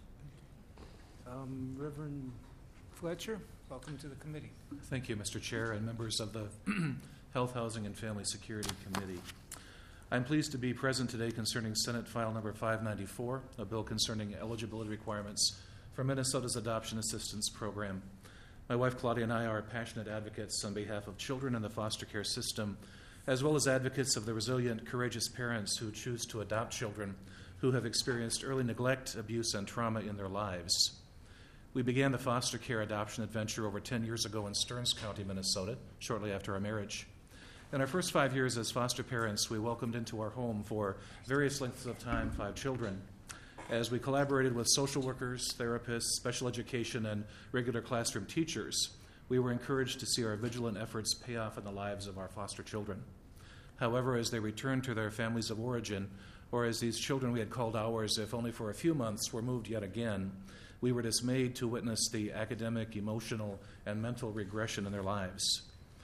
Reverend Fletcher, welcome to the committee. Thank you, Mr. Chair, and members of the Health, Housing, and Family Security Committee. I'm pleased to be present today concerning Senate File Number 594, a bill concerning eligibility requirements for Minnesota's Adoption Assistance Program. My wife Claudia and I are passionate advocates on behalf of children in the foster care system, as well as advocates of the resilient, courageous parents who choose to adopt children who have experienced early neglect, abuse, and trauma in their lives. We began the foster care adoption adventure over 10 years ago in Stearns County, Minnesota, shortly after our marriage. In our first 5 years as foster parents, we welcomed into our home for various lengths of time 5 children. As we collaborated with social workers, therapists, special education, and regular classroom teachers, we were encouraged to see our vigilant efforts pay off in the lives of our foster children. However, as they returned to their families of origin, or as these children we had called ours, if only for a few months, were moved yet again, we were dismayed to witness the academic, emotional, and mental regression in their lives.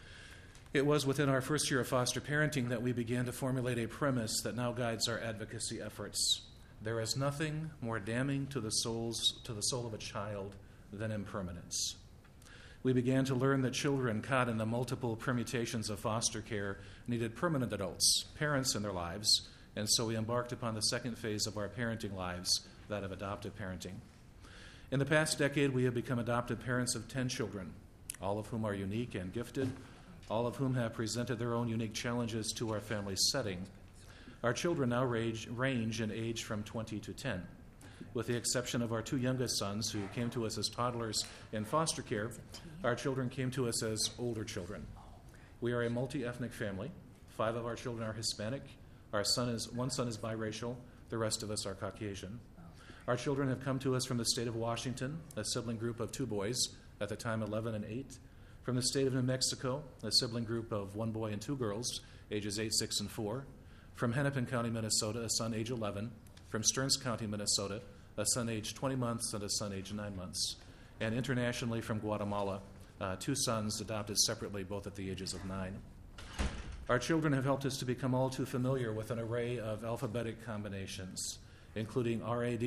It was within our first year of foster parenting that we began to formulate a premise that now guides our advocacy efforts. There is nothing more damning to the soul of a child than impermanence. We began to learn that children caught in the multiple permutations of foster care needed permanent adults, parents in their lives, and so we embarked upon the second phase of our parenting lives, that of adoptive parenting. In the past decade, we have become adoptive parents of 10 children, all of whom are unique and gifted, all of whom have presented their own unique challenges to our family setting. Our children now range in age from 20 to 10. With the exception of our 2 youngest sons, who came to us as toddlers in foster care, our children came to us as older children. We are a multi-ethnic family. 5 of our children are Hispanic. One son is biracial. The rest of us are Caucasian. Our children have come to us from the state of Washington, a sibling group of 2 boys, at the time 11 and 8. From the state of New Mexico, a sibling group of 1 boy and 2 girls, ages 8, 6, and 4. From Hennepin County, Minnesota, a son age 11. From Stearns County, Minnesota, a son age 20 months and a son age 9 months. And internationally from Guatemala, 2 sons adopted separately, both at the ages of 9. Our children have helped us to become all too familiar with an array of alphabetic combinations, including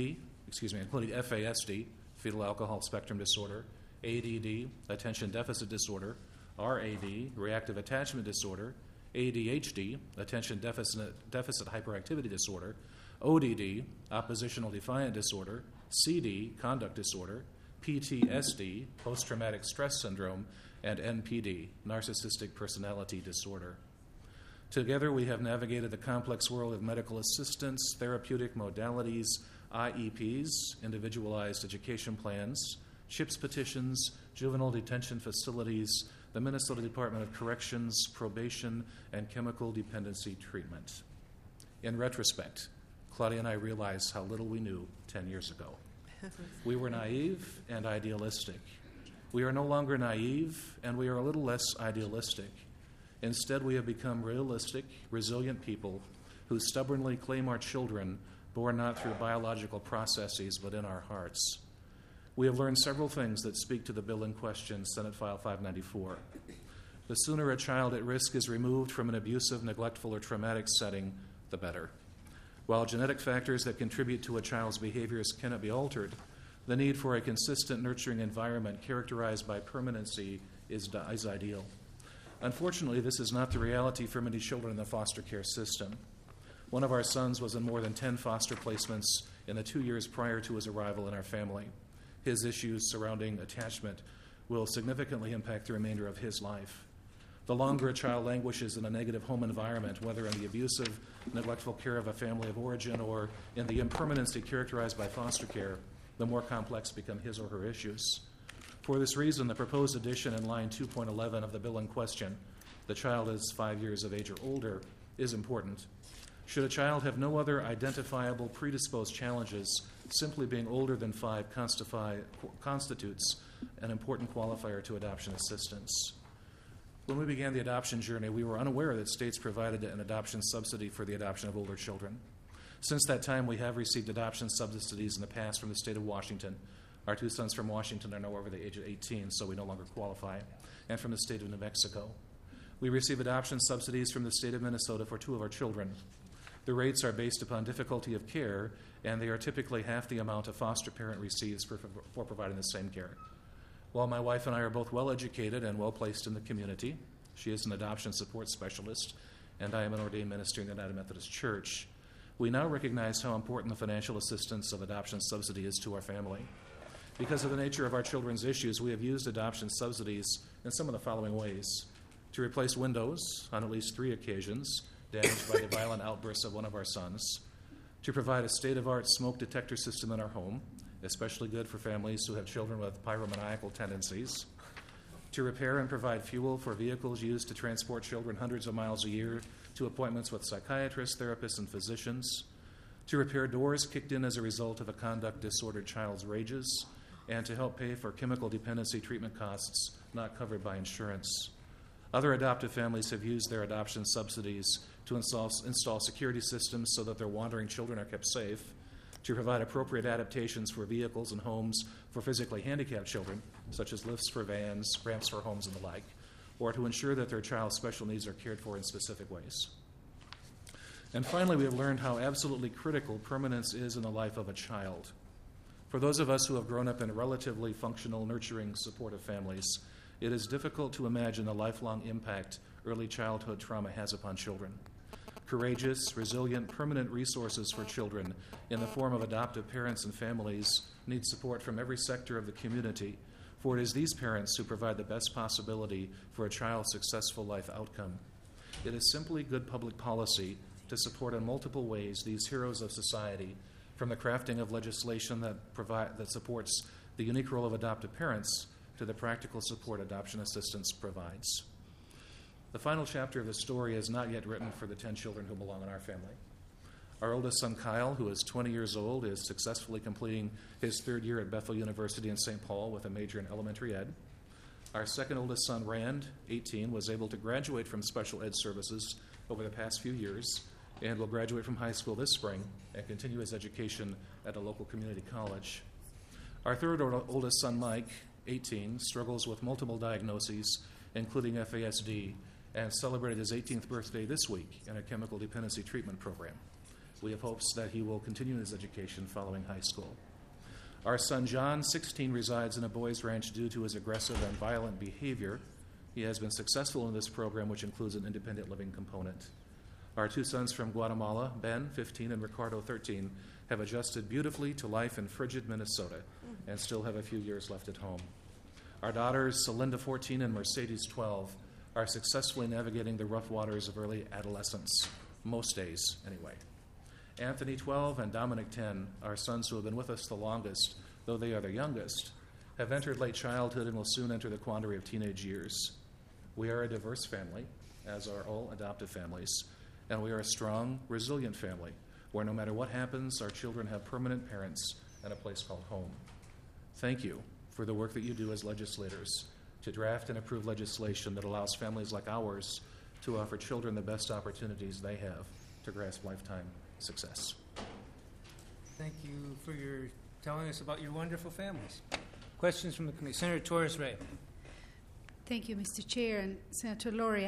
FASD, fetal alcohol spectrum disorder, ADD, attention deficit disorder, RAD, reactive attachment disorder, ADHD, attention deficit hyperactivity disorder, ODD, oppositional defiant disorder, CD, conduct disorder, PTSD, post-traumatic stress syndrome, and NPD, narcissistic personality disorder. Together, we have navigated the complex world of medical assistance, therapeutic modalities, IEPs, individualized education plans, CHIPS petitions, juvenile detention facilities, the Minnesota Department of Corrections, probation, and chemical dependency treatment. In retrospect, Claudia and I realized how little we knew 10 years ago. We were naive and idealistic. We are no longer naive, and we are a little less idealistic. Instead, we have become realistic, resilient people who stubbornly claim our children born not through biological processes but in our hearts. We have learned several things that speak to the bill in question, Senate File 594. The sooner a child at risk is removed from an abusive, neglectful, or traumatic setting, the better. While genetic factors that contribute to a child's behaviors cannot be altered, the need for a consistent, nurturing environment characterized by permanency is ideal. Unfortunately, this is not the reality for many children in the foster care system. One of our sons was in more than 10 foster placements in the 2 years prior to his arrival in our family. His issues surrounding attachment will significantly impact the remainder of his life. The longer a child languishes in a negative home environment, whether in the abusive, neglectful care of a family of origin or in the impermanency characterized by foster care, the more complex become his or her issues. For this reason, the proposed addition in line 2.11 of the bill in question, the child is 5 years of age or older, is important. Should a child have no other identifiable predisposed challenges, simply being older than 5 constitutes an important qualifier to adoption assistance. When we began the adoption journey, we were unaware that states provided an adoption subsidy for the adoption of older children. Since that time, we have received adoption subsidies in the past from the state of Washington, Our 2 sons from Washington are now over the age of 18, so we no longer qualify, and from the state of New Mexico. We receive adoption subsidies from the state of Minnesota for 2 of our children. The rates are based upon difficulty of care, and they are typically half the amount a foster parent receives for providing the same care. While my wife and I are both well-educated and well-placed in the community, she is an adoption support specialist, and I am an ordained minister in the United Methodist Church, we now recognize how important the financial assistance of adoption subsidy is to our family. Because of the nature of our children's issues, we have used adoption subsidies in some of the following ways: to replace windows on at least 3 occasions damaged by the violent outbursts of one of our sons, to provide a state-of-art smoke detector system in our home, especially good for families who have children with pyromaniacal tendencies, to repair and provide fuel for vehicles used to transport children hundreds of miles a year to appointments with psychiatrists, therapists, and physicians, to repair doors kicked in as a result of a conduct disordered child's rages, and to help pay for chemical dependency treatment costs not covered by insurance. Other adoptive families have used their adoption subsidies to install security systems so that their wandering children are kept safe, to provide appropriate adaptations for vehicles and homes for physically handicapped children, such as lifts for vans, ramps for homes, and the like, or to ensure that their child's special needs are cared for in specific ways. And finally, we have learned how absolutely critical permanence is in the life of a child. For those of us who have grown up in relatively functional, nurturing, supportive families, it is difficult to imagine the lifelong impact early childhood trauma has upon children. Courageous, resilient, permanent resources for children in the form of adoptive parents and families need support from every sector of the community, for it is these parents who provide the best possibility for a child's successful life outcome. It is simply good public policy to support in multiple ways these heroes of society, from the crafting of legislation that supports the unique role of adoptive parents to the practical support adoption assistance provides. The final chapter of the story is not yet written for the 10 children who belong in our family. Our oldest son, Kyle, who is 20 years old, is successfully completing his 3rd year at Bethel University in St. Paul with a major in elementary ed. Our second oldest son, Rand, 18, was able to graduate from special ed services over the past few years and will graduate from high school this spring and continue his education at a local community college. Our third oldest son, Mike, 18, struggles with multiple diagnoses, including FASD, and celebrated his 18th birthday this week in a chemical dependency treatment program. We have hopes that he will continue his education following high school. Our son, John, 16, resides in a boys' ranch due to his aggressive and violent behavior. He has been successful in this program, which includes an independent living component. Our 2 sons from Guatemala, Ben, 15, and Ricardo, 13, have adjusted beautifully to life in frigid Minnesota and still have a few years left at home. Our daughters, Celinda, 14, and Mercedes, 12, are successfully navigating the rough waters of early adolescence, most days anyway. Anthony, 12, and Dominic, 10, our sons who have been with us the longest, though they are the youngest, have entered late childhood and will soon enter the quandary of teenage years. We are a diverse family, as are all adoptive families, and we are a strong, resilient family where no matter what happens, our children have permanent parents and a place called home. Thank you for the work that you do as legislators to draft and approve legislation that allows families like ours to offer children the best opportunities they have to grasp lifetime success. Thank you for your telling us about your wonderful families. Questions from the committee. Senator Torres-Ray. Thank you, Mr. Chair. And Senator Lori,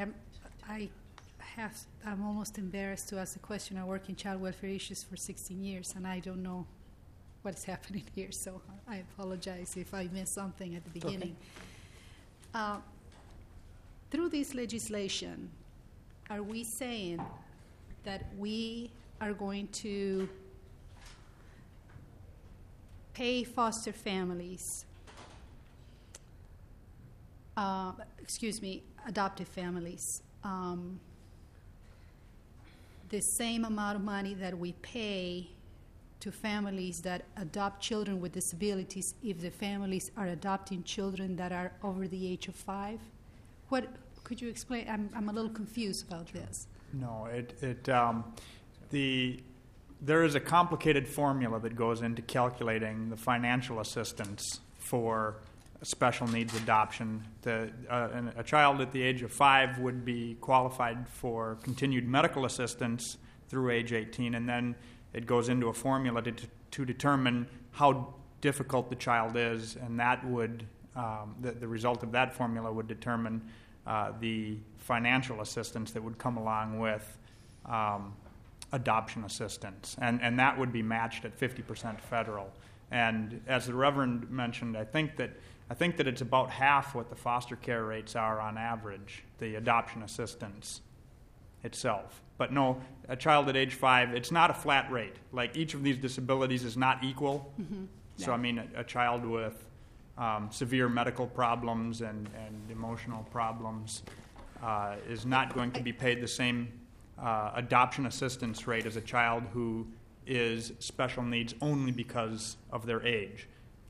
I'm almost embarrassed to ask a question. I work in child welfare issues for 16 years, and I don't know what's happening here, so I apologize if I missed something at the beginning. Okay. Through this legislation, are we saying that we are going to pay foster families, adoptive families, the same amount of money that we pay to families that adopt children with disabilities if the families are adopting children that are over the age of 5? What could you explain? I'm a little confused about this. No, there is a complicated formula that goes into calculating the financial assistance for special needs adoption. A child at the age of 5 would be qualified for continued medical assistance through age 18, and then it goes into a formula to determine how difficult the child is, and that would the result of that formula would determine the financial assistance that would come along with adoption assistance, and that would be matched at 50% federal. And as the Reverend mentioned, I think that it's about half what the foster care rates are on average, the adoption assistance itself. But no, a child at age 5, it's not a flat rate. Like, each of these disabilities is not equal. Mm-hmm. So, I mean, a child with severe medical problems and emotional problems is not going to be paid the same adoption assistance rate as a child who is special needs only because of their age.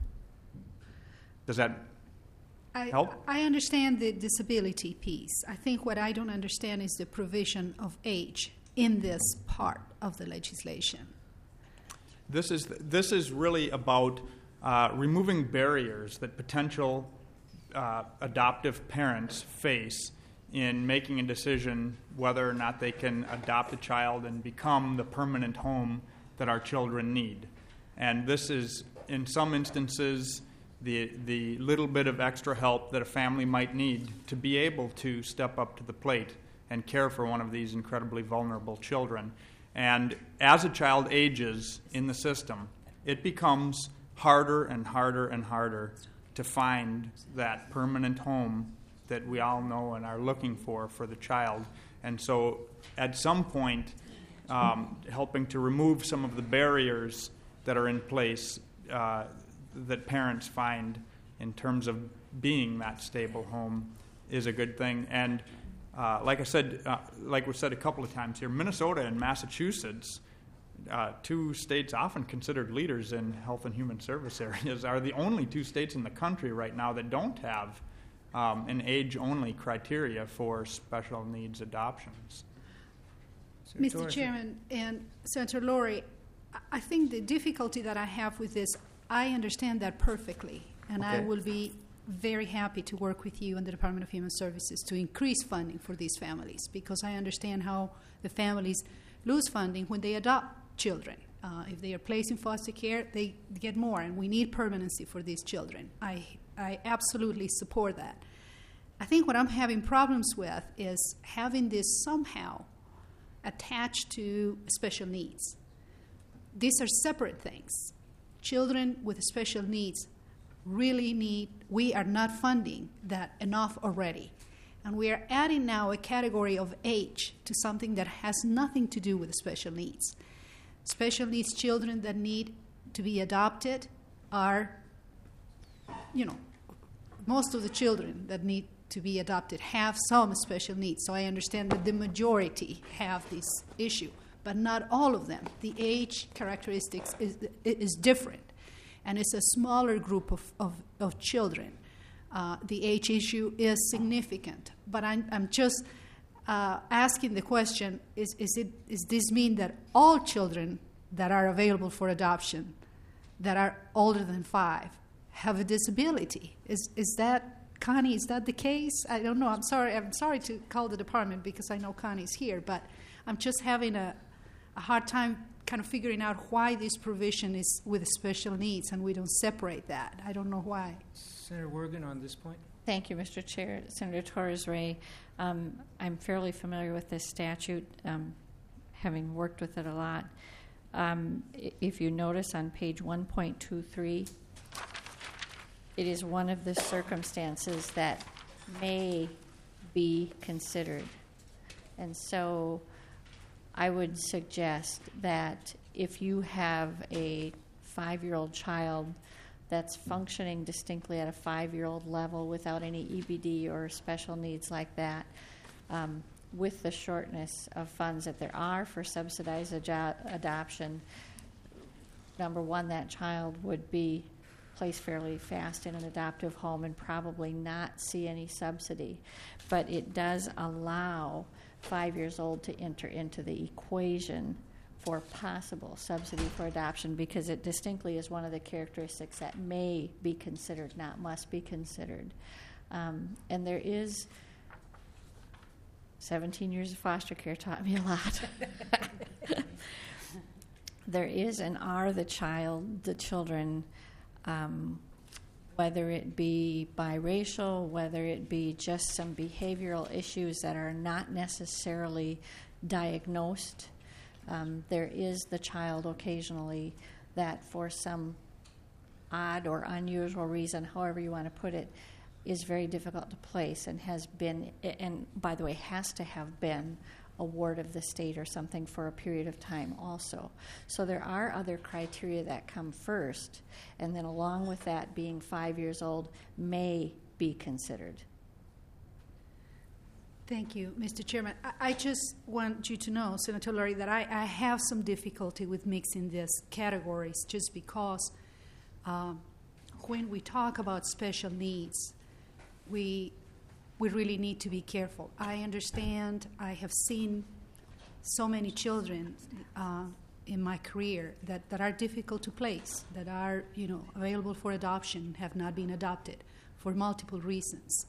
Does that help? I understand the disability piece. I think what I don't understand is the provision of age in this part of the legislation. This is really about removing barriers that potential adoptive parents face in making a decision whether or not they can adopt a child and become the permanent home that our children need. And this is, in some instances, the little bit of extra help that a family might need to be able to step up to the plate and care for one of these incredibly vulnerable children. And as a child ages in the system, it becomes harder and harder and harder to find that permanent home that we all know and are looking for the child. And so at some point, helping to remove some of the barriers that are in place that parents find in terms of being that stable home is a good thing. And like I said, like was said a couple of times here, Minnesota and Massachusetts, two states often considered leaders in health and human service areas, are the only two states in the country right now that don't have an age-only criteria for special needs adoptions. Mr. Chairman and Senator Lori, I think the difficulty that I have with this, I understand that perfectly, and I will be very happy to work with you and the Department of Human Services to increase funding for these families, because I understand how the families lose funding when they adopt children. If they are placed in foster care, they get more, and we need permanency for these children. I absolutely support that. I think what I'm having problems with is having this somehow attached to special needs. These are separate things. Children with special needs really need, we are not funding that enough already. And we are adding now a category of age to something that has nothing to do with special needs. Special needs children that need to be adopted are, most of the children that need to be adopted have some special needs. So I understand that the majority have this issue, but not all of them. The age characteristics is different, and it's a smaller group of children. The age issue is significant, but I'm just asking the question, is this mean that all children that are available for adoption that are older than 5 have a disability? Is that, Connie, is that the case? I don't know. I'm sorry to call the department because I know Connie's here, but I'm just having a hard time kind of figuring out why this provision is with special needs and we don't separate that. I don't know why. Senator Wergen on this point. Thank you, Mr. Chair. Senator Torres-Ray, I'm fairly familiar with this statute, having worked with it a lot. If you notice on page 1.23, it is one of the circumstances that may be considered. And so I would suggest that if you have a 5-year-old child that's functioning distinctly at a 5-year-old level without any EBD or special needs like that, with the shortness of funds that there are for subsidized adoption, number one, that child would be placed fairly fast in an adoptive home and probably not see any subsidy. But it does allow 5 years old to enter into the equation for possible subsidy for adoption, because it distinctly is one of the characteristics that may be considered, not must be considered. And there is 17 years of foster care taught me a lot. There is and are the children whether it be biracial, whether it be just some behavioral issues that are not necessarily diagnosed. There is the child occasionally that for some odd or unusual reason, however you want to put it, is very difficult to place and has been, and by the way, has to have been a ward of the state or something for a period of time also. So there are other criteria that come first, and then along with that, being 5 years old may be considered. Thank you, Mr. Chairman. I just want you to know, Senator Laurie, that I have some difficulty with mixing these categories just because when we talk about special needs, we really need to be careful. I understand, I have seen so many children in my career that are difficult to place, that are available for adoption, have not been adopted for multiple reasons.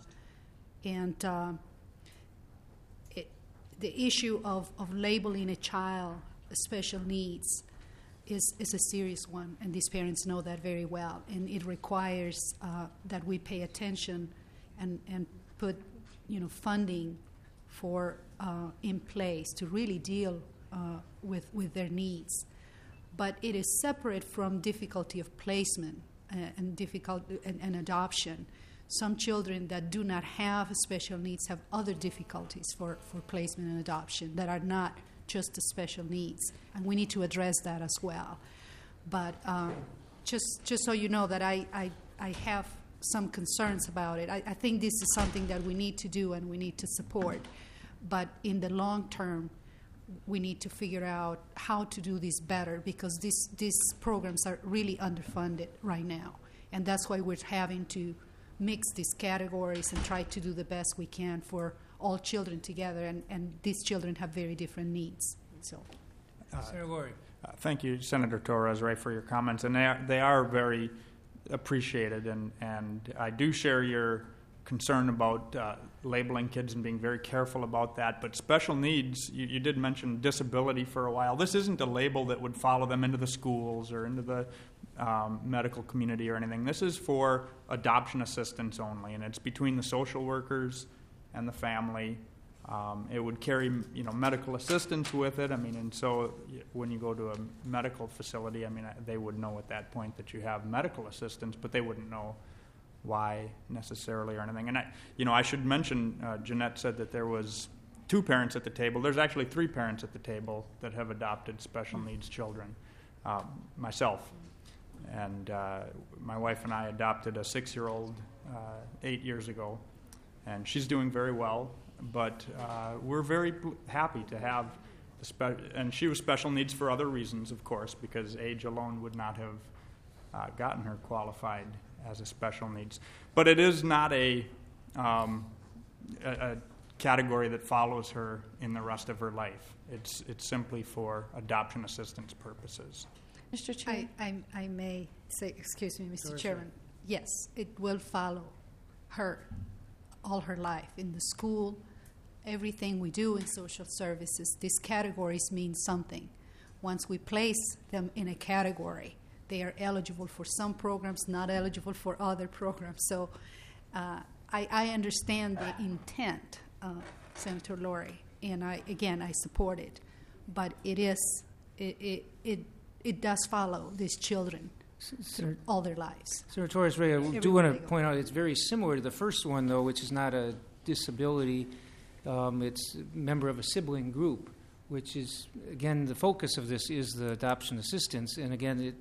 The issue of labeling a child special needs is a serious one, and these parents know that very well, and it requires that we pay attention and put funding for in place to really deal with their needs. But it is separate from difficulty of placement and adoption. Some children that do not have special needs have other difficulties for placement and adoption that are not just the special needs, and we need to address that as well. But just so you know that I have some concerns about it. I think this is something that we need to do and we need to support, but in the long term, we need to figure out how to do this better because these programs are really underfunded right now, and that's why we're having to mix these categories and try to do the best we can for all children together, and these children have very different needs. So, Senator Laurie. Thank you, Senator Torres-Ray, for your comments, and they are very appreciated, and I do share your concern about labeling kids and being very careful about that. But special needs, you did mention disability for a while. This isn't a label that would follow them into the schools or into the medical community or anything. This is for adoption assistance only, and it's between the social workers and the family. It would carry, medical assistance with it. And so when you go to a medical facility, they would know at that point that you have medical assistance, but they wouldn't know why necessarily or anything. And I should mention, Jeanette said that there was 2 parents at the table. There's actually 3 parents at the table that have adopted special needs children. Myself and my wife and I adopted a 6-year-old 8 years ago, and she's doing very well. But we're very happy to have and she was special needs for other reasons, of course, because age alone would not have gotten her qualified as a special needs. But it is not a category that follows her in the rest of her life. It's simply for adoption assistance purposes. Mr. Chair, I may say, excuse me, Mr. Chairman. Yes, it will follow her all her life in the school. Everything we do in social services, these categories mean something. Once we place them in a category, they are eligible for some programs, not eligible for other programs. So I understand the intent, Senator Laurie, and I support it. But it does follow these children all their lives. Senator Torres-Ray, I do want to point out it's very similar to the first one, though, which is not a disability. It's a member of a sibling group, which is, again, the focus of this is the adoption assistance. And again,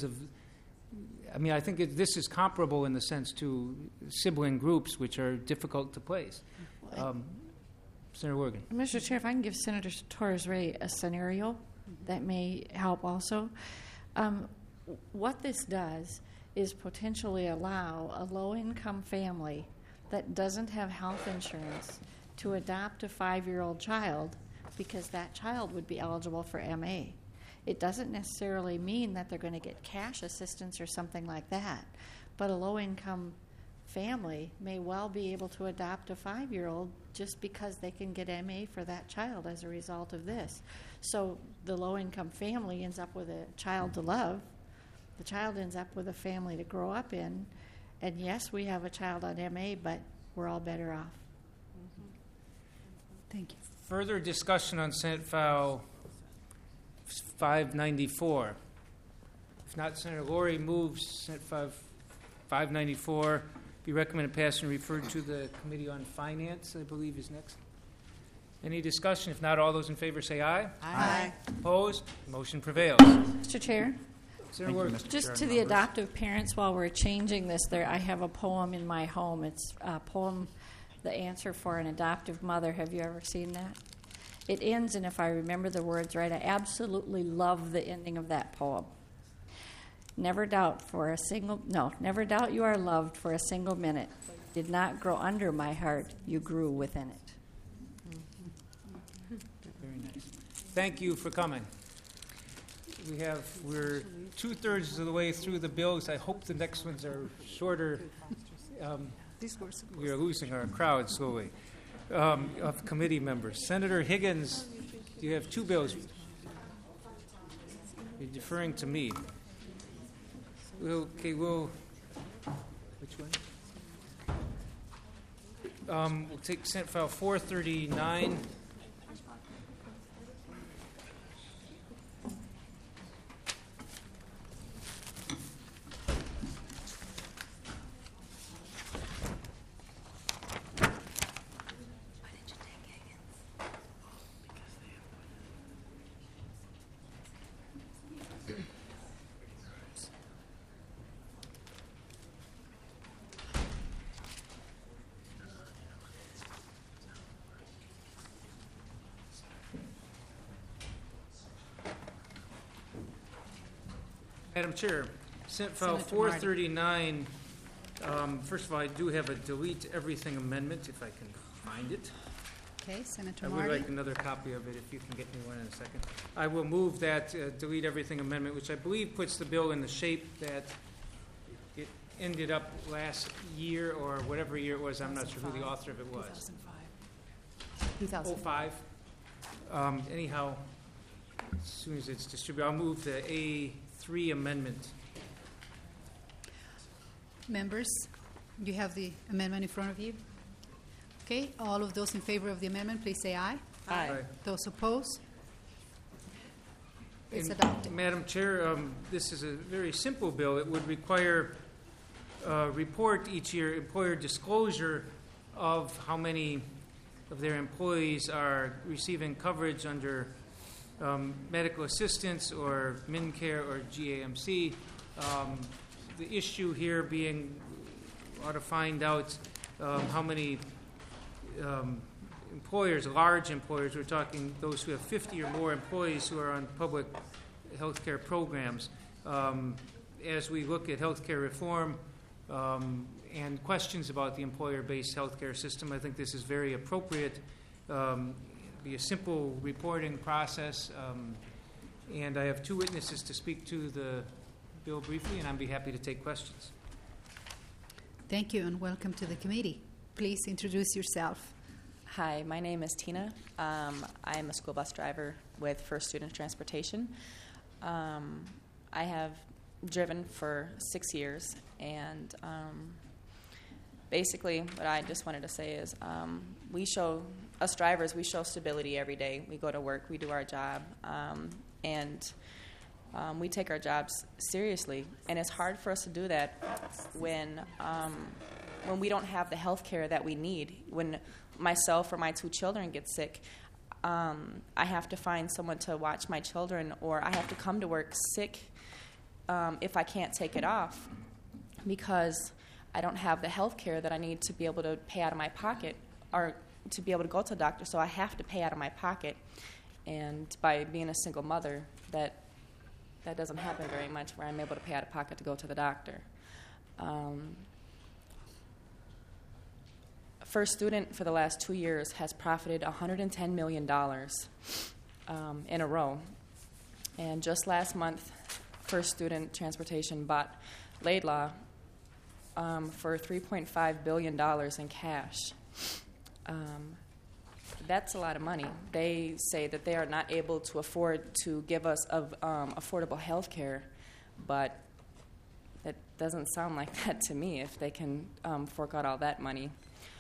I think this is comparable in the sense to sibling groups, which are difficult to place. Senator Wergen. Mr. Chair, if I can give Senator Torres-Ray a scenario that may help also. What this does is potentially allow a low-income family that doesn't have health insurance to adopt a 5-year-old child because that child would be eligible for MA. It doesn't necessarily mean that they're going to get cash assistance or something like that, but a low-income family may well be able to adopt a 5-year-old just because they can get MA for that child as a result of this. So the low-income family ends up with a child to love, the child ends up with a family to grow up in. And yes, we have a child on MA, but we're all better off. Thank you. Further discussion on Senate File 594. If not, Senator Laurie moves Senate File 594 be recommended passed and referred to the Committee on Finance, I believe is next. Any discussion? If not, all those in favor say aye. Aye. Opposed? Motion prevails. Mr. Chair? Senator Laurie. Just to the adoptive parents, while we're changing this, I have a poem in my home. It's a poem, The Answer for an Adoptive Mother. Have you ever seen that? It ends, and if I remember the words right, I absolutely love the ending of that poem. Never doubt you are loved for a single minute. Did not grow under my heart, you grew within it. Very nice. Thank you for coming. We're 2/3 of the way through the bills. I hope the next ones are shorter. We are losing our crowd slowly of committee members. Senator Higgins, you have 2 bills. You're deferring to me. Which one? We'll take Senate File 439. Madam Chair, Senate File 439, first of all, I do have a delete everything amendment, if I can find it. Okay, Senator I Marty. would like another copy of it, if you can get me one in a second. I will move that delete everything amendment, which I believe puts the bill in the shape that it ended up last year, or whatever year it was. I'm not sure who the author of it was. 2005. Anyhow, as soon as it's distributed, I'll move the A3 amendment. Members, you have the amendment in front of you. Okay, all of those in favor of the amendment, please say aye. Aye. Those opposed? It's And adopted. Madam Chair, this is a very simple bill. It would require a report each year, employer disclosure of how many of their employees are receiving coverage under medical assistance or MinCare or GAMC. The issue here being, ought to find out how many employers, large employers, we're talking those who have 50 or more employees who are on public health care programs. As we look at health care reform and questions about the employer-based health care system, I think this is very appropriate. Be a simple reporting process, and I have 2 witnesses to speak to the bill briefly, and I'd be happy to take questions. Thank you and welcome to the committee. Please introduce yourself. Hi, my name is Tina. I am a school bus driver with First Student Transportation. I have driven for 6 years, and basically what I just wanted to say is us drivers, we show stability every day. We go to work, we do our job, and we take our jobs seriously. And it's hard for us to do that when we don't have the health care that we need. When myself or my 2 children get sick, I have to find someone to watch my children, or I have to come to work sick if I can't take it off because I don't have the health care that I need to be able to pay out of my pocket or to be able to go to the doctor, so I have to pay out of my pocket. And by being a single mother, that doesn't happen very much, where I'm able to pay out of pocket to go to the doctor. First Student for the last 2 years has profited $110 million in a row. And just last month, First Student Transportation bought Laidlaw for $3.5 billion in cash. That's a lot of money. They say that they are not able to afford to give us affordable health care, but doesn't sound like that to me if they can fork out all that money.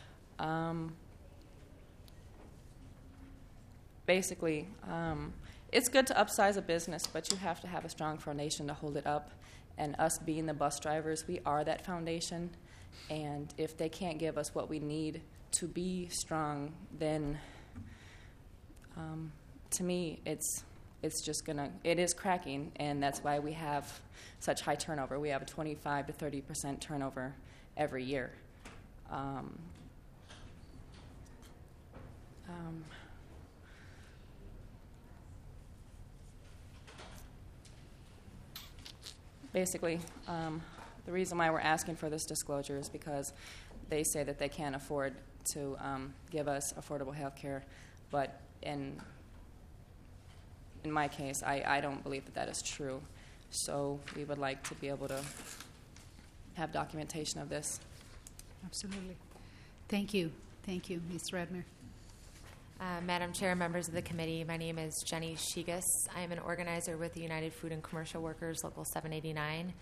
Basically, it's good to upsize a business, but you have to have a strong foundation to hold it up. And us being the bus drivers, we are that foundation. And if they can't give us what we need to be strong, then to me, it is cracking, and that's why we have such high turnover. We have a 25 to 30% turnover every year. Basically, the reason why we're asking for this disclosure is because they say that they can't afford to give us affordable health care, but in my case, I don't believe that is true. So we would like to be able to have documentation of this. Absolutely. Thank you. Thank you, Ms. Redmer. Madam Chair, members of the committee, my name is Jenny Shigas. I am an organizer with the United Food and Commercial Workers, Local 789.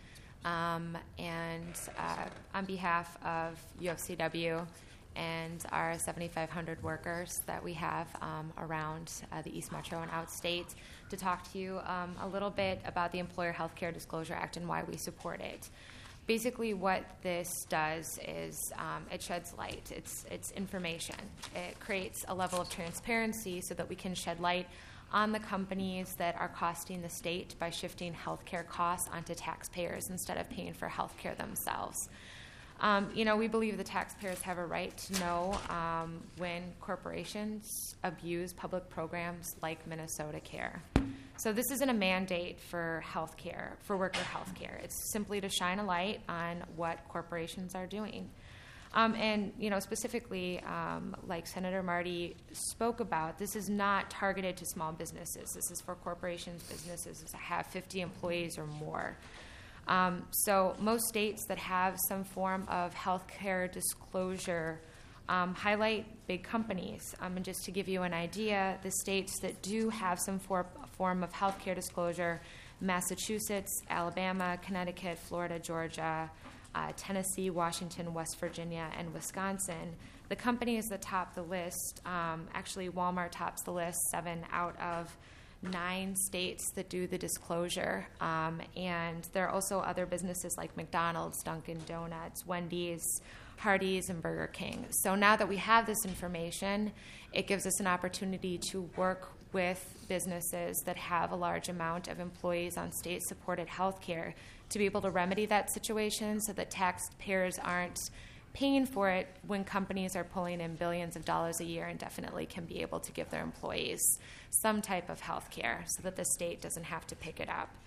And on behalf of UFCW and our 7,500 workers that we have around the East Metro and outstate, to talk to you a little bit about the Employer Health Care Disclosure Act and why we support it. Basically, what this does is it sheds light. It's information. It creates a level of transparency so that we can shed light on the companies that are costing the state by shifting health care costs onto taxpayers instead of paying for health care themselves. We believe the taxpayers have a right to know when corporations abuse public programs like Minnesota Care. So this isn't a mandate for health care, for worker health care. It's simply to shine a light on what corporations are doing. Specifically, like Senator Marty spoke about, this is not targeted to small businesses. This is for corporations, businesses that have 50 employees or more. So most states that have some form of healthcare disclosure highlight big companies. And just to give you an idea, the states that do have some form of healthcare disclosure: Massachusetts, Alabama, Connecticut, Florida, Georgia, Tennessee, Washington, West Virginia, and Wisconsin. The companies that top the list, actually Walmart tops the list, 7 out of 9 states that do the disclosure. And there are also other businesses like McDonald's, Dunkin' Donuts, Wendy's, Hardee's, and Burger King. So now that we have this information, it gives us an opportunity to work with businesses that have a large amount of employees on state-supported health care to be able to remedy that situation so that taxpayers aren't paying for it when companies are pulling in billions of dollars a year and definitely can be able to give their employees some type of health care so that the state doesn't have to pick it up.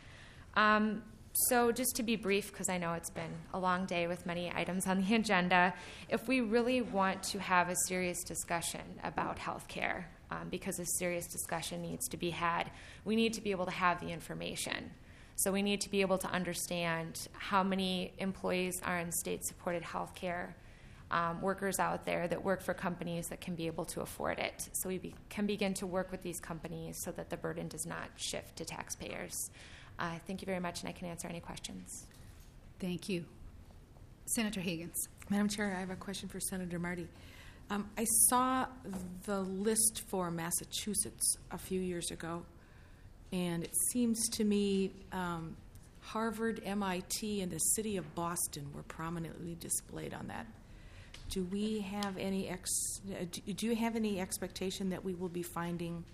So just to be brief, because I know it's been a long day with many items on the agenda, if we really want to have a serious discussion about health care, because a serious discussion needs to be had, we need to be able to have the information. So we need to be able to understand how many employees are in state-supported health care, workers out there that work for companies that can be able to afford it. So we can begin to work with these companies so that the burden does not shift to taxpayers. Thank you very much, and I can answer any questions. Thank you. Senator Higgins. Madam Chair, I have a question for Senator Marty. I saw the list for Massachusetts a few years ago, and it seems to me Harvard, MIT, and the city of Boston were prominently displayed on that. Do we have any do you have any expectation that we will be finding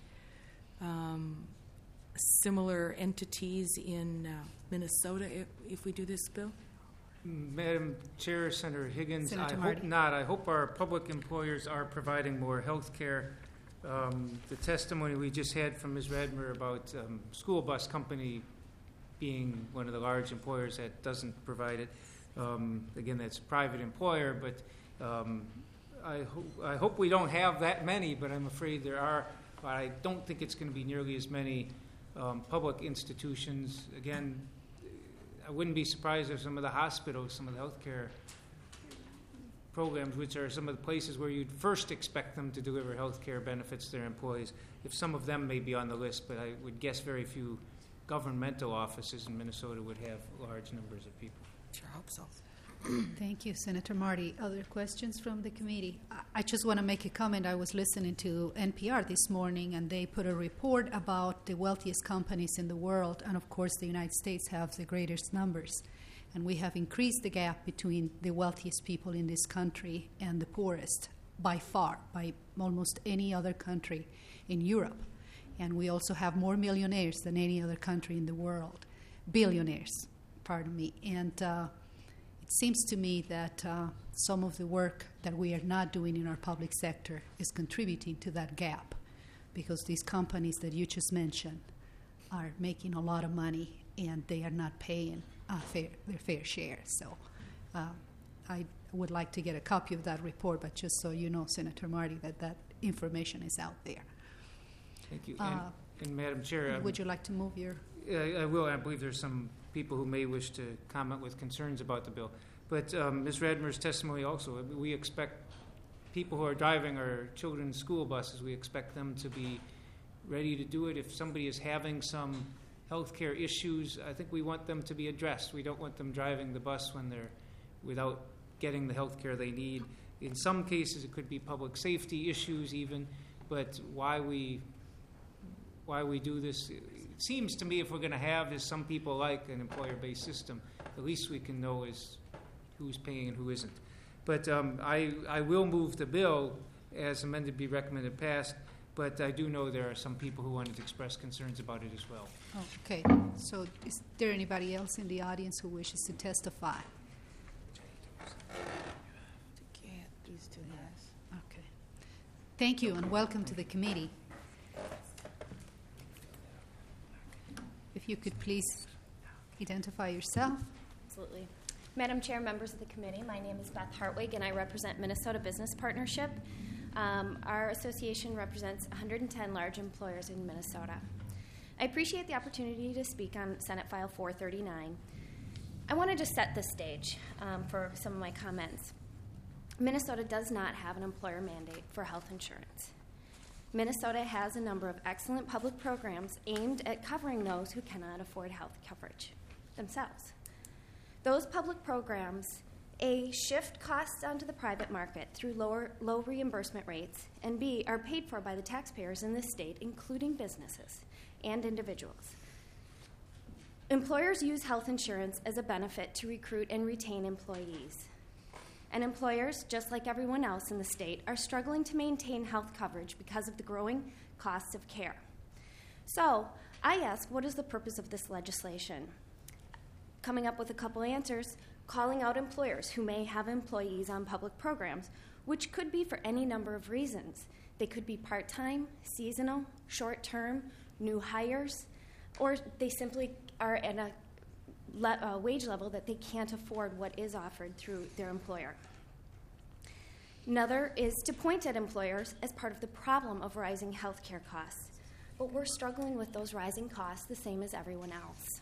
similar entities in Minnesota if we do this bill? Madam Chair, Senator Higgins, Senator I Marty. hope not. I hope our public employers are providing more health care. The testimony we just had from Ms. Radmer about school bus company being one of the large employers that doesn't provide it. Again, that's a private employer, but I hope we don't have that many, but I'm afraid there are. But I don't think it's going to be nearly as many public institutions. Again, I wouldn't be surprised if some of the hospitals, some of the healthcare programs, which are some of the places where you'd first expect them to deliver health care benefits to their employees, if some of them may be on the list, but I would guess very few governmental offices in Minnesota would have large numbers of people. Sure hope so. Thank you, Senator Marty. Other questions from the committee? I just want to make a comment. I was listening to NPR this morning, and they put a report about the wealthiest companies in the world, and of course the United States have the greatest numbers. And we have increased the gap between the wealthiest people in this country and the poorest by far, by almost any other country in Europe. And we also have more millionaires than any other country in the world. Billionaires, pardon me. And it seems to me that some of the work that we are not doing in our public sector is contributing to that gap, because these companies that you just mentioned are making a lot of money and they are not paying their fair share. So I would like to get a copy of that report, but just so you know, Senator Marty, that information is out there. Thank you. And Madam Chair, would you like to move your... I will. I believe there's some people who may wish to comment with concerns about the bill. But Ms. Radmer's testimony also, we expect people who are driving our children's school buses, we expect them to be ready to do it. If somebody is having some health care issues, I think we want them to be addressed. We don't want them driving the bus when they're without getting the health care they need. In some cases, it could be public safety issues even, but why we do this, it seems to me if we're going to have, as some people like, an employer-based system, the least we can know is who's paying and who isn't. But I will move the bill as amended, be recommended passed, but I do know there are some people who wanted to express concerns about it as well. Oh, okay. So is there anybody else in the audience who wishes to testify? Okay. Thank you and welcome to the committee. If you could please identify yourself. Absolutely. Madam Chair, members of the committee, my name is Beth Hartwig and I represent Minnesota Business Partnership. Our association represents 110 large employers in Minnesota. I appreciate the opportunity to speak on Senate File 439. I want to just set the stage for some of my comments. Minnesota does not have an employer mandate for health insurance. Minnesota has a number of excellent public programs aimed at covering those who cannot afford health coverage themselves. Those public programs, A, shift costs onto the private market through low reimbursement rates, and B, are paid for by the taxpayers in this state, including businesses and individuals. Employers use health insurance as a benefit to recruit and retain employees. And employers, just like everyone else in the state, are struggling to maintain health coverage because of the growing costs of care. So, I ask, what is the purpose of this legislation? Coming up with a couple answers, calling out employers who may have employees on public programs, which could be for any number of reasons. They could be part-time, seasonal, short-term, new hires, or they simply are at a wage level that they can't afford what is offered through their employer. Another is to point at employers as part of the problem of rising health care costs. But we're struggling with those rising costs the same as everyone else.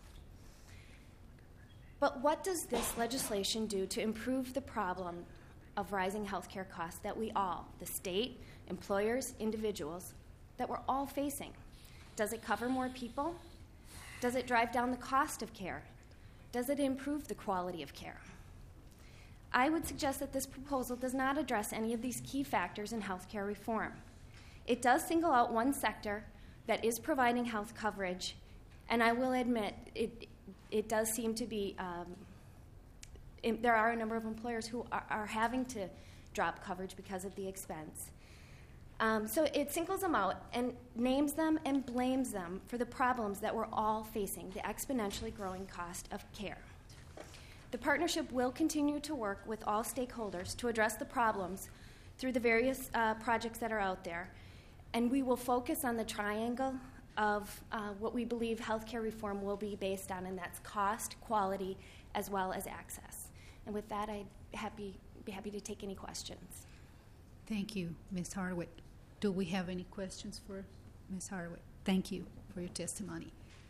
But what does this legislation do to improve the problem of rising health care costs that we all, the state, employers, individuals, that we're all facing? Does it cover more people? Does it drive down the cost of care? Does it improve the quality of care? I would suggest that this proposal does not address any of these key factors in health care reform. It does single out one sector that is providing health coverage, and I will admit it does seem to be, there are a number of employers who are having to drop coverage because of the expense. So it singles them out and names them and blames them for the problems that we're all facing, the exponentially growing cost of care. The partnership will continue to work with all stakeholders to address the problems through the various projects that are out there, and we will focus on the triangle of what we believe healthcare reform will be based on, and that's cost, quality, as well as access. And with that, I'd be happy to take any questions. Thank you, Ms. Hartwig. Do we have any questions for Ms. Hartwig? Thank you for your testimony.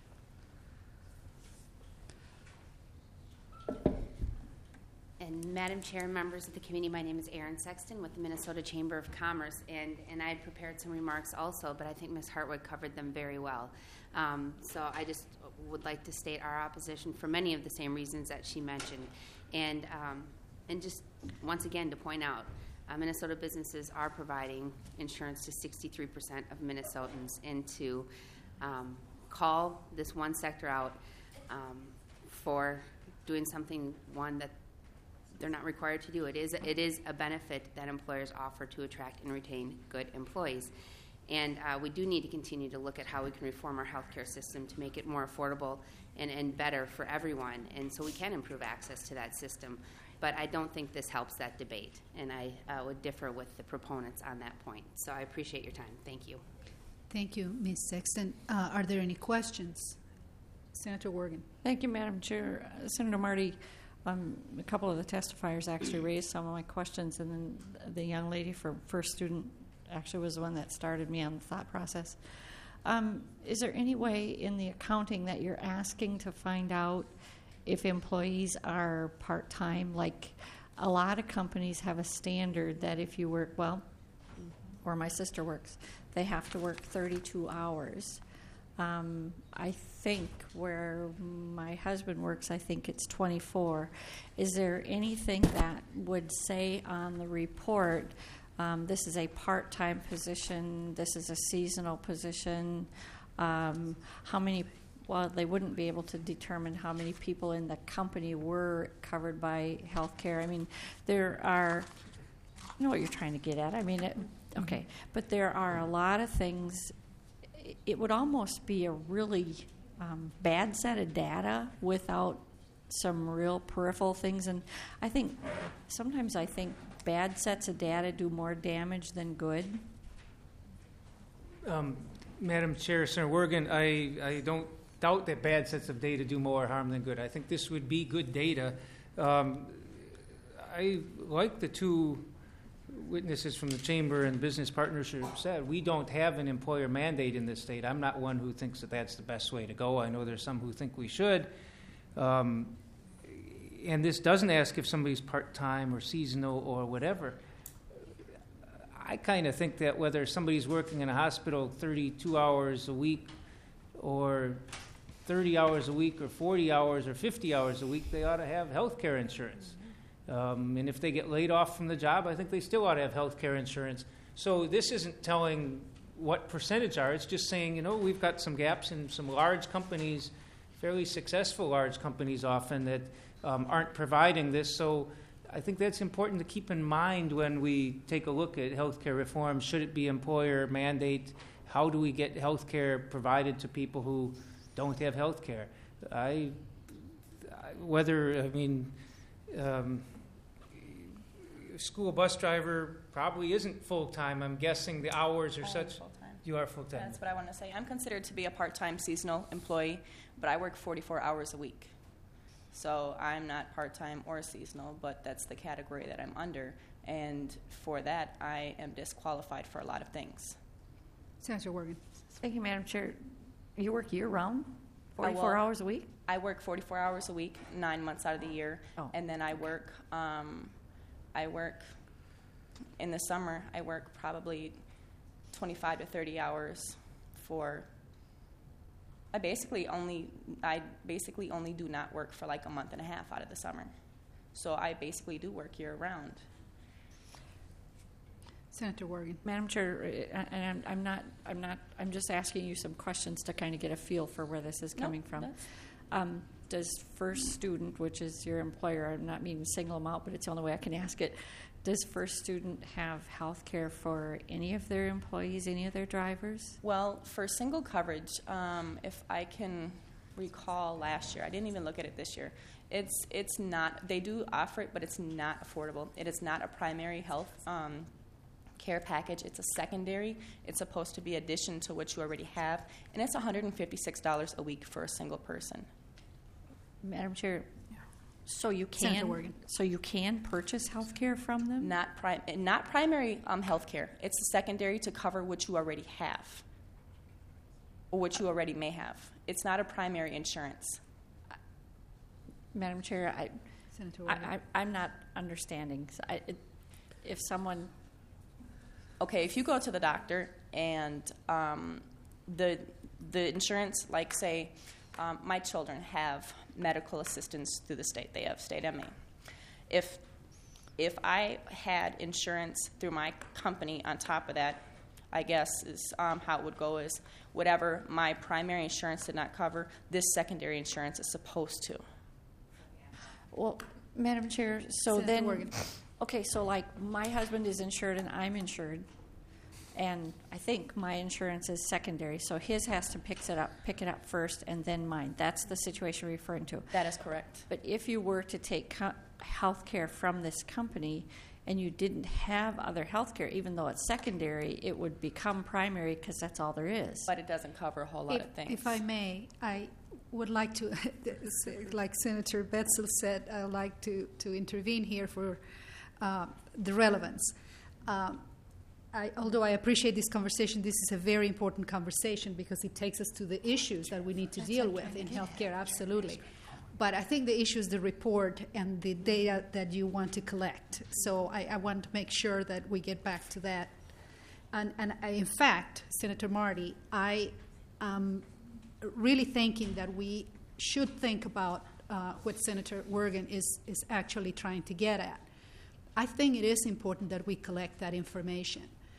And Madam Chair, members of the committee, my name is Erin Sexton with the Minnesota Chamber of Commerce, and I prepared some remarks also, but I think Ms. Hartwig covered them very well. So I just would like to state our opposition for many of the same reasons that she mentioned. And just once again to point out, Minnesota businesses are providing insurance to 63% of Minnesotans, and to call this one sector out for doing something, one, that they're not required to do. It is a benefit that employers offer to attract and retain good employees. And we do need to continue to look at how we can reform our healthcare system to make it more affordable and better for everyone, and so we can improve access to that system. But I don't think this helps that debate, and I would differ with the proponents on that point. So I appreciate your time. Thank you. Thank you, Ms. Sexton. Are there any questions? Senator Wergen. Thank you, Madam Chair. Senator Marty, a couple of the testifiers actually raised some of my questions, and then the young lady for First Student actually was the one that started me on the thought process. Is there any way in the accounting that you're asking to find out if employees are part-time? Like, a lot of companies have a standard that if you work, well, where my sister works, they have to work 32 hours. I think where my husband works, I think it's 24. Is there anything that would say on the report, this is a part-time position, this is a seasonal position, how many, well, they wouldn't be able to determine how many people in the company were covered by health care. I mean, there are, you know what you're trying to get at. I mean, okay, but there are a lot of things. It would almost be a really bad set of data without some real peripheral things. And I think, sometimes I think bad sets of data do more damage than good. Madam Chair, Senator Wergen, I don't doubt that bad sets of data do more harm than good. I think this would be good data. I like the two witnesses from the Chamber and Business Partnership said, we don't have an employer mandate in this state. I'm not one who thinks that that's the best way to go. I know there's some who think we should. And this doesn't ask if somebody's part-time or seasonal or whatever. I kind of think that whether somebody's working in a hospital 32 hours a week or 30 hours a week or 40 hours or 50 hours a week, they ought to have health care insurance. And if they get laid off from the job, I think they still ought to have health care insurance. So this isn't telling what percentage are. It's just saying, you know, we've got some gaps in some large companies, fairly successful large companies often, that aren't providing this. So I think that's important to keep in mind when we take a look at health care reform. Should it be employer mandate? How do we get health care provided to people who don't have health care? A school bus driver probably isn't full-time. I'm guessing the hours are such. Full-time. You are full-time. That's what I want to say. I'm considered to be a part-time seasonal employee, but I work 44 hours a week. So I'm not part-time or seasonal, but that's the category that I'm under. And for that, I am disqualified for a lot of things. Senator Wergen. Thank you, Madam Chair. You work year-round, 44 hours a week? I work 44 hours a week, 9 months out of the year. Oh. And then I work in the summer, I work probably 25 to 30 hours for, I basically only do not work for like a month and a half out of the summer. So I basically do work year round. Senator Wergen. Madam Chair, and I'm just asking you some questions to kind of get a feel for where this is coming from. Does First Student, which is your employer, I'm not meaning to single them out, but it's the only way I can ask it, does First Student have health care for any of their employees, any of their drivers? Well, for single coverage, if I can recall last year, I didn't even look at it this year, it's not, they do offer it, but it's not affordable. It is not a primary health care package. It's a secondary. It's supposed to be addition to what you already have, and it's $156 a week for a single person. Madam Chair, so you can purchase health care from them? Not primary health care. It's a secondary to cover what you already have or what you already may have. It's not a primary insurance. Madam Chair, I'm not understanding. If someone... Okay, if you go to the doctor and the insurance, like say my children have medical assistance through the state. They have state MA. If I had insurance through my company on top of that, I guess is how it would go is whatever my primary insurance did not cover, this secondary insurance is supposed to. Well, Madam Chair, so Senator then, Morgan. okay, so like my husband is insured and I'm insured, and I think my insurance is secondary, so his has to pick it up first, and then mine. That's the situation we're referring to. That is correct. But if you were to take health care from this company and you didn't have other health care, even though it's secondary, it would become primary because that's all there is. But it doesn't cover a whole lot of things. If I may, I would like to, like Senator Betzel said, I would like to intervene here for the relevance. Although I appreciate this conversation, this is a very important conversation because it takes us to the issues that we need to deal with in healthcare, absolutely. But I think the issue is the report and the data that you want to collect. So I want to make sure that we get back to that. And in fact, Senator Marty, I am really thinking that we should think about what Senator Wergen is actually trying to get at. I think it is important that we collect that information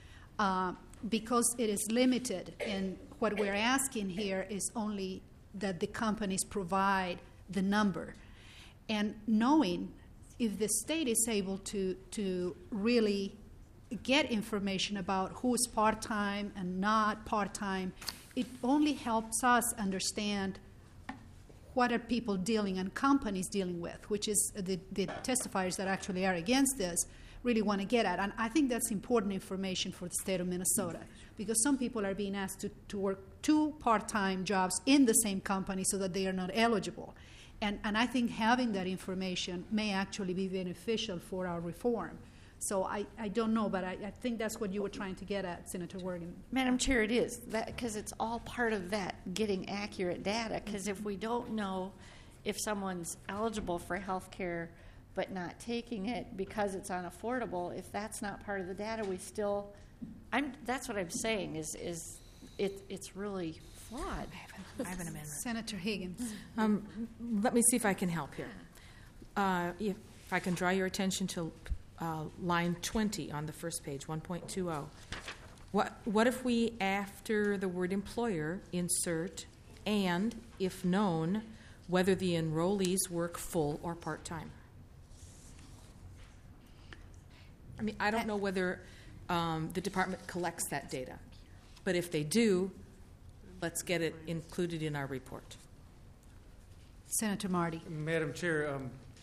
because it is limited, and what we're asking here is only that the companies provide the number. And knowing if the state is able to really get information about who is part-time and not part-time, it only helps us understand what are people dealing and companies dealing with, which is the testifiers that actually are against this really want to get at. And I think that's important information for the state of Minnesota because some people are being asked to work 2 part-time jobs in the same company so that they are not eligible. And I think having that information may actually be beneficial for our reform. So I don't know, but I think that's what you were trying to get at, Senator Wergen. Madam Chair, it is, because it's all part of that, getting accurate data, because if we don't know if someone's eligible for health care but not taking it because it's unaffordable, if that's not part of the data, we still, that's what I'm saying, is it's really flawed. I have an amendment. Senator Higgins. Let me see if I can help here. If I can draw your attention to line 20 on the first page, 1.20. What if we, after the word employer, insert, and, if known, whether the enrollees work full or part-time? I mean, I don't know whether the department collects that data, but if they do, let's get it included in our report. Senator Marty. Madam Chair,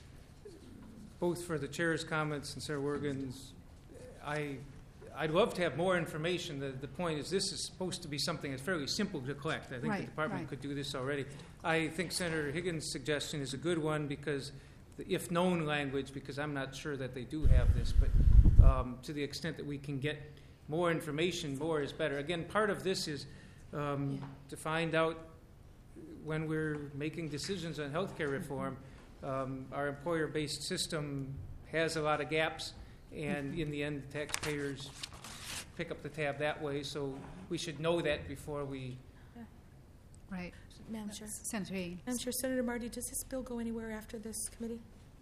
both for the chair's comments and Senator Wergen's, I'd love to have more information. The point is this is supposed to be something that's fairly simple to collect. I think the department could do this already. I think Senator Higgins' suggestion is a good one because the if known language, because I'm not sure that they do have this, but to the extent that we can get more information, more is better. Again, part of this is to find out when we're making decisions on healthcare reform, our employer-based system has a lot of gaps, and in the end, taxpayers pick up the tab that way. So we should know that before we. Right. Madam Chair. Senator Higgins. Madam Chair, Senator Marty, does this bill go anywhere after this committee?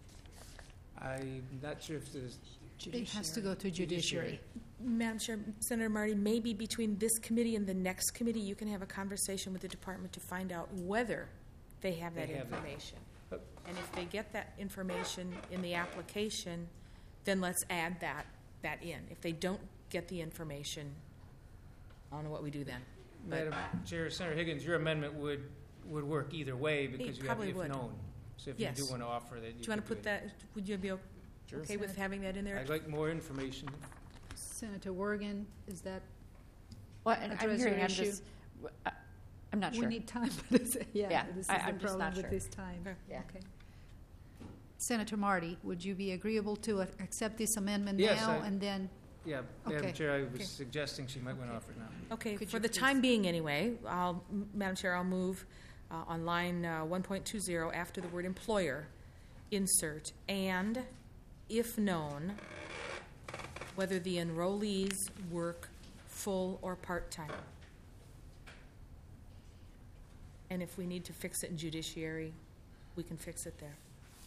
I'm not sure if there's. It has to go to judiciary. Madam Chair, Senator Marty, maybe between this committee and the next committee, you can have a conversation with the department to find out whether they have that information. And if they get that information in the application, then let's add that in. If they don't get the information, I don't know what we do then. Madam Chair, Senator Higgins, your amendment would work either way because you have if known. So if you do want to offer that, do you want to put that? Would you be okay with having that in there? I'd like more information. Senator Wergen, is that? Well, and I'm hearing. I'm not sure. We need time for this. Yeah, this is I'm the just problem not with sure. this time. Yeah. Okay. Senator Marty, would you be agreeable to accept this amendment Yes, now and then? Yeah, Madam Chair, I was suggesting she might want to offer it now. Okay, for the time being anyway, Madam Chair, I'll move on line 1.20 after the word employer, insert, and, if known, whether the enrollees work full or part-time. And if we need to fix it in judiciary, we can fix it there.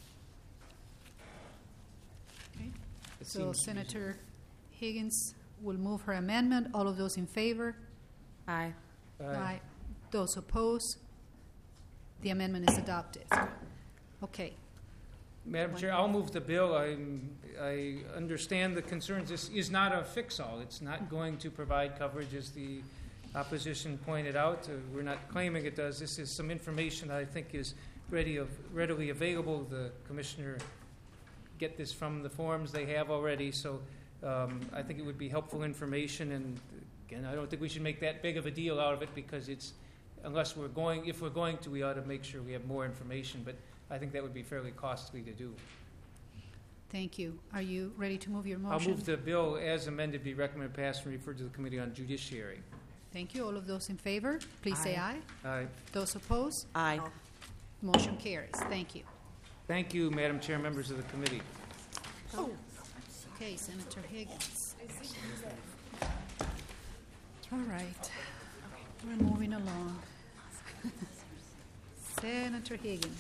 Okay. So Senator Higgins will move her amendment. All of those in favor? Aye. Aye. Those opposed? The amendment is adopted. Okay. Madam Chair, I'll move the bill. I understand the concerns. This is not a fix-all. It's not going to provide coverage, as the opposition pointed out. We're not claiming it does. This is some information that I think is readily available. The commissioner get this from the forms they have already, so I think it would be helpful information. And again, I don't think we should make that big of a deal out of it, because it's, if we're going to, we ought to make sure we have more information. But I think that would be fairly costly to do. Thank you. Are you ready to move your motion? I'll move the bill as amended be recommended passed and referred to the Committee on Judiciary. Thank you. All of those in favor, please say aye. Aye. Those opposed? Aye. Motion carries. Thank you. Thank you, Madam Chair, members of the committee. Oh. Okay, Senator Higgins. All right. We're moving along. Senator Higgins.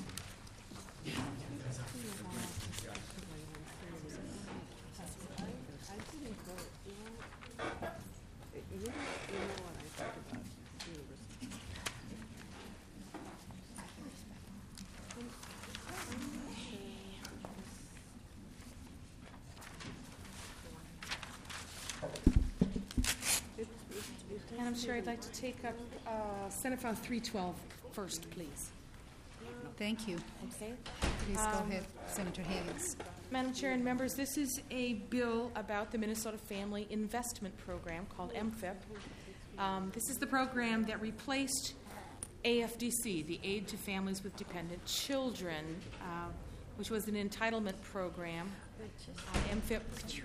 Madam Chair, I'd like to take up Senate File 312 first, please. Thank you. Okay. Please go ahead, Senator Higgins. Madam Chair and members, this is a bill about the Minnesota Family Investment Program called MFIP. This is the program that replaced AFDC, the Aid to Families with Dependent Children, which was an entitlement program. MFIP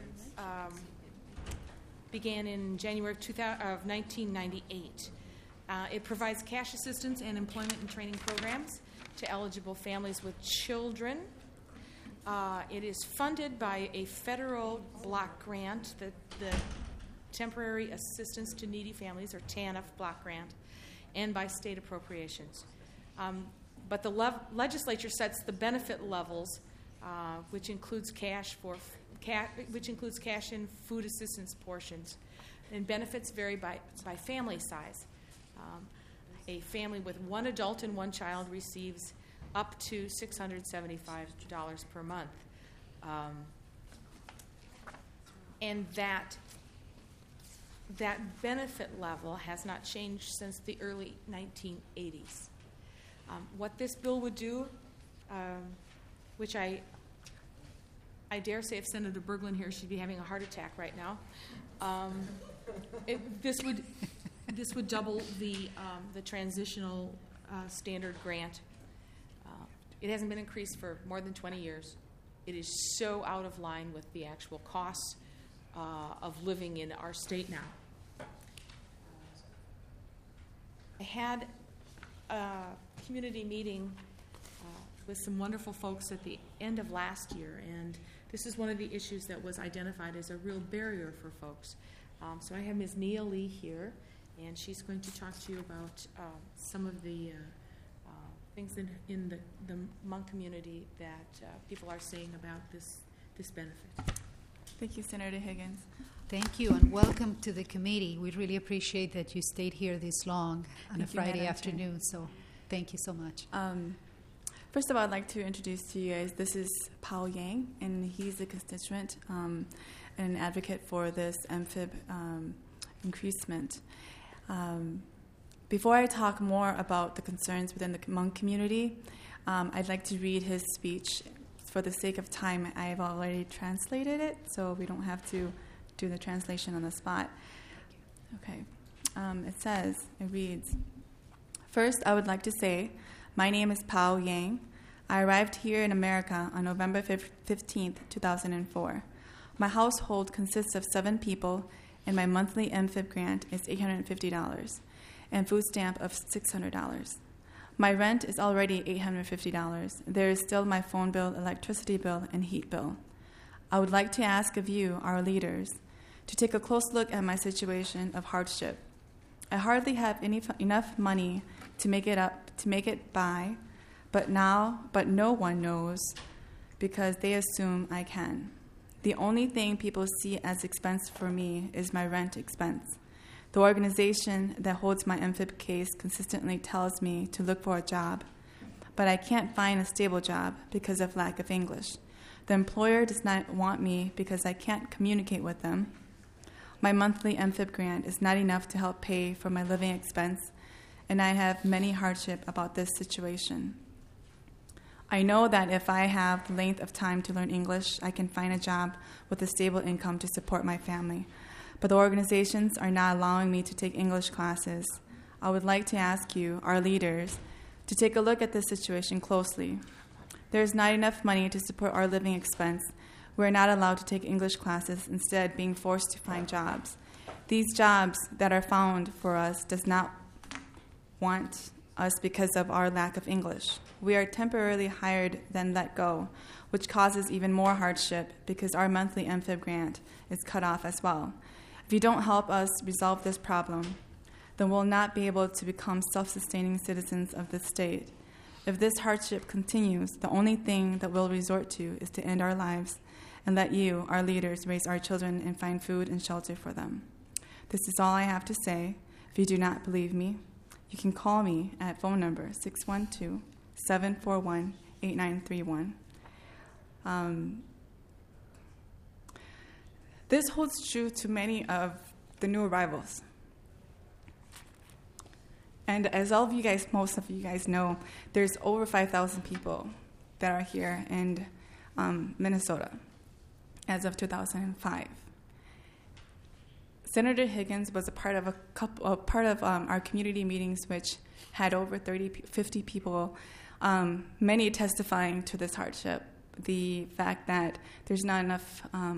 began in January of 1998. It provides cash assistance and employment and training programs to eligible families with children. It is funded by a federal block grant, the Temporary Assistance to Needy Families, or TANF block grant, and by state appropriations. But the legislature sets the benefit levels, which includes cash and food assistance portions, and benefits vary by family size. A family with one adult and one child receives up to $675 per month. And that benefit level has not changed since the early 1980s. What this bill would do, which I dare say if Senator Berglund here, she'd be having a heart attack right now. This would double the transitional standard grant. It hasn't been increased for more than 20 years. It is so out of line with the actual costs of living in our state now. I had a community meeting with some wonderful folks at the end of last year, and this is one of the issues that was identified as a real barrier for folks. So I have Ms. Nia Lee here, and she's going to talk to you about some of the things in the Hmong community that people are saying about this benefit. Thank you, Senator Higgins. Thank you, and welcome to the committee. We really appreciate that you stayed here this long on a Friday afternoon, so thank you so much. First of all, I'd like to introduce to you guys, this is Pao Yang, and he's a constituent and an advocate for this MFIB increasement. Before I talk more about the concerns within the Hmong community, I'd like to read his speech. For the sake of time, I've already translated it, so we don't have to do the translation on the spot. Okay. It reads, "First, I would like to say, my name is Pao Yang. I arrived here in America on November 15th, 2004. My household consists of 7 people, and my monthly MFIB grant is $850 and food stamp of $600. My rent is already $850. There is still my phone bill, electricity bill, and heat bill. I would like to ask of you, our leaders, to take a close look at my situation of hardship. I hardly have enough money to make it by, but no one knows because they assume I can. The only thing people see as expense for me is my rent expense. The organization that holds my MFIB case consistently tells me to look for a job, but I can't find a stable job because of lack of English. The employer does not want me because I can't communicate with them. My monthly MFIB grant is not enough to help pay for my living expense, and I have many hardship about this situation. I know that if I have the length of time to learn English, I can find a job with a stable income to support my family. But the organizations are not allowing me to take English classes. I would like to ask you, our leaders, to take a look at this situation closely. There is not enough money to support our living expense. We are not allowed to take English classes, instead being forced to find jobs. These jobs that are found for us does not want us because of our lack of English. We are temporarily hired, then let go, which causes even more hardship because our monthly MFIB grant is cut off as well. If you don't help us resolve this problem, then we'll not be able to become self-sustaining citizens of this state. If this hardship continues, the only thing that we'll resort to is to end our lives and let you, our leaders, raise our children and find food and shelter for them. This is all I have to say. If you do not believe me, you can call me at phone number 612-741-8931. This holds true to many of the new arrivals. And as most of you guys know, there's over 5,000 people that are here in Minnesota as of 2005. Senator Higgins was a part of our community meetings, which had over 50 people, many testifying to this hardship. The fact that there's not enough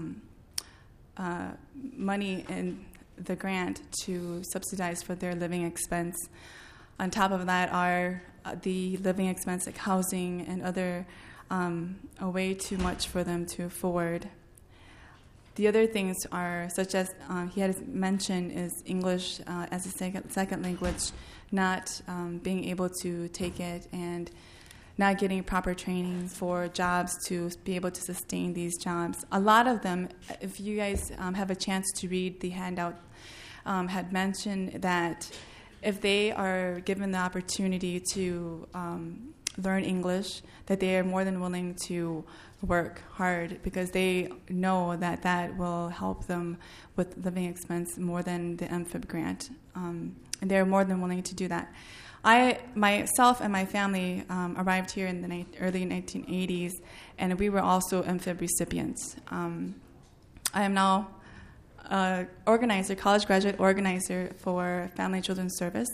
money in the grant to subsidize for their living expense. On top of that are the living expense like housing and other way too much for them to afford. The other things are such as he had mentioned is English as a second language, not being able to take it and not getting proper training for jobs to be able to sustain these jobs. A lot of them, if you guys have a chance to read the handout, had mentioned that if they are given the opportunity to learn English, that they are more than willing to work hard because they know that that will help them with living expense more than the MFIB grant. And they're more than willing to do that. I, myself and my family arrived here in the early 1980s, and we were also MFIB recipients. I am now organizer, college graduate organizer for Family and Children's Service.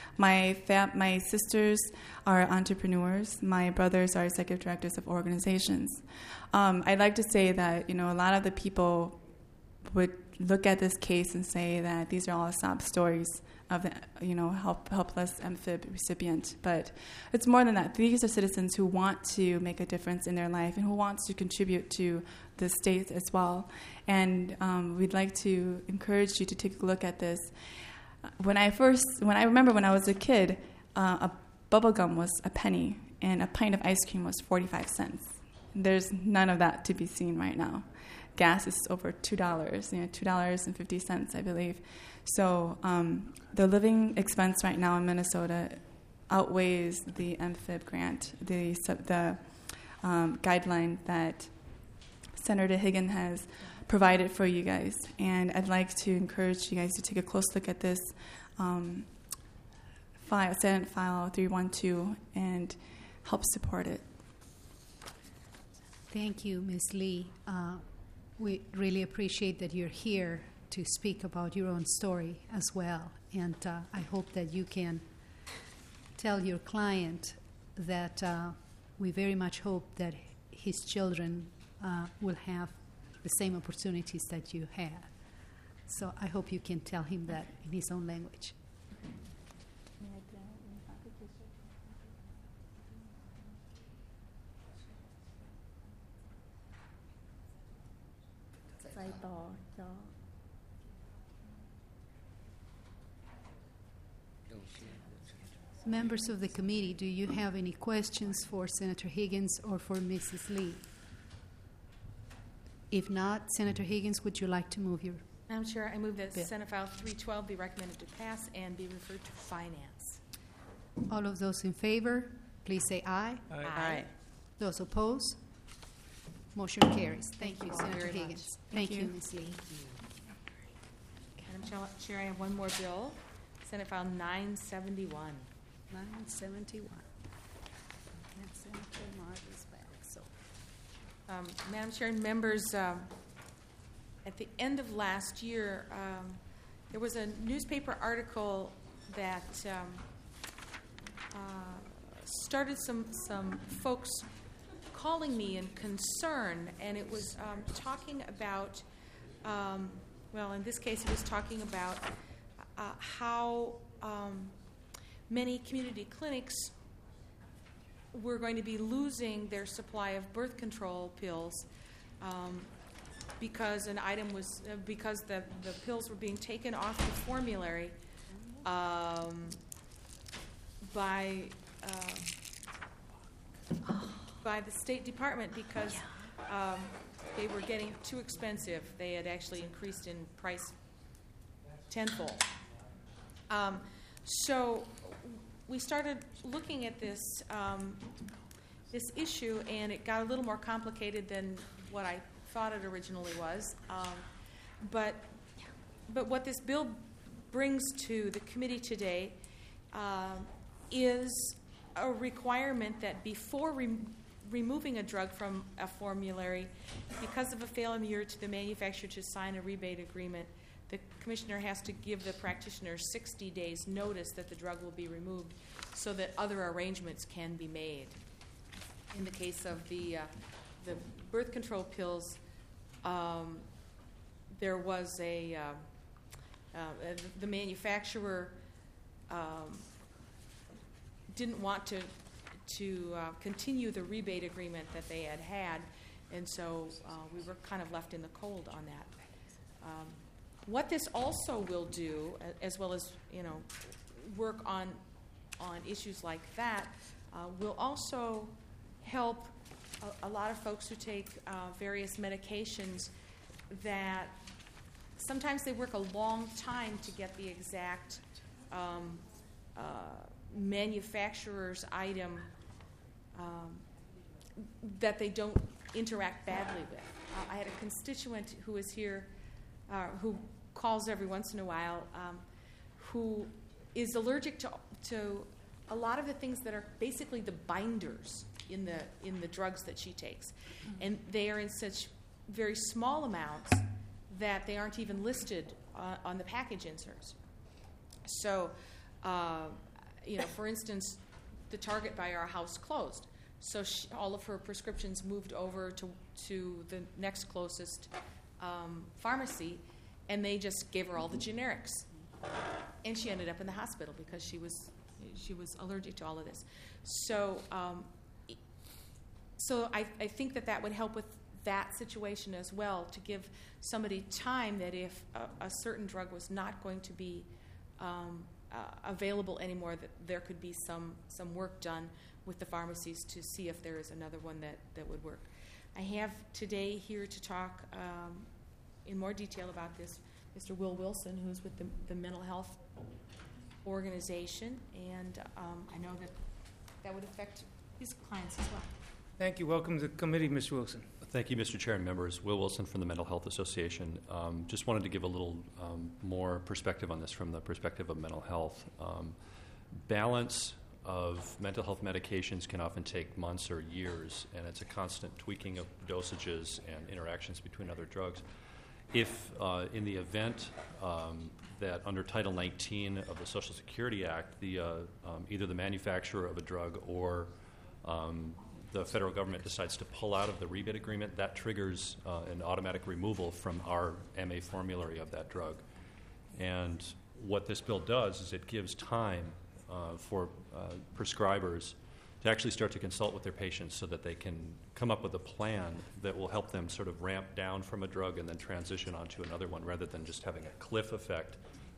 My sisters are entrepreneurs. My brothers are executive directors of organizations. I'd like to say that a lot of the people would look at this case and say that these are all sob stories of the helpless MFIB recipient, but it's more than that. These are citizens who want to make a difference in their life and who want to contribute to the state as well. And we'd like to encourage you to take a look at this. When I remember when I was a kid, a bubble gum was a penny and a pint of ice cream was 45 cents. There's none of that to be seen right now. Gas is over $2, $2.50, I believe. So the living expense right now in Minnesota outweighs the MFIB grant, the guideline that Senator Higgins has provided for you guys. And I'd like to encourage you guys to take a close look at this Senate File 312 and help support it. Thank you, Ms. Lee. We really appreciate that you're here to speak about your own story as well. And I hope that you can tell your client that we very much hope that his children will have the same opportunities that you had. So I hope you can tell him that in his own language. Members of the committee, do you have any questions for Senator Higgins or for Mrs. Lee? If not, Senator Higgins, would you like to move your Madam Chair, I move that bill? Senate File 312 be recommended to pass and be referred to Finance. All of those in favor, please say aye. Aye. Aye. Those opposed? Motion carries. Thank you, Senator very much. Higgins. Thank Thank you. you, Ms. Lee. Madam Chair, I have one more bill, Senate File 971. 971. And Senator Marty's back, so. Madam Chair and members, at the end of last year, there was a newspaper article that started some folks calling me in concern, and it was talking about, well, in this case, it was talking about how many community clinics were going to be losing their supply of birth control pills because an item was because the pills were being taken off the formulary by the State Department because they were getting too expensive. They had actually increased in price tenfold. So we started looking at this this issue, and it got a little more complicated than what I thought it originally was. But what this bill brings to the committee today is a requirement that before removing a drug from a formulary, because of a failure to the manufacturer to sign a rebate agreement, the commissioner has to give the practitioner 60 days notice that the drug will be removed so that other arrangements can be made. In the case of the birth control pills, there was the manufacturer didn't want to continue the rebate agreement that they had, and so we were kind of left in the cold on that. What this also will do, as well as work on issues like that, will also help a lot of folks who take various medications that sometimes they work a long time to get the exact manufacturer's item that they don't interact badly with. I had a constituent who is here who calls every once in a while who is allergic to a lot of the things that are basically the binders in the drugs that she takes. And they are in such very small amounts that they aren't even listed on the package inserts. So, for instance, the Target by our house closed. So all of her prescriptions moved over to the next closest pharmacy, and they just gave her all the generics. And she ended up in the hospital because she was allergic to all of this. So I think that would help with that situation as well, to give somebody time that if a certain drug was not going to be available anymore, that there could be some work done with the pharmacies to see if there is another one that would work. I have today here to talk in more detail about this Mr. Will Wilson, who's with the mental health organization, and I know that would affect his clients as well. Thank you. Welcome to the committee, Ms. Wilson. Thank you, Mr. Chair and members. Will Wilson from the Mental Health Association. Just wanted to give a little more perspective on this from the perspective of mental health. Balance of mental health medications can often take months or years, and it's a constant tweaking of dosages and interactions between other drugs. If in the event that under Title 19 of the Social Security Act, either the manufacturer of a drug or the federal government decides to pull out of the rebate agreement, that triggers an automatic removal from our MA formulary of that drug. And what this bill does is it gives time for prescribers to actually start to consult with their patients so that they can come up with a plan that will help them sort of ramp down from a drug and then transition onto another one, rather than just having a cliff effect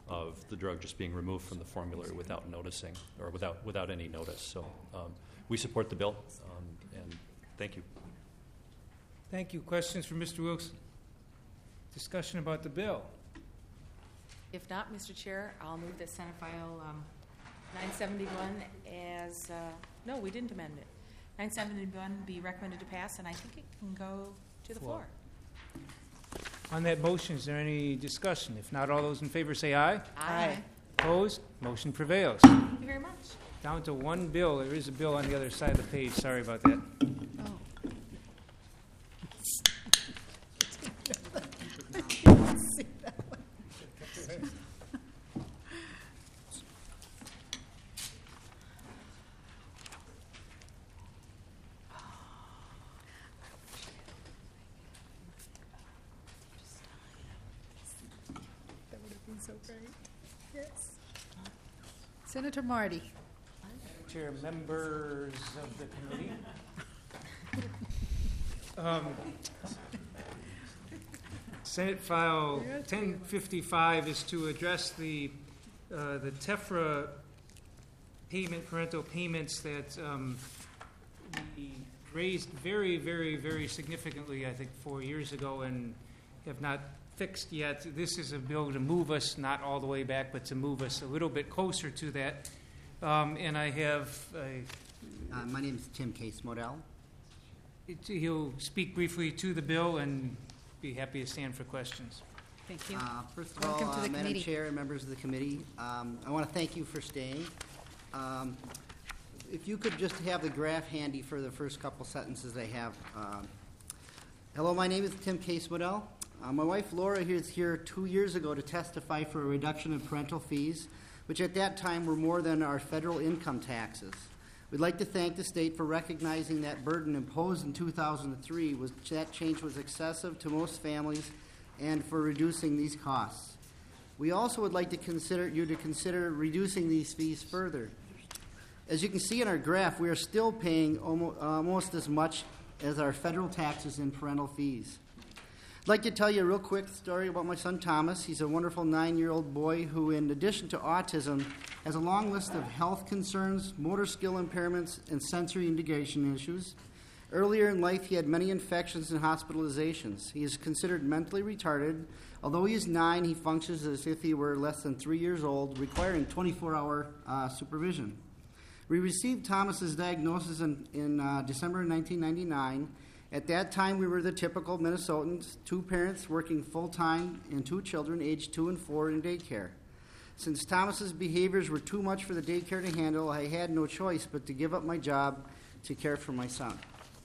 of the drug just being removed from the formulary without noticing or without any notice. So we support the bill, and thank you. Thank you. Questions for Mr. Wilson? Discussion about the bill? If not, Mr. Chair, I'll move that Senate File 971 as, no, we didn't amend it. 971 be recommended to pass, and I think it can go to the floor. On that motion, is there any discussion? If not, all those in favor say aye. Aye. Opposed? Motion prevails. Thank you very much. Down to one bill. There is a bill on the other side of the page. Sorry about that. So great. Yes. Senator Marty. Chair, members of the committee. Senate File 1055 is to address the TEFRA parental payments that we raised very, very, very significantly, I think, 4 years ago, and have not fixed yet. This is a bill to move us, not all the way back, but to move us a little bit closer to that. And I have my name is Tim Case Modell. He'll speak briefly to the bill and be happy to stand for questions. Thank you. First of all, Madam Chair and members of the committee, I want to thank you for staying. If you could just have the graph handy for the first couple sentences I have. Hello, my name is Tim Case Modell. My wife Laura is here 2 years ago to testify for a reduction in parental fees, which at that time were more than our federal income taxes. We'd like to thank the state for recognizing that burden imposed in 2003. That change was excessive to most families and for reducing these costs. We also would like to consider reducing these fees further. As you can see in our graph, we are still paying almost as much as our federal taxes in parental fees. I'd like to tell you a real quick story about my son Thomas. He's a wonderful 9-year-old boy who, in addition to autism, has a long list of health concerns, motor skill impairments, and sensory integration issues. Earlier in life, he had many infections and hospitalizations. He is considered mentally retarded. Although he is 9, he functions as if he were less than 3 years old, requiring 24-hour supervision. We received Thomas's diagnosis in December 1999. At that time, we were the typical Minnesotans, 2 parents working full-time and 2 children aged 2 and 4 in daycare. Since Thomas's behaviors were too much for the daycare to handle, I had no choice but to give up my job to care for my son.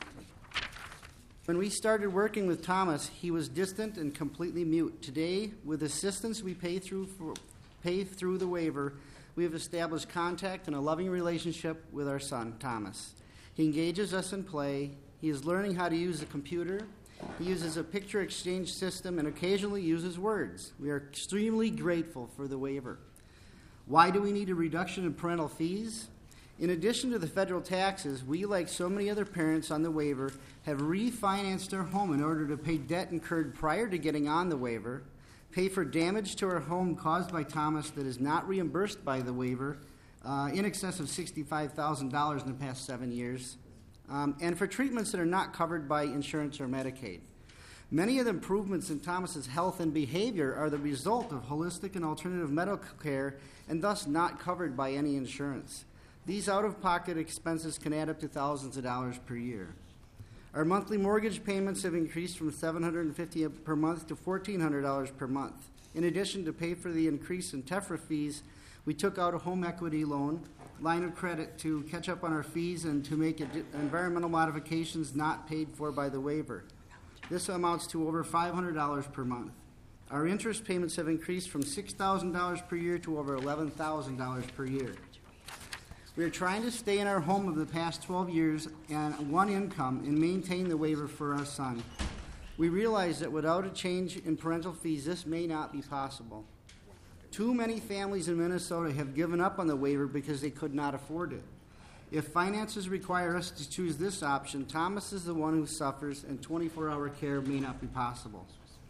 When we started working with Thomas, he was distant and completely mute. Today, with assistance we pay through the waiver, we have established contact and a loving relationship with our son, Thomas. He engages us in play. He is learning how to use a computer. He uses a picture exchange system and occasionally uses words. We are extremely grateful for the waiver. Why do we need a reduction in parental fees? In addition to the federal taxes, we, like so many other parents on the waiver, have refinanced our home in order to pay debt incurred prior to getting on the waiver, pay for damage to our home caused by Thomas that is not reimbursed by the waiver, in excess of $65,000 in the past 7 years, and for treatments that are not covered by insurance or Medicaid. Many of the improvements in Thomas's health and behavior are the result of holistic and alternative medical care and thus not covered by any insurance. These out-of-pocket expenses can add up to thousands of dollars per year. Our monthly mortgage payments have increased from $750 per month to $1,400 per month. In addition to pay for the increase in TEFRA fees, we took out a home equity line of credit to catch up on our fees and to make environmental modifications not paid for by the waiver. This amounts to over $500 per month. Our interest payments have increased from $6,000 per year to over $11,000 per year. We are trying to stay in our home of the past 12 years and one income and maintain the waiver for our son. We realize that without a change in parental fees, this may not be possible. Too many families in Minnesota have given up on the waiver because they could not afford it. If finances require us to choose this option, Thomas is the one who suffers, and 24-hour care may not be possible.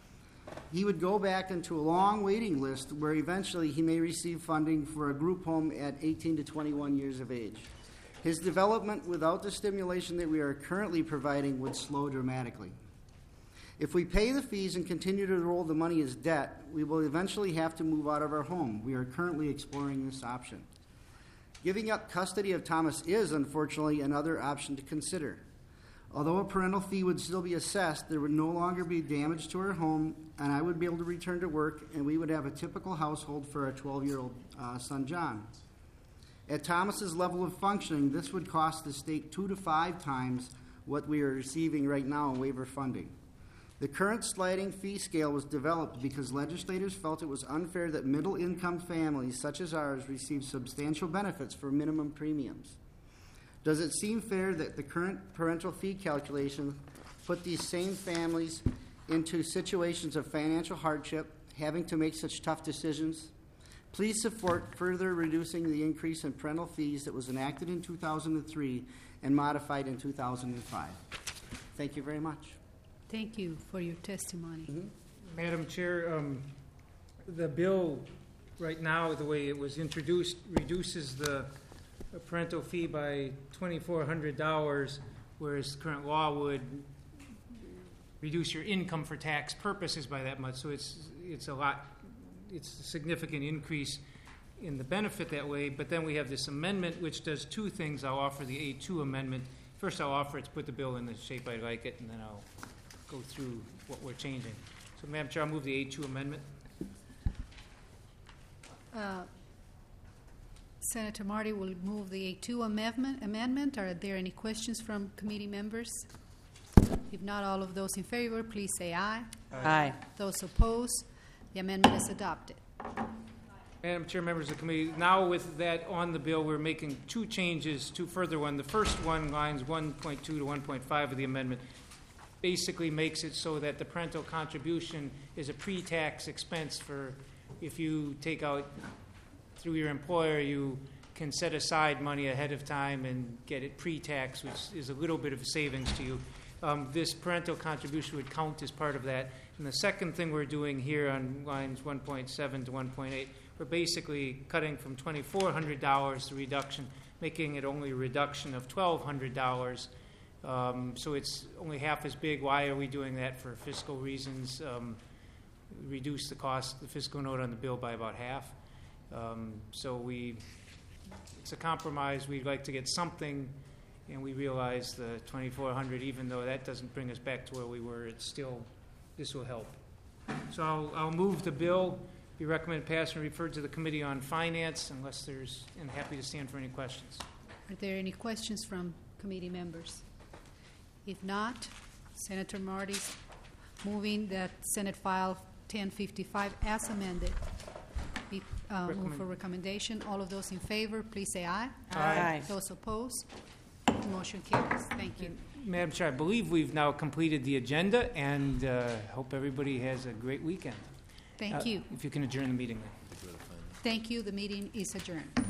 he would go back into a long waiting list where eventually he may receive funding for a group home at 18 to 21 years of age. His development without the stimulation that we are currently providing would slow dramatically. If we pay the fees and continue to roll the money as debt, we will eventually have to move out of our home. We are currently exploring this option. Giving up custody of Thomas is, unfortunately, another option to consider. Although a parental fee would still be assessed, there would no longer be damage to our home, and I would be able to return to work, and we would have a typical household for our 12-year-old son, John. At Thomas's level of functioning, this would cost the state 2 to 5 times what we are receiving right now in waiver funding. The current sliding fee scale was developed because legislators felt it was unfair that middle-income families such as ours receive substantial benefits for minimum premiums. Does it seem fair that the current parental fee calculation put these same families into situations of financial hardship, having to make such tough decisions? Please support further reducing the increase in parental fees that was enacted in 2003 and modified in 2005. Thank you very much. Thank you for your testimony. Madam Chair, the bill right now, the way it was introduced, reduces the parental fee by $2,400, whereas current law would reduce your income for tax purposes by that much. So it's a significant increase in the benefit that way. But then we have this amendment which does two things. I'll offer the A2 amendment. First, I'll offer it to put the bill in the shape I like it, and then I'll go through what we're changing. So, Madam Chair, I'll move the A2 amendment. Senator Marty will move the A2 amendment. Are there any questions from committee members? If not, all of those in favor, please say aye. Aye. Those opposed, the amendment is adopted. Madam Chair, members of the committee, now with that on the bill, we're making two changes, two further one. The first one, lines 1.2 to 1.5 of the amendment, basically makes it so that the parental contribution is a pre-tax expense for if you take out through your employer, you can set aside money ahead of time and get it pre-tax, which is a little bit of a savings to you. This parental contribution would count as part of that. And the second thing we're doing here on lines 1.7 to 1.8, we're basically cutting from $2,400 the reduction, making it only a reduction of $1,200. So it's only half as big. Why are we doing that? For fiscal reasons. Reduce the cost, the fiscal note on the bill by about half. So it's a compromise. We'd like to get something, and we realize the $2,400, even though that doesn't bring us back to where we were, it's still, this will help. So I'll move the bill, be recommended passed and referred to the Committee on Finance, unless there's, and happy to stand for any questions. Are there any questions from committee members? If not, Senator Marty's moving that Senate File 1055 as amended. Be moved for recommendation. All of those in favor, please say aye. Aye. Those opposed, the motion carries. Thank you. Madam Chair, I believe we've now completed the agenda, and hope everybody has a great weekend. Thank you. If you can adjourn the meeting then. Thank you. The meeting is adjourned.